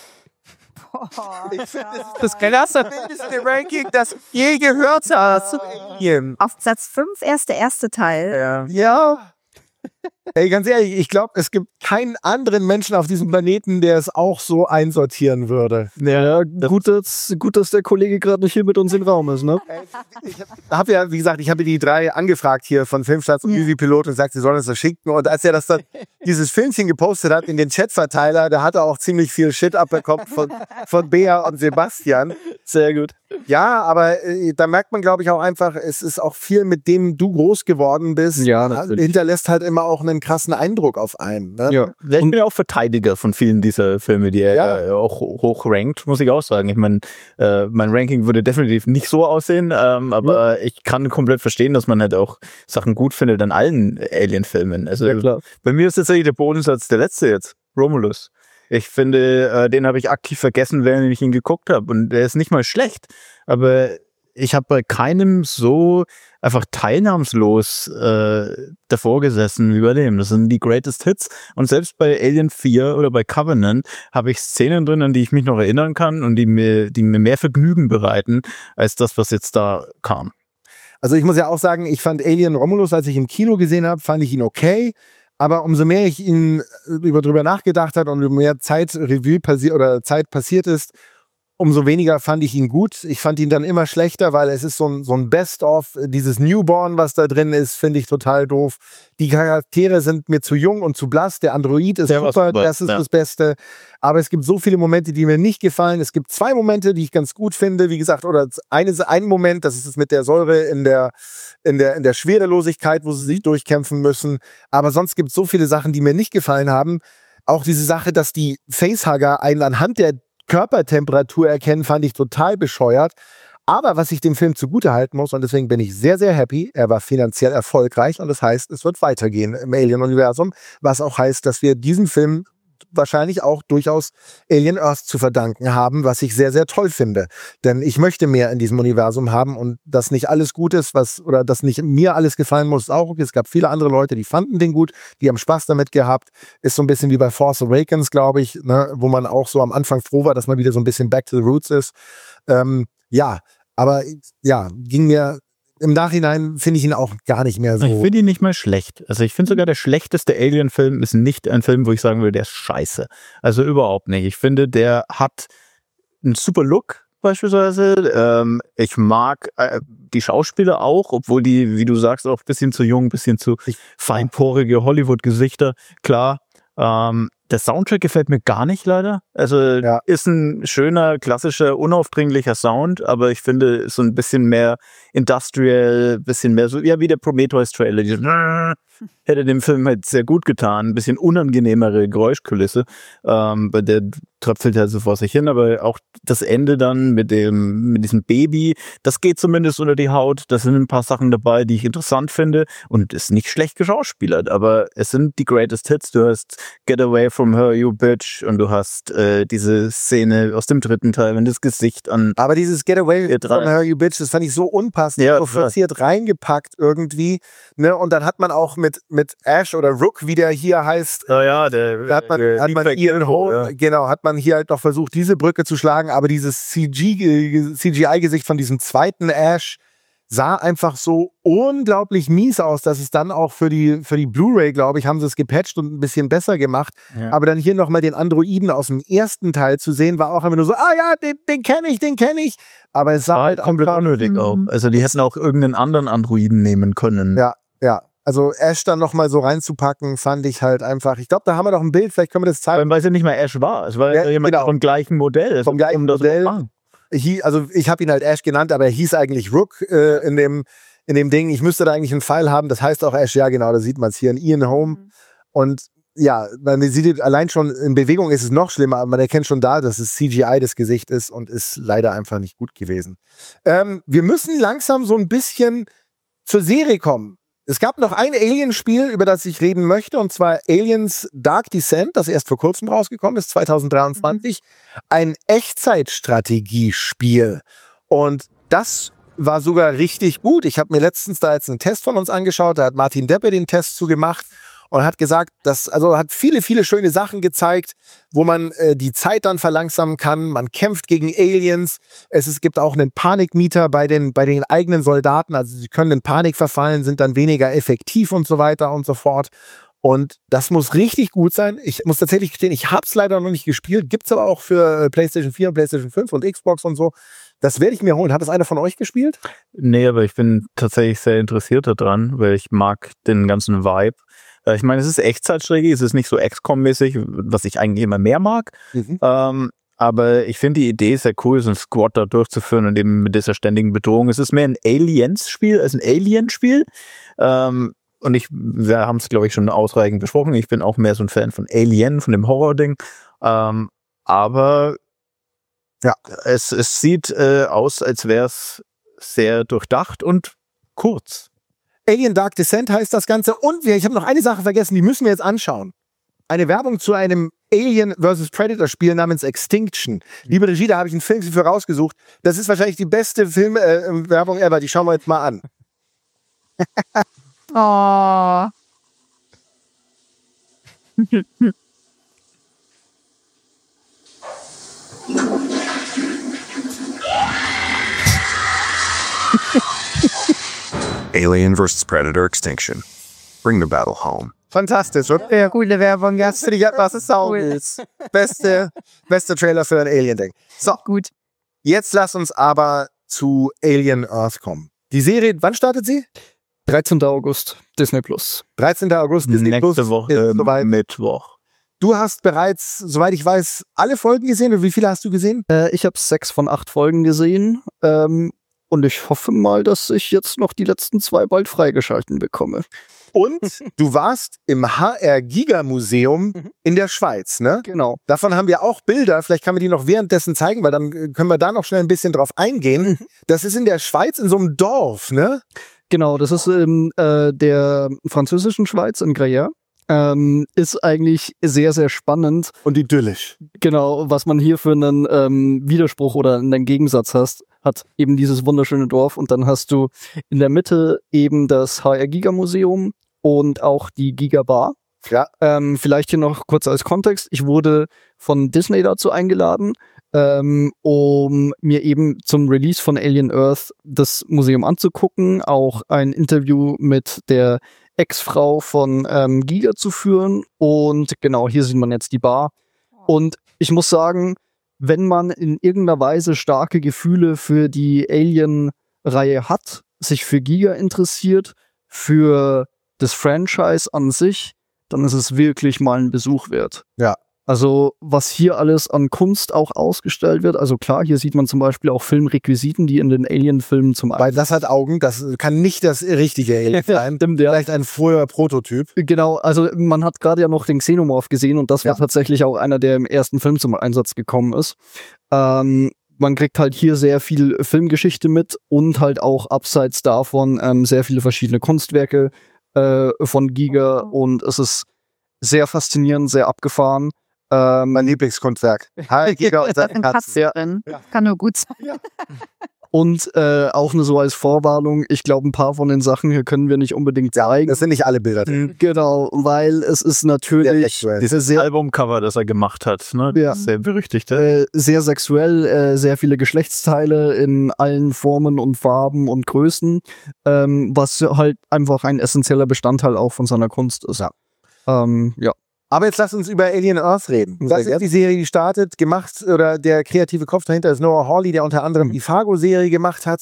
Ich finde, Das krasseste Ranking, das je gehört hast. Auf Platz fünf erst der erste Teil. Ja. ja. Ey, ganz ehrlich, ich glaube, es gibt keinen anderen Menschen auf diesem Planeten, der es auch so einsortieren würde. Ja, gut, dass, gut, dass der Kollege gerade nicht hier mit uns im Raum ist, ne? Ich habe ja, wie gesagt, ich habe die drei angefragt hier von Filmstarts und Movie Pilot und gesagt, sie sollen uns das schicken. Und als er das dann, dieses Filmchen gepostet hat in den Chatverteiler, da hat er auch ziemlich viel Shit abbekommen von, von Bea und Sebastian. Sehr gut. Ja, aber äh, da merkt man, glaube ich, auch einfach, es ist auch viel, mit dem du groß geworden bist. Ja, natürlich. Hinterlässt halt immer auch einen krassen Eindruck auf einen. Ne? Ja. Ich bin ja auch Verteidiger von vielen dieser Filme, die er Ja. äh, auch hoch rankt, muss ich auch sagen. Ich meine, äh, mein Ranking würde definitiv nicht so aussehen, ähm, aber ich kann komplett verstehen, dass man halt auch Sachen gut findet an allen Alien-Filmen. Also Ja, klar. bei mir ist tatsächlich der Bodensatz der letzte jetzt, Romulus. Ich finde, äh, den habe ich aktiv vergessen, während ich ihn geguckt habe. Und der ist nicht mal schlecht. Aber ich habe bei keinem so einfach teilnahmslos äh, davor gesessen wie bei dem. Das sind die Greatest Hits. Und selbst bei Alien vier oder bei Covenant habe ich Szenen drin, an die ich mich noch erinnern kann und die mir, die mir mehr Vergnügen bereiten, als das, was jetzt da kam. Also ich muss ja auch sagen, ich fand Alien Romulus, als ich im Kino gesehen habe, fand ich ihn okay. Aber umso mehr ich ihn über drüber nachgedacht habe und umso mehr Zeit Revue passiert oder Zeit passiert ist, umso weniger fand ich ihn gut. Ich fand ihn dann immer schlechter, weil es ist so ein, so ein Best-of. Dieses Newborn, was da drin ist, finde ich total doof. Die Charaktere sind mir zu jung und zu blass. Der Android ist Der super, super, das ist ja. das Beste. Aber es gibt so viele Momente, die mir nicht gefallen. Es gibt zwei Momente, die ich ganz gut finde. Wie gesagt, oder eine, ein Moment, das ist es mit der Säure in der, in der, in der Schwerelosigkeit, wo sie sich durchkämpfen müssen. Aber sonst gibt es so viele Sachen, die mir nicht gefallen haben. Auch diese Sache, dass die Facehugger einen anhand der Körpertemperatur erkennen, fand ich total bescheuert. Aber was ich dem Film zugutehalten muss, und deswegen bin ich sehr, sehr happy, er war finanziell erfolgreich und das heißt, es wird weitergehen im Alien-Universum, was auch heißt, dass wir diesen Film wahrscheinlich auch durchaus Alien Earth zu verdanken haben, was ich sehr, sehr toll finde. Denn ich möchte mehr in diesem Universum haben und dass nicht alles gut ist, was, oder dass nicht mir alles gefallen muss, auch okay. Es gab viele andere Leute, die fanden den gut, die haben Spaß damit gehabt. Ist so ein bisschen wie bei Force Awakens, glaube ich, ne, wo man auch so am Anfang froh war, dass man wieder so ein bisschen back to the roots ist. Ähm, ja, aber ja, ging mir im Nachhinein finde ich ihn auch gar nicht mehr so. Ich finde ihn nicht mal schlecht. Also ich finde sogar der schlechteste Alien-Film ist nicht ein Film, wo ich sagen würde, der ist scheiße. Also überhaupt nicht. Ich finde, der hat einen super Look beispielsweise. Ähm, ich mag äh, die Schauspieler auch, obwohl die, wie du sagst, auch ein bisschen zu jung, ein bisschen zu feinporige Hollywood-Gesichter. Klar. Ähm, der Soundtrack gefällt mir gar nicht leider. Also ja. Ist ein schöner, klassischer, unaufdringlicher Sound, aber ich finde so ein bisschen mehr industrial, bisschen mehr so, ja, wie der Prometheus-Trailer. Die hätte dem Film halt sehr gut getan. Ein bisschen unangenehmere Geräuschkulisse. Ähm, bei der tröpfelt halt so vor sich hin, aber auch das Ende dann mit dem, mit diesem Baby, das geht zumindest unter die Haut. Da sind ein paar Sachen dabei, die ich interessant finde und ist nicht schlecht geschauspielert, aber es sind die Greatest Hits. Du hast Get Away from Her, You Bitch, und du hast äh, diese Szene aus dem dritten Teil, wenn das Gesicht an... Aber dieses Get Away from Her, You Bitch, das fand ich so unpassend, ja, so forciert reingepackt irgendwie, ne, und dann hat man auch mit, mit Ash oder Rook, wie der hier heißt, oh ja, der, da hat man, der hat man Ian Holm, ja. genau, hat man hier halt noch versucht, diese Brücke zu schlagen, aber dieses C G, C G I-Gesicht von diesem zweiten Ash sah einfach so unglaublich mies aus, dass es dann auch für die, für die Blu-ray, glaube ich, haben sie es gepatcht und ein bisschen besser gemacht. Ja. Aber dann hier nochmal den Androiden aus dem ersten Teil zu sehen, war auch immer nur so, ah ja, den, den kenne ich, den kenne ich. Aber es sah halt komplett unnötig mhm. auch. Also die hätten auch irgendeinen anderen Androiden nehmen können. Ja, ja. Also Ash dann nochmal so reinzupacken, fand ich halt einfach, ich glaube, da haben wir doch ein Bild, vielleicht können wir das zeigen. Weil es ja nicht mal Ash war, es war ja, jemand genau. vom gleichen Modell. Vom gleichen Modell. Hie, also ich habe ihn halt Ash genannt, aber er hieß eigentlich Rook äh, in, dem, in dem Ding. Ich müsste da eigentlich einen Pfeil haben, das heißt auch Ash, ja genau, da sieht man es hier, in Ian Holm. Mhm. Und ja, man sieht allein schon, in Bewegung ist es noch schlimmer, aber man erkennt schon da, dass es C G I das Gesicht ist und ist leider einfach nicht gut gewesen. Ähm, wir müssen langsam so ein bisschen zur Serie kommen. Es gab noch ein Alien-Spiel, über das ich reden möchte, und zwar Aliens Dark Descent, das erst vor kurzem rausgekommen ist, zwanzig dreiundzwanzig. Mhm. Ein Echtzeitstrategiespiel. Und das war sogar richtig gut. Ich habe mir letztens da jetzt einen Test von uns angeschaut, da hat Martin Deppe den Test zu gemacht und hat gesagt, dass, also hat viele, viele schöne Sachen gezeigt, wo man äh, die Zeit dann verlangsamen kann. Man kämpft gegen Aliens. Es, es gibt auch einen Panikmeter bei den, bei den eigenen Soldaten. Also sie können in Panik verfallen, sind dann weniger effektiv und so weiter und so fort. Und das muss richtig gut sein. Ich muss tatsächlich gestehen, ich habe es leider noch nicht gespielt. Gibt es aber auch für PlayStation vier und PlayStation fünf und Xbox und so. Das werde ich mir holen. Hat das einer von euch gespielt? Nee, aber ich bin tatsächlich sehr interessiert daran, weil ich mag den ganzen Vibe. Ich meine, es ist Echtzeitstrategie, es ist nicht so X COM-mäßig, was ich eigentlich immer mehr mag. Mhm. Ähm, aber ich finde die Idee sehr cool, so ein Squad da durchzuführen und eben mit dieser ständigen Bedrohung. Es ist mehr ein Aliens-Spiel als ein Alien-Spiel. Ähm, und ich, wir haben es, glaube ich, schon ausreichend besprochen. Ich bin auch mehr so ein Fan von Alien, von dem Horror-Ding. Ähm, aber ja, es, es sieht äh, aus, als wäre es sehr durchdacht und kurz. Alien Dark Descent heißt das Ganze. Und wir, ich habe noch eine Sache vergessen, die müssen wir jetzt anschauen. Eine Werbung zu einem Alien versus. Predator Spiel namens Extinction. Liebe Regie, da habe ich einen Film für rausgesucht. Das ist wahrscheinlich die beste Filmwerbung äh, ever. Die schauen wir jetzt mal an. Oh. Alien versus. Predator Extinction. Bring the battle home. Fantastisch, oder? Ja, coole Werbung. Ja, finde ich etwas Saubles. Beste, beste Trailer für ein Alien-Ding. So, gut. Jetzt lass uns aber zu Alien Earth kommen. Die Serie, wann startet sie? dreizehnter August, Disney Plus. dreizehnter August, Disney Nächste Plus. Woche, ist äh, soweit. Mittwoch. Du hast bereits, soweit ich weiß, alle Folgen gesehen. Und wie viele hast du gesehen? Äh, ich habe sechs von acht Folgen gesehen. Ähm, und ich hoffe mal, dass ich jetzt noch die letzten zwei bald freigeschalten bekomme. Und du warst im H R Giga Museum in der Schweiz, ne? Genau. Davon haben wir auch Bilder. Vielleicht kann man die noch währenddessen zeigen, weil dann können wir da noch schnell ein bisschen drauf eingehen. Das ist in der Schweiz in so einem Dorf, ne? Genau, das ist in äh, der französischen Schweiz, in Gruyère. Ähm, ist eigentlich sehr, sehr spannend. Und idyllisch. Genau, was man hier für einen ähm, Widerspruch oder einen Gegensatz hast, hat eben dieses wunderschöne Dorf und dann hast du in der Mitte eben das H R Giga Museum und auch die Giga Bar. Ja. Ähm, vielleicht hier noch kurz als Kontext. Ich wurde von Disney dazu eingeladen, ähm, um mir eben zum Release von Alien Earth das Museum anzugucken, auch ein Interview mit der Ex-Frau von ähm, Giga zu führen. Und genau, hier sieht man jetzt die Bar. Und ich muss sagen, wenn man in irgendeiner Weise starke Gefühle für die Alien-Reihe hat, sich für Giga interessiert, für das Franchise an sich, dann ist es wirklich mal ein Besuch wert. Ja. Also was hier alles an Kunst auch ausgestellt wird, also klar, hier sieht man zum Beispiel auch Filmrequisiten, die in den Alien-Filmen zum Weil das hat Augen, das kann nicht das richtige Alien sein. Stimmt, ja. Vielleicht ein früher Prototyp. Genau, also man hat gerade ja noch den Xenomorph gesehen und das war Ja. tatsächlich auch einer, der im ersten Film zum Einsatz gekommen ist. Ähm, man kriegt halt hier sehr viel Filmgeschichte mit und halt auch abseits davon ähm, sehr viele verschiedene Kunstwerke äh, von Giga und es ist sehr faszinierend, sehr abgefahren. Ähm, Mein Lieblingskunstwerk. H R Giga und Da seine sind Katzen. Katzen drin. Kann nur gut sein. Und äh, auch nur so als Vorwarnung, ich glaube, ein paar von den Sachen hier können wir nicht unbedingt zeigen. Das sind nicht alle Bilder drin. Genau, weil es ist Sehr natürlich sexuell. sehr, Dieses Albumcover, das er gemacht hat, ne? Ja. Das ist sehr berüchtigt. äh, sehr sexuell, äh, sehr viele Geschlechtsteile in allen Formen und Farben und Größen, ähm, was halt einfach ein essentieller Bestandteil auch von seiner Kunst ist. Ja. Ähm, ja. Aber jetzt lass uns über Alien Earth reden. Sehr Das ist gerne. die Serie, die startet, gemacht, oder der kreative Kopf dahinter ist Noah Hawley, der unter anderem die Fargo-Serie gemacht hat.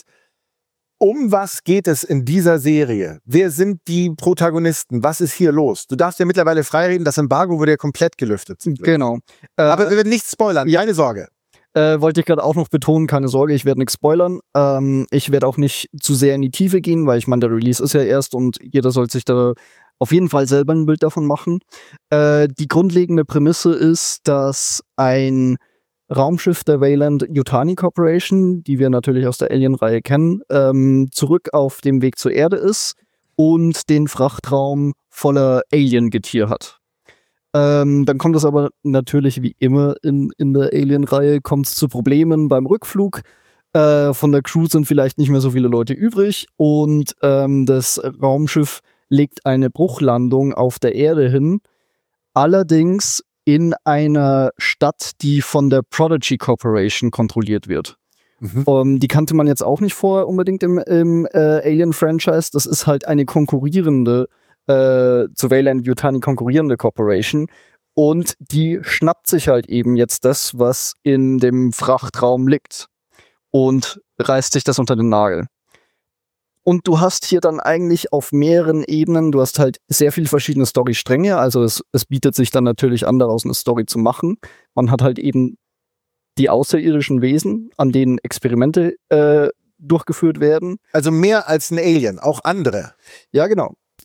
Um was geht es in dieser Serie? Wer sind die Protagonisten? Was ist hier los? Du darfst ja mittlerweile freireden, das Embargo wurde ja komplett gelüftet. Genau. Äh, Aber wir werden nichts spoilern, keine Sorge. Äh, wollte ich gerade auch noch betonen, keine Sorge, ich werde nichts spoilern. Ähm, ich werde auch nicht zu sehr in die Tiefe gehen, weil ich meine, der Release ist ja erst und jeder soll sich da auf jeden Fall selber ein Bild davon machen. Äh, die grundlegende Prämisse ist, dass ein Raumschiff der Weyland-Yutani Corporation, die wir natürlich aus der Alien-Reihe kennen, ähm, zurück auf dem Weg zur Erde ist und den Frachtraum voller Alien-Getier hat. Ähm, dann kommt es aber natürlich wie immer in, in der Alien-Reihe, kommt es zu Problemen beim Rückflug. Äh, von der Crew sind vielleicht nicht mehr so viele Leute übrig und ähm, das Raumschiff legt eine Bruchlandung auf der Erde hin, allerdings in einer Stadt, die von der Prodigy Corporation kontrolliert wird. Mhm. Um, die kannte man jetzt auch nicht vorher unbedingt im, im äh, Alien-Franchise. Das ist halt eine konkurrierende, äh, zu Weyland-Yutani konkurrierende Corporation. Und die schnappt sich halt eben jetzt das, was in dem Frachtraum liegt und reißt sich das unter den Nagel. Und du hast hier dann eigentlich auf mehreren Ebenen, du hast halt sehr viele verschiedene Storystränge, also es, es bietet sich dann natürlich an, daraus eine Story zu machen. Man hat halt eben die außerirdischen Wesen, an denen Experimente äh, durchgeführt werden. Also mehr als ein Alien, auch andere. Ja, genau.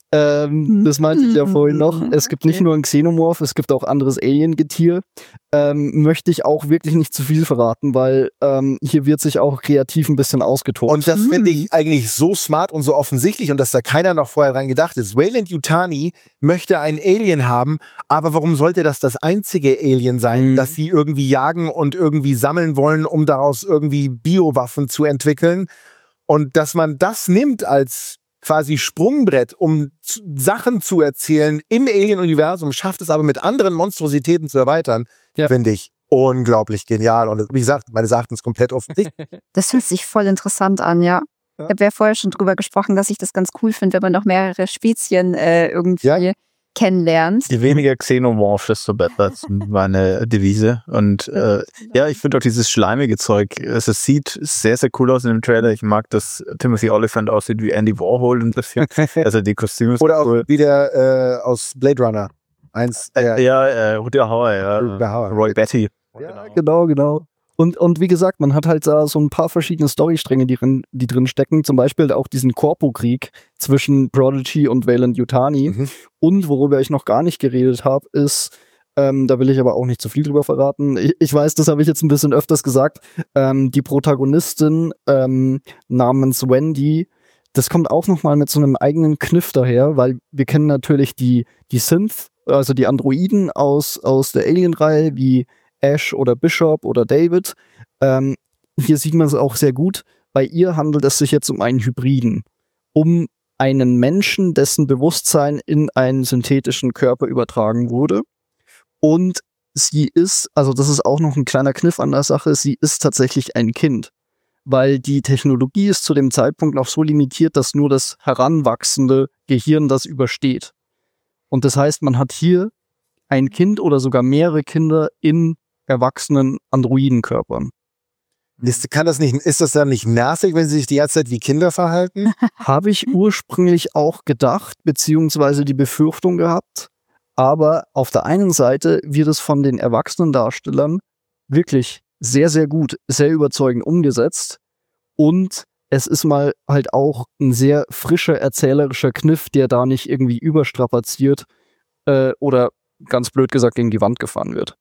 Ähm, das meinte ich ja vorhin noch. Es gibt nicht nur ein Xenomorph, es gibt auch anderes Alien-Getier. Ähm, möchte ich auch wirklich nicht zu viel verraten, weil ähm, hier wird sich auch kreativ ein bisschen ausgetobt. Und das finde ich eigentlich so smart und so offensichtlich und dass da keiner noch vorher dran gedacht ist. Weyland-Yutani möchte ein Alien haben, aber warum sollte das das einzige Alien sein, Mhm. das sie irgendwie jagen und irgendwie sammeln wollen, um daraus irgendwie Biowaffen zu entwickeln? Und dass man das nimmt als quasi Sprungbrett, um zu, Sachen zu erzählen im Alien-Universum, schafft es aber mit anderen Monstrositäten zu erweitern, Ja. finde ich unglaublich genial. Und wie gesagt, meines Erachtens komplett offensichtlich. Das hört sich voll interessant an, ja. Ja. Ich habe ja vorher schon drüber gesprochen, dass ich das ganz cool finde, wenn man noch mehrere Spezien äh, irgendwie Ja. kennenlernt. Je weniger Xenomorph, desto besser, ist meine Devise. Und äh, ja, ich finde auch dieses schleimige Zeug, es, es sieht sehr, sehr cool aus in dem Trailer. Ich mag, dass Timothy Olyphant aussieht wie Andy Warhol ein bisschen. Also die Kostüme sind Oder auch cool. wie der äh, aus Blade Runner. Eins der Äh, ja, äh, Rutger Hauer, ja. Rutger Hauer. Roy Batty. Ja, genau, genau. Und, und wie gesagt, man hat halt da so ein paar verschiedene Storystränge, die drin, die drin stecken. Zum Beispiel auch diesen Corpo-Krieg zwischen Prodigy und Weyland-Yutani. Mhm. Und worüber ich noch gar nicht geredet habe, ist, ähm, da will ich aber auch nicht zu viel drüber verraten. Ich, ich weiß, das habe ich jetzt ein bisschen öfters gesagt. Ähm, die Protagonistin ähm, namens Wendy, das kommt auch nochmal mit so einem eigenen Kniff daher, weil wir kennen natürlich die, die Synth, also die Androiden aus, aus der Alien-Reihe, wie Ash oder Bishop oder David. Ähm, hier sieht man es auch sehr gut. Bei ihr handelt es sich jetzt um einen Hybriden. Um einen Menschen, dessen Bewusstsein in einen synthetischen Körper übertragen wurde. Und sie ist, also das ist auch noch ein kleiner Kniff an der Sache, sie ist tatsächlich ein Kind. Weil die Technologie ist zu dem Zeitpunkt noch so limitiert, dass nur das heranwachsende Gehirn das übersteht. Und das heißt, man hat hier ein Kind oder sogar mehrere Kinder in erwachsenen Androidenkörpern. Ist, kann das nicht, ist das dann nicht nervig, wenn sie sich die ganze Zeit wie Kinder verhalten? Habe ich ursprünglich auch gedacht, beziehungsweise die Befürchtung gehabt. Aber auf der einen Seite wird es von den erwachsenen Darstellern wirklich sehr, sehr gut, sehr überzeugend umgesetzt. Und es ist mal halt auch ein sehr frischer erzählerischer Kniff, der da nicht irgendwie überstrapaziert äh, oder ganz blöd gesagt gegen die Wand gefahren wird.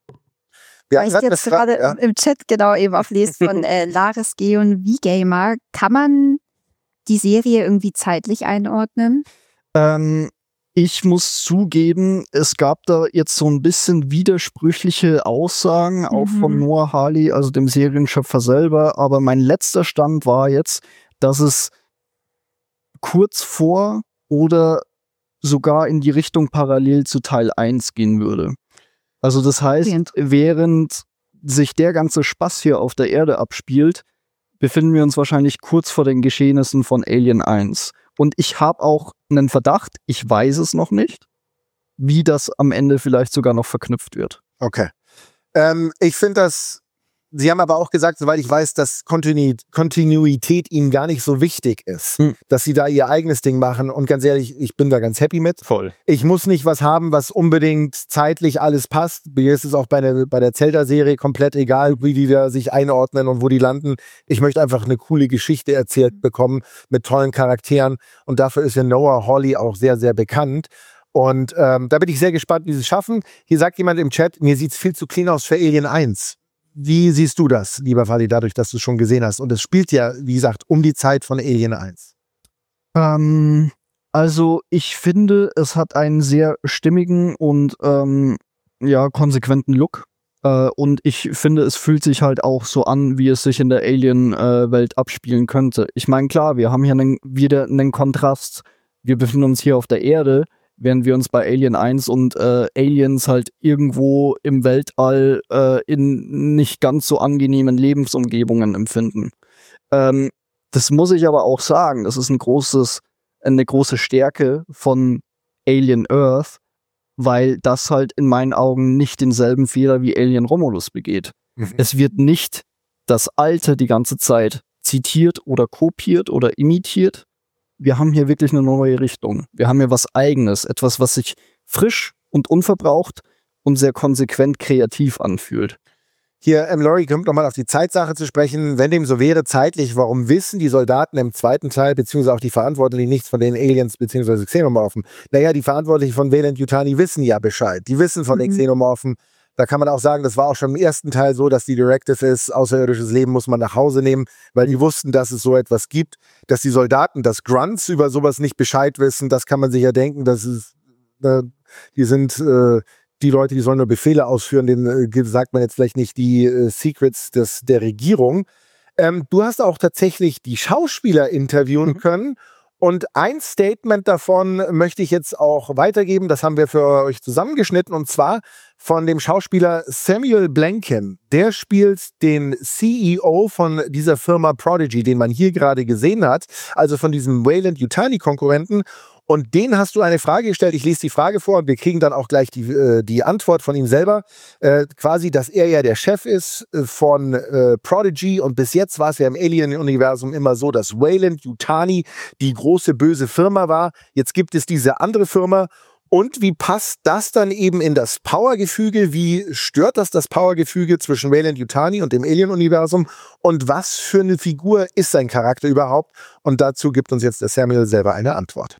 Ja, Weil ich jetzt gerade ja. im Chat genau eben auflese von äh, Laris Geon V-Gamer. Kann man die Serie irgendwie zeitlich einordnen? Ähm, ich muss zugeben, es gab da jetzt so ein bisschen widersprüchliche Aussagen, auch Mhm. von Noah Hawley, also dem Serienschöpfer selber. Aber mein letzter Stand war jetzt, dass es kurz vor oder sogar in die Richtung parallel zu Teil eins gehen würde. Also das heißt, Brilliant. während sich der ganze Spaß hier auf der Erde abspielt, befinden wir uns wahrscheinlich kurz vor den Geschehnissen von Alien eins. Und ich habe auch einen Verdacht, ich weiß es noch nicht, wie das am Ende vielleicht sogar noch verknüpft wird. Okay. Ähm, ich finde das, Sie haben aber auch gesagt, soweit ich weiß, dass Kontinu- Kontinuität Ihnen gar nicht so wichtig ist. Hm. Dass Sie da Ihr eigenes Ding machen. Und ganz ehrlich, ich bin da ganz happy mit. Voll. Ich muss nicht was haben, was unbedingt zeitlich alles passt. Mir ist es auch bei der, bei der Zelda-Serie komplett egal, wie die da sich einordnen und wo die landen. Ich möchte einfach eine coole Geschichte erzählt bekommen mit tollen Charakteren. Und dafür ist ja Noah Hawley auch sehr, sehr bekannt. Und ähm, da bin ich sehr gespannt, wie sie es schaffen. Hier sagt jemand im Chat, mir sieht es viel zu clean aus für Alien eins. Wie siehst du das, lieber Fadi, dadurch, dass du es schon gesehen hast? Und es spielt ja, wie gesagt, um die Zeit von Alien eins. Ähm, also ich finde, es hat einen sehr stimmigen und ähm, ja, konsequenten Look. Äh, und ich finde, es fühlt sich halt auch so an, wie es sich in der Alien-Welt abspielen könnte. Ich meine, klar, wir haben hier einen, wieder einen Kontrast. Wir befinden uns hier auf der Erde, während wir uns bei Alien eins und äh, Aliens halt irgendwo im Weltall äh, in nicht ganz so angenehmen Lebensumgebungen empfinden. Ähm, das muss ich aber auch sagen, das ist ein großes, eine große Stärke von Alien Earth, weil das halt in meinen Augen nicht denselben Fehler wie Alien Romulus begeht. Mhm. Es wird nicht das Alte die ganze Zeit zitiert oder kopiert oder imitiert. Wir haben hier wirklich eine neue Richtung. Wir haben hier was Eigenes, etwas, was sich frisch und unverbraucht und sehr konsequent kreativ anfühlt. Hier, ähm, Laurie kommt nochmal auf die Zeitsache zu sprechen. Wenn dem so wäre, zeitlich, warum wissen die Soldaten im zweiten Teil, beziehungsweise auch die Verantwortlichen nichts von den Aliens, beziehungsweise Xenomorphen? Naja, die Verantwortlichen von Weyland-Yutani wissen ja Bescheid. Die wissen von mhm. den Xenomorphen. Da kann man auch sagen, das war auch schon im ersten Teil so, dass die Directive ist, außerirdisches Leben muss man nach Hause nehmen, weil die wussten, dass es so etwas gibt. Dass die Soldaten, dass Grunts über sowas nicht Bescheid wissen, das kann man sich ja denken, das ist, äh, die sind... Äh, die Leute, die sollen nur Befehle ausführen, denen äh, sagt man jetzt vielleicht nicht die äh, Secrets des, der Regierung. Ähm, du hast auch tatsächlich die Schauspieler interviewen mhm. können und ein Statement davon möchte ich jetzt auch weitergeben, das haben wir für euch zusammengeschnitten und zwar von dem Schauspieler Samuel Blanken. Der spielt den C E O von dieser Firma Prodigy, den man hier gerade gesehen hat, also von diesem Weyland-Yutani-Konkurrenten. Und den hast du eine Frage gestellt. Ich lese die Frage vor und wir kriegen dann auch gleich die, äh, die Antwort von ihm selber. Äh, quasi, dass er ja der Chef ist äh, von äh, Prodigy. Und bis jetzt war es ja im Alien-Universum immer so, dass Weyland-Yutani die große böse Firma war. Jetzt gibt es diese andere Firma. Und wie passt das dann eben in das Powergefüge? Wie stört das das Powergefüge zwischen Weyland-Yutani und dem Alien-Universum? Und was für eine Figur ist sein Charakter überhaupt? Und dazu gibt uns jetzt der Samuel selber eine Antwort.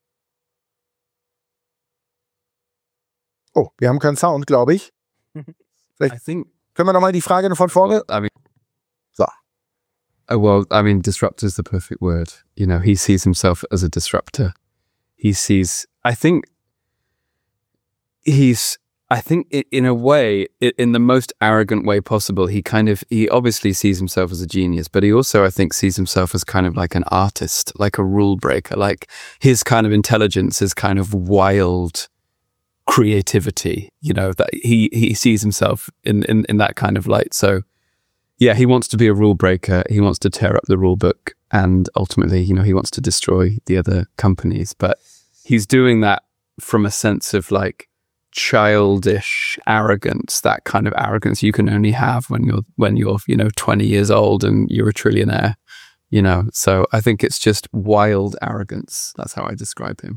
Oh, wir haben keinen Sound, glaube ich. Vielleicht I think, können wir noch mal die Frage von vorne. I mean, so. Oh, well, I mean, disruptor is the perfect word. You know, he sees himself as a disruptor. He sees, I think, he's, I think i- in a way, i- in the most arrogant way possible, he kind of, he obviously sees himself as a genius, but he also, I think, sees himself as kind of like an artist, like a rule breaker. Like his kind of intelligence is kind of wild creativity, you know, that he he sees himself in, in in that kind of light. So yeah, he wants to be a rule breaker, he wants to tear up the rule book, and ultimately, you know, he wants to destroy the other companies, but he's doing that from a sense of like childish arrogance, that kind of arrogance you can only have when you're when you're you know twenty years old and you're a trillionaire, you know. So I think it's just wild arrogance. That's how I describe him.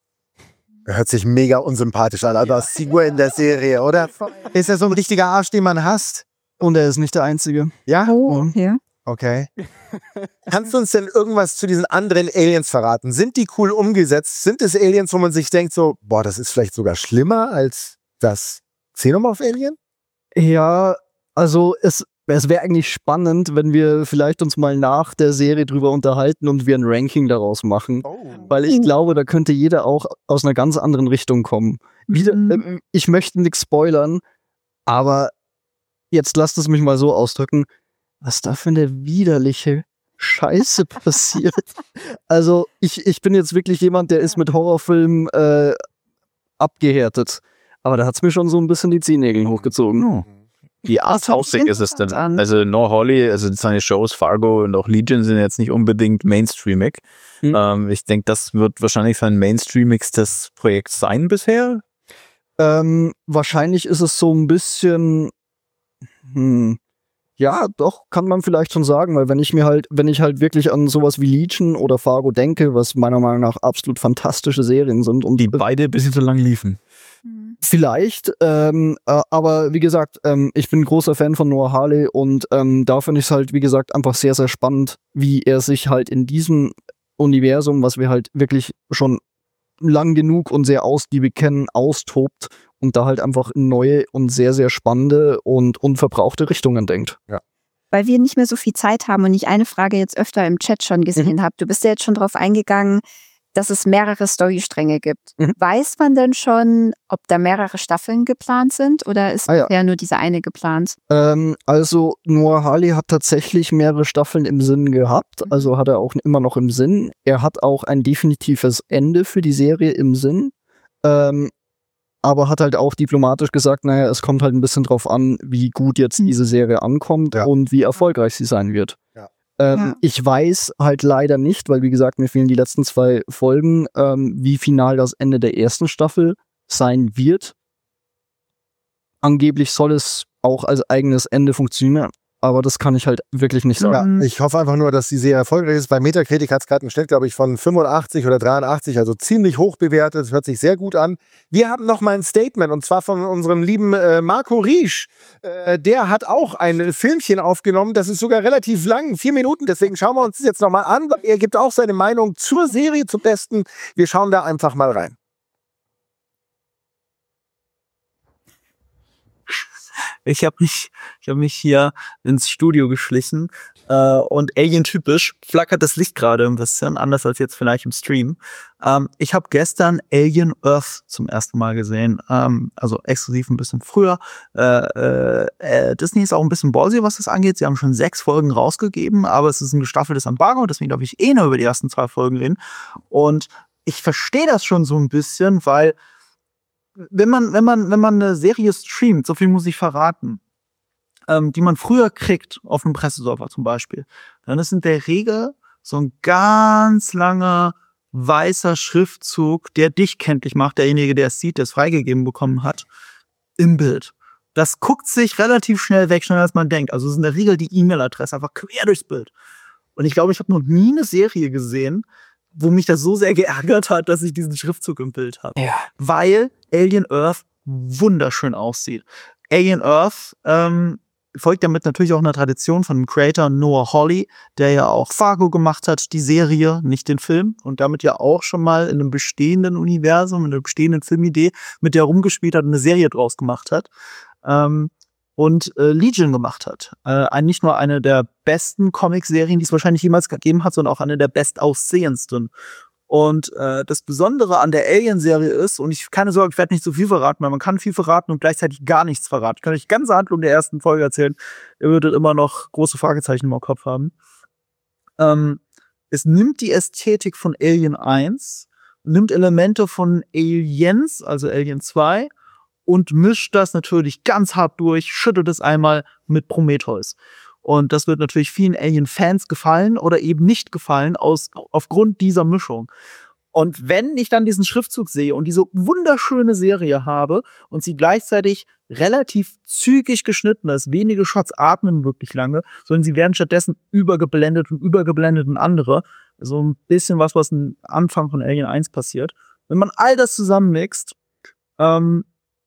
Hört sich mega unsympathisch an, also als Figur in der Serie, oder? Ist er so ein richtiger Arsch, den man hasst? Und er ist nicht der Einzige. Ja? Oh, ja. Okay. Kannst du uns denn irgendwas zu diesen anderen Aliens verraten? Sind die cool umgesetzt? Sind es Aliens, wo man sich denkt so, boah, das ist vielleicht sogar schlimmer als das Xenomorph-Alien? Ja, also es, es wäre eigentlich spannend, wenn wir vielleicht uns mal nach der Serie drüber unterhalten und wir ein Ranking daraus machen. Oh. Weil ich glaube, da könnte jeder auch aus einer ganz anderen Richtung kommen. Wieder, Mhm. äh, ich möchte nichts spoilern, aber jetzt lasst es mich mal so ausdrücken, was da für eine widerliche Scheiße passiert. Also ich, ich bin jetzt wirklich jemand, der ist mit Horrorfilmen äh, abgehärtet. Aber da hat es mir schon so ein bisschen die Zehennägel hochgezogen. Oh. Wie arthausig ist es denn? an. Also Noah Hawley, also seine Shows Fargo und auch Legion sind jetzt nicht unbedingt mainstreamig. Hm. Ähm, ich denke, das wird wahrscheinlich sein mainstreamigstes Projekt sein bisher. Ähm, wahrscheinlich ist es so ein bisschen, hm, ja, doch, kann man vielleicht schon sagen, weil wenn ich mir halt, wenn ich halt wirklich an sowas wie Legion oder Fargo denke, was meiner Meinung nach absolut fantastische Serien sind und Die beide ein bisschen zu lang liefen. vielleicht, ähm, äh, aber wie gesagt, ähm, ich bin großer Fan von Noah Hawley und ähm, da finde ich es halt, wie gesagt, einfach sehr, sehr spannend, wie er sich halt in diesem Universum, was wir halt wirklich schon lang genug und sehr ausgiebig kennen, austobt und da halt einfach in neue und sehr, sehr spannende und unverbrauchte Richtungen denkt. Weil wir nicht mehr so viel Zeit haben und ich eine Frage jetzt öfter im Chat schon gesehen habe. Du bist ja jetzt schon drauf eingegangen, dass es mehrere Storystränge gibt. Mhm. Weiß man denn schon, ob da mehrere Staffeln geplant sind oder ist Ah, ja. ja nur diese eine geplant? Ähm, also Noah Hawley hat tatsächlich mehrere Staffeln im Sinn gehabt, Mhm. also hat er auch immer noch im Sinn. Er hat auch ein definitives Ende für die Serie im Sinn, ähm, aber hat halt auch diplomatisch gesagt, naja, es kommt halt ein bisschen drauf an, wie gut jetzt Mhm. diese Serie ankommt Ja. und wie erfolgreich sie sein wird. Ja. Ähm, Ja. Ich weiß halt leider nicht, weil wie gesagt, mir fehlen die letzten zwei Folgen, ähm, wie final das Ende der ersten Staffel sein wird. Angeblich soll es auch als eigenes Ende funktionieren. aber das kann ich halt wirklich nicht sagen. Ja, ich hoffe einfach nur, dass die sehr erfolgreich ist. Bei Metacritic hat es gerade einen Schnitt, glaube ich, von fünfundachtzig oder dreiundachtzig, also ziemlich hoch bewertet. Das hört sich sehr gut an. Wir haben noch mal ein Statement, und zwar von unserem lieben äh, Marco Riesch. Äh, der hat auch ein Filmchen aufgenommen, das ist sogar relativ lang, vier Minuten. Deswegen schauen wir uns das jetzt noch mal an. Er gibt auch seine Meinung zur Serie zum Besten. Wir schauen da einfach mal rein. Ich habe mich, ich habe mich hier ins Studio geschlichen äh, und Alien-typisch flackert das Licht gerade ein bisschen, anders als jetzt vielleicht im Stream. Ähm, ich habe gestern Alien Earth zum ersten Mal gesehen, ähm, also exklusiv ein bisschen früher. Äh, äh, Disney ist auch ein bisschen ballsy, was das angeht. Sie haben schon sechs Folgen rausgegeben, aber es ist ein gestaffeltes Embargo, deswegen darf ich eh nur über die ersten zwei Folgen reden. Und ich verstehe das schon so ein bisschen, weil Wenn man, wenn man, wenn man eine Serie streamt, so viel muss ich verraten, ähm, die man früher kriegt, auf einem Presseserver zum Beispiel, dann ist in der Regel so ein ganz langer weißer Schriftzug, der dich kenntlich macht, derjenige, der es sieht, der es freigegeben bekommen hat, im Bild. Das guckt sich relativ schnell weg, schneller als man denkt. Also es ist in der Regel die E-Mail-Adresse einfach quer durchs Bild. Und ich glaube, ich habe noch nie eine Serie gesehen, wo mich das so sehr geärgert hat, dass ich diesen Schriftzug im Bild habe. Ja. Weil Alien Earth wunderschön aussieht. Alien Earth ähm, folgt damit natürlich auch einer Tradition von dem Creator Noah Hawley, der ja auch Fargo gemacht hat, die Serie, nicht den Film, und damit ja auch schon mal in einem bestehenden Universum, in einer bestehenden Filmidee, mit der er rumgespielt hat und eine Serie draus gemacht hat. Ähm, und äh, Legion gemacht hat. Äh, nicht nur eine der besten Comic-Serien, die es wahrscheinlich jemals gegeben hat, sondern auch eine der bestaussehendsten. Und äh, das Besondere an der Alien-Serie ist, und ich keine Sorge, ich werde nicht so viel verraten, weil man kann viel verraten und gleichzeitig gar nichts verraten. Ich kann euch die ganze Handlung der ersten Folge erzählen. Ihr würdet immer noch große Fragezeichen im Kopf haben. Ähm, es nimmt die Ästhetik von Alien eins, nimmt Elemente von Aliens, also Alien zwei, und mischt das natürlich ganz hart durch, schüttelt es einmal mit Prometheus. Und das wird natürlich vielen Alien-Fans gefallen oder eben nicht gefallen aus, aufgrund dieser Mischung. Und wenn ich dann diesen Schriftzug sehe und diese wunderschöne Serie habe und sie gleichzeitig relativ zügig geschnitten ist, wenige Shots atmen wirklich lange, sondern sie werden stattdessen übergeblendet und übergeblendet in andere. So ein bisschen was, was am Anfang von Alien eins passiert. Wenn man all das zusammenmixt, ähm,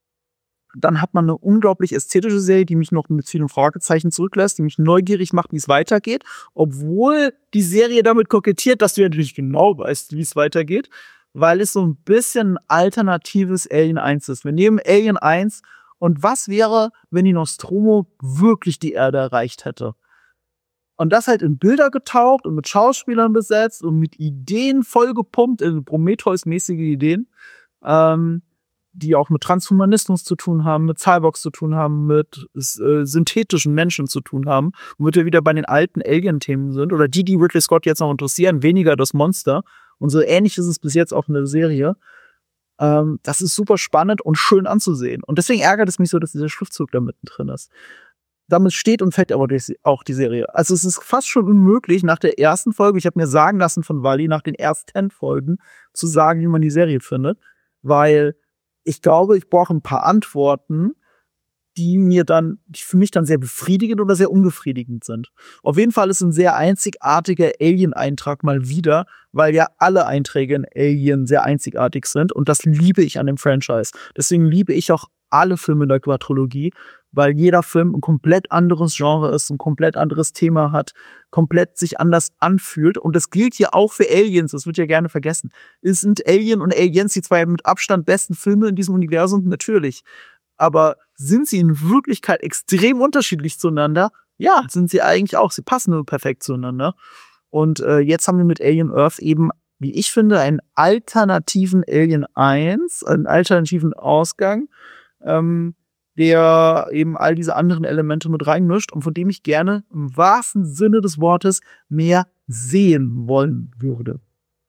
dann hat man eine unglaublich ästhetische Serie, die mich noch mit vielen Fragezeichen zurücklässt, die mich neugierig macht, wie es weitergeht, obwohl die Serie damit kokettiert, dass du ja natürlich genau weißt, wie es weitergeht, weil es so ein bisschen alternatives Alien eins ist. Wir nehmen Alien eins und was wäre, wenn die Nostromo wirklich die Erde erreicht hätte? Und das halt in Bilder getaucht und mit Schauspielern besetzt und mit Ideen vollgepumpt, also Prometheus-mäßige Ideen, ähm, die auch mit Transhumanismus zu tun haben, mit Cyborgs zu tun haben, mit äh, synthetischen Menschen zu tun haben, womit wir wieder bei den alten Alien-Themen sind, oder die, die Ridley Scott jetzt noch interessieren, weniger das Monster. Und so ähnlich ist es bis jetzt auch in der Serie. Ähm, das ist super spannend und schön anzusehen. Und deswegen ärgert es mich so, dass dieser Schriftzug da mittendrin ist. Damit steht und fällt aber auch die Serie. Also es ist fast schon unmöglich, nach der ersten Folge, ich habe mir sagen lassen von Wally, nach den ersten Folgen, zu sagen, wie man die Serie findet, weil ich glaube, ich brauche ein paar Antworten, die mir dann, die für mich dann sehr befriedigend oder sehr unbefriedigend sind. Auf jeden Fall ist ein sehr einzigartiger Alien-Eintrag mal wieder, weil ja alle Einträge in Alien sehr einzigartig sind und das liebe ich an dem Franchise. Deswegen liebe ich auch alle Filme der Quadrologie, weil jeder Film ein komplett anderes Genre ist, ein komplett anderes Thema hat, komplett sich anders anfühlt. Und das gilt hier auch für Aliens, das wird ja gerne vergessen. Es sind Alien und Aliens die zwei mit Abstand besten Filme in diesem Universum? Natürlich. Aber sind sie in Wirklichkeit extrem unterschiedlich zueinander? Ja, sind sie eigentlich auch. Sie passen nur perfekt zueinander. Und äh, jetzt haben wir mit Alien Earth eben, wie ich finde, einen alternativen Alien eins, einen alternativen Ausgang, ähm, der eben all diese anderen Elemente mit reinmischt und von dem ich gerne im wahrsten Sinne des Wortes mehr sehen wollen würde.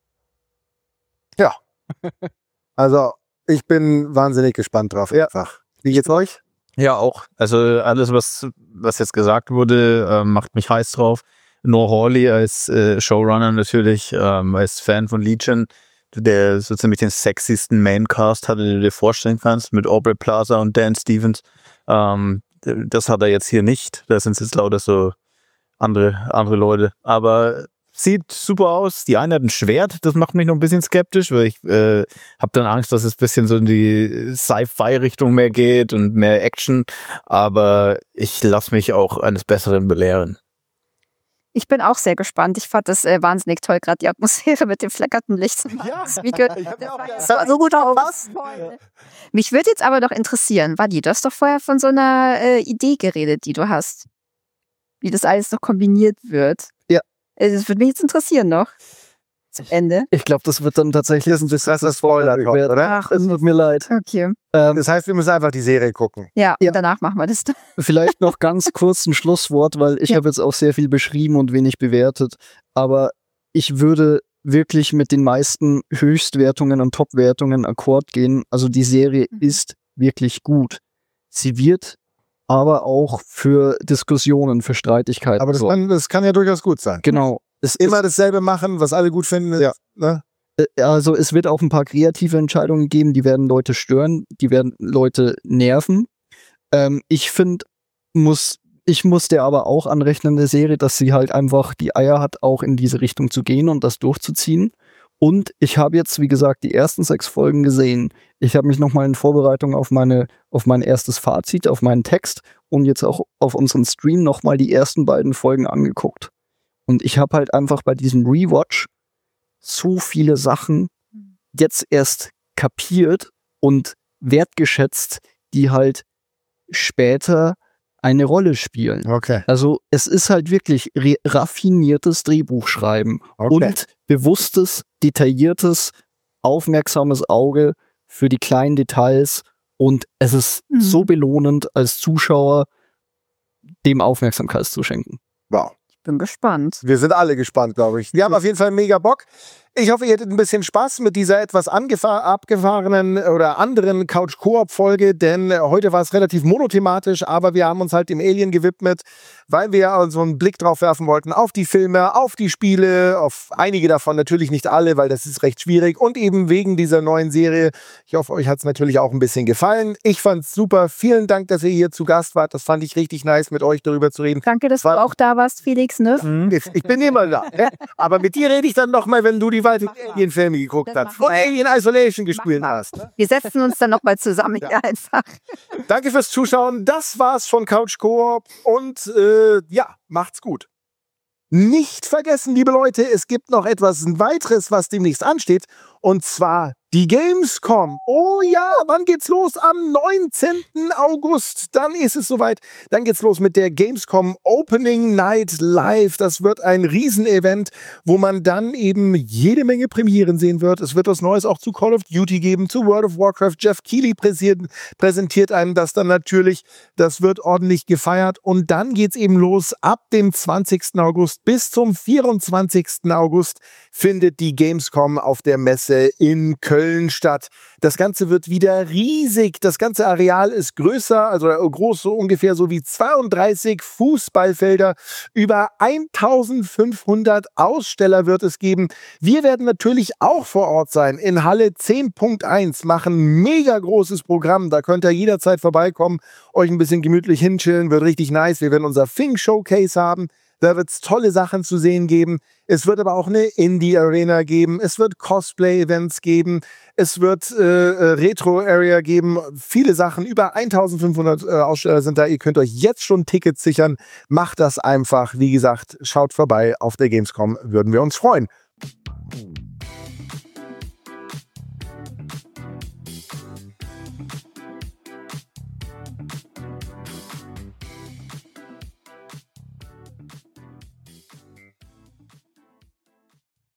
Ja. Also, ich bin wahnsinnig gespannt drauf. Ja. Einfach. Wie geht's euch? Ja, auch. Also alles, was, was jetzt gesagt wurde, äh, macht mich heiß drauf. Noah Hawley als äh, Showrunner natürlich, ähm, als Fan von Legion, der so ziemlich den sexiesten Maincast hatte, den du dir vorstellen kannst, mit Aubrey Plaza und Dan Stevens. Ähm, das hat er jetzt hier nicht. Da sind jetzt lauter so andere, andere Leute. Aber sieht super aus. Die eine hat ein Schwert, das macht mich noch ein bisschen skeptisch, weil ich äh, habe dann Angst, dass es ein bisschen so in die Sci-Fi-Richtung mehr geht und mehr Action. Aber ich lasse mich auch eines Besseren belehren. Ich bin auch sehr gespannt. Ich fand das äh, wahnsinnig toll, gerade die Atmosphäre mit dem fleckernden Licht. Ja, Wie ge- ich hab mir auch das gedacht, war das hat so gut so gepasst. toll. Mich würde jetzt aber doch interessieren, Wadi, du hast doch vorher von so einer äh, Idee geredet, die du hast. Wie das alles noch kombiniert wird. Ja. Äh, Das würde mich jetzt interessieren noch. Zum Ende. Ich glaube, das wird dann tatsächlich ein bisschen Das ist Spoiler, oder? Ach, Es tut mir leid. okay. Ähm, Das heißt, wir müssen einfach die Serie gucken. Ja, Ja. und danach machen wir das dann. Vielleicht noch ganz kurz ein Schlusswort, weil ich Ja. habe jetzt auch sehr viel beschrieben und wenig bewertet. Aber ich würde wirklich mit den meisten Höchstwertungen und Topwertungen Akkord gehen. Also die Serie Mhm. ist wirklich gut. Sie wird aber auch für Diskussionen, für Streitigkeiten Aber das sorgen. kann, das kann ja durchaus gut sein. Genau. Es Immer dasselbe machen, was alle gut finden. Ja. Ne? Äh, Also es wird auch ein paar kreative Entscheidungen geben, die werden Leute stören, die werden Leute nerven. Ähm, ich finde, muss, ich muss der aber auch anrechnen, der Serie, dass sie halt einfach die Eier hat, auch in diese Richtung zu gehen und das durchzuziehen. Und ich habe jetzt, wie gesagt, die ersten sechs Folgen gesehen. Ich habe mich nochmal in Vorbereitung auf meine, auf mein erstes Fazit, auf meinen Text und jetzt auch auf unseren Stream nochmal die ersten beiden Folgen angeguckt. Und ich habe halt einfach bei diesem Rewatch so viele Sachen jetzt erst kapiert und wertgeschätzt, die halt später eine Rolle spielen. Okay. Also es ist halt wirklich re- raffiniertes Drehbuchschreiben Okay. und bewusstes, detailliertes, aufmerksames Auge für die kleinen Details und es ist Mhm. so belohnend als Zuschauer, dem Aufmerksamkeit zu schenken. Wow. Ich bin gespannt. Wir sind alle gespannt, glaube ich. Wir haben auf jeden Fall mega Bock. Ich hoffe, ihr hattet ein bisschen Spaß mit dieser etwas angefahr- abgefahrenen oder anderen Couch-Koop-Folge, denn heute war es relativ monothematisch, aber wir haben uns halt dem Alien gewidmet, weil wir also einen Blick drauf werfen wollten auf die Filme, auf die Spiele, auf einige davon, natürlich nicht alle, weil das ist recht schwierig und eben wegen dieser neuen Serie. Ich hoffe, euch hat es natürlich auch ein bisschen gefallen. Ich fand es super. Vielen Dank, dass ihr hier zu Gast wart. Das fand ich richtig nice, mit euch darüber zu reden. Danke, dass War- du auch da warst, Felix, ne? Hm, Ich ich bin immer da. Ne? Aber mit dir rede ich dann noch mal, wenn du die weiteren Alien-Filme geguckt Das hast machen und wir. Alien Isolation gespielt wir. hast. Ne? Wir setzen uns dann nochmal zusammen, ja. einfach. Danke fürs Zuschauen. Das war's von Couch Koop und äh, ja, macht's gut. Nicht vergessen, liebe Leute, es gibt noch etwas weiteres, was demnächst ansteht, und zwar die Gamescom. Oh ja, wann geht's los? Am neunzehnten August. Dann ist es soweit. Dann geht's los mit der Gamescom Opening Night Live. Das wird ein Riesenevent, wo man dann eben jede Menge Premieren sehen wird. Es wird was Neues auch zu Call of Duty geben, zu World of Warcraft. Jeff Keighley präsentiert, präsentiert einem das dann natürlich. Das wird ordentlich gefeiert. Und dann geht's eben los. Ab dem zwanzigsten August bis zum vierundzwanzigsten August findet die Gamescom auf der Messe in Köln statt. Das Ganze wird wieder riesig. Das ganze Areal ist größer, also groß, so ungefähr so wie zweiunddreißig Fußballfelder. Über eintausendfünfhundert Aussteller wird es geben. Wir werden natürlich auch vor Ort sein. In Halle zehn Punkt eins machen mega großes Programm. Da könnt ihr jederzeit vorbeikommen, euch ein bisschen gemütlich hinchillen. Wird richtig nice. Wir werden unser Fing Showcase haben. Da wird es tolle Sachen zu sehen geben. Es wird aber auch eine Indie-Arena geben. Es wird Cosplay-Events geben. Es wird äh, Retro-Area geben. Viele Sachen. Über eintausendfünfhundert äh, Aussteller sind da. Ihr könnt euch jetzt schon Tickets sichern. Macht das einfach. Wie gesagt, schaut vorbei auf der Gamescom. Würden wir uns freuen.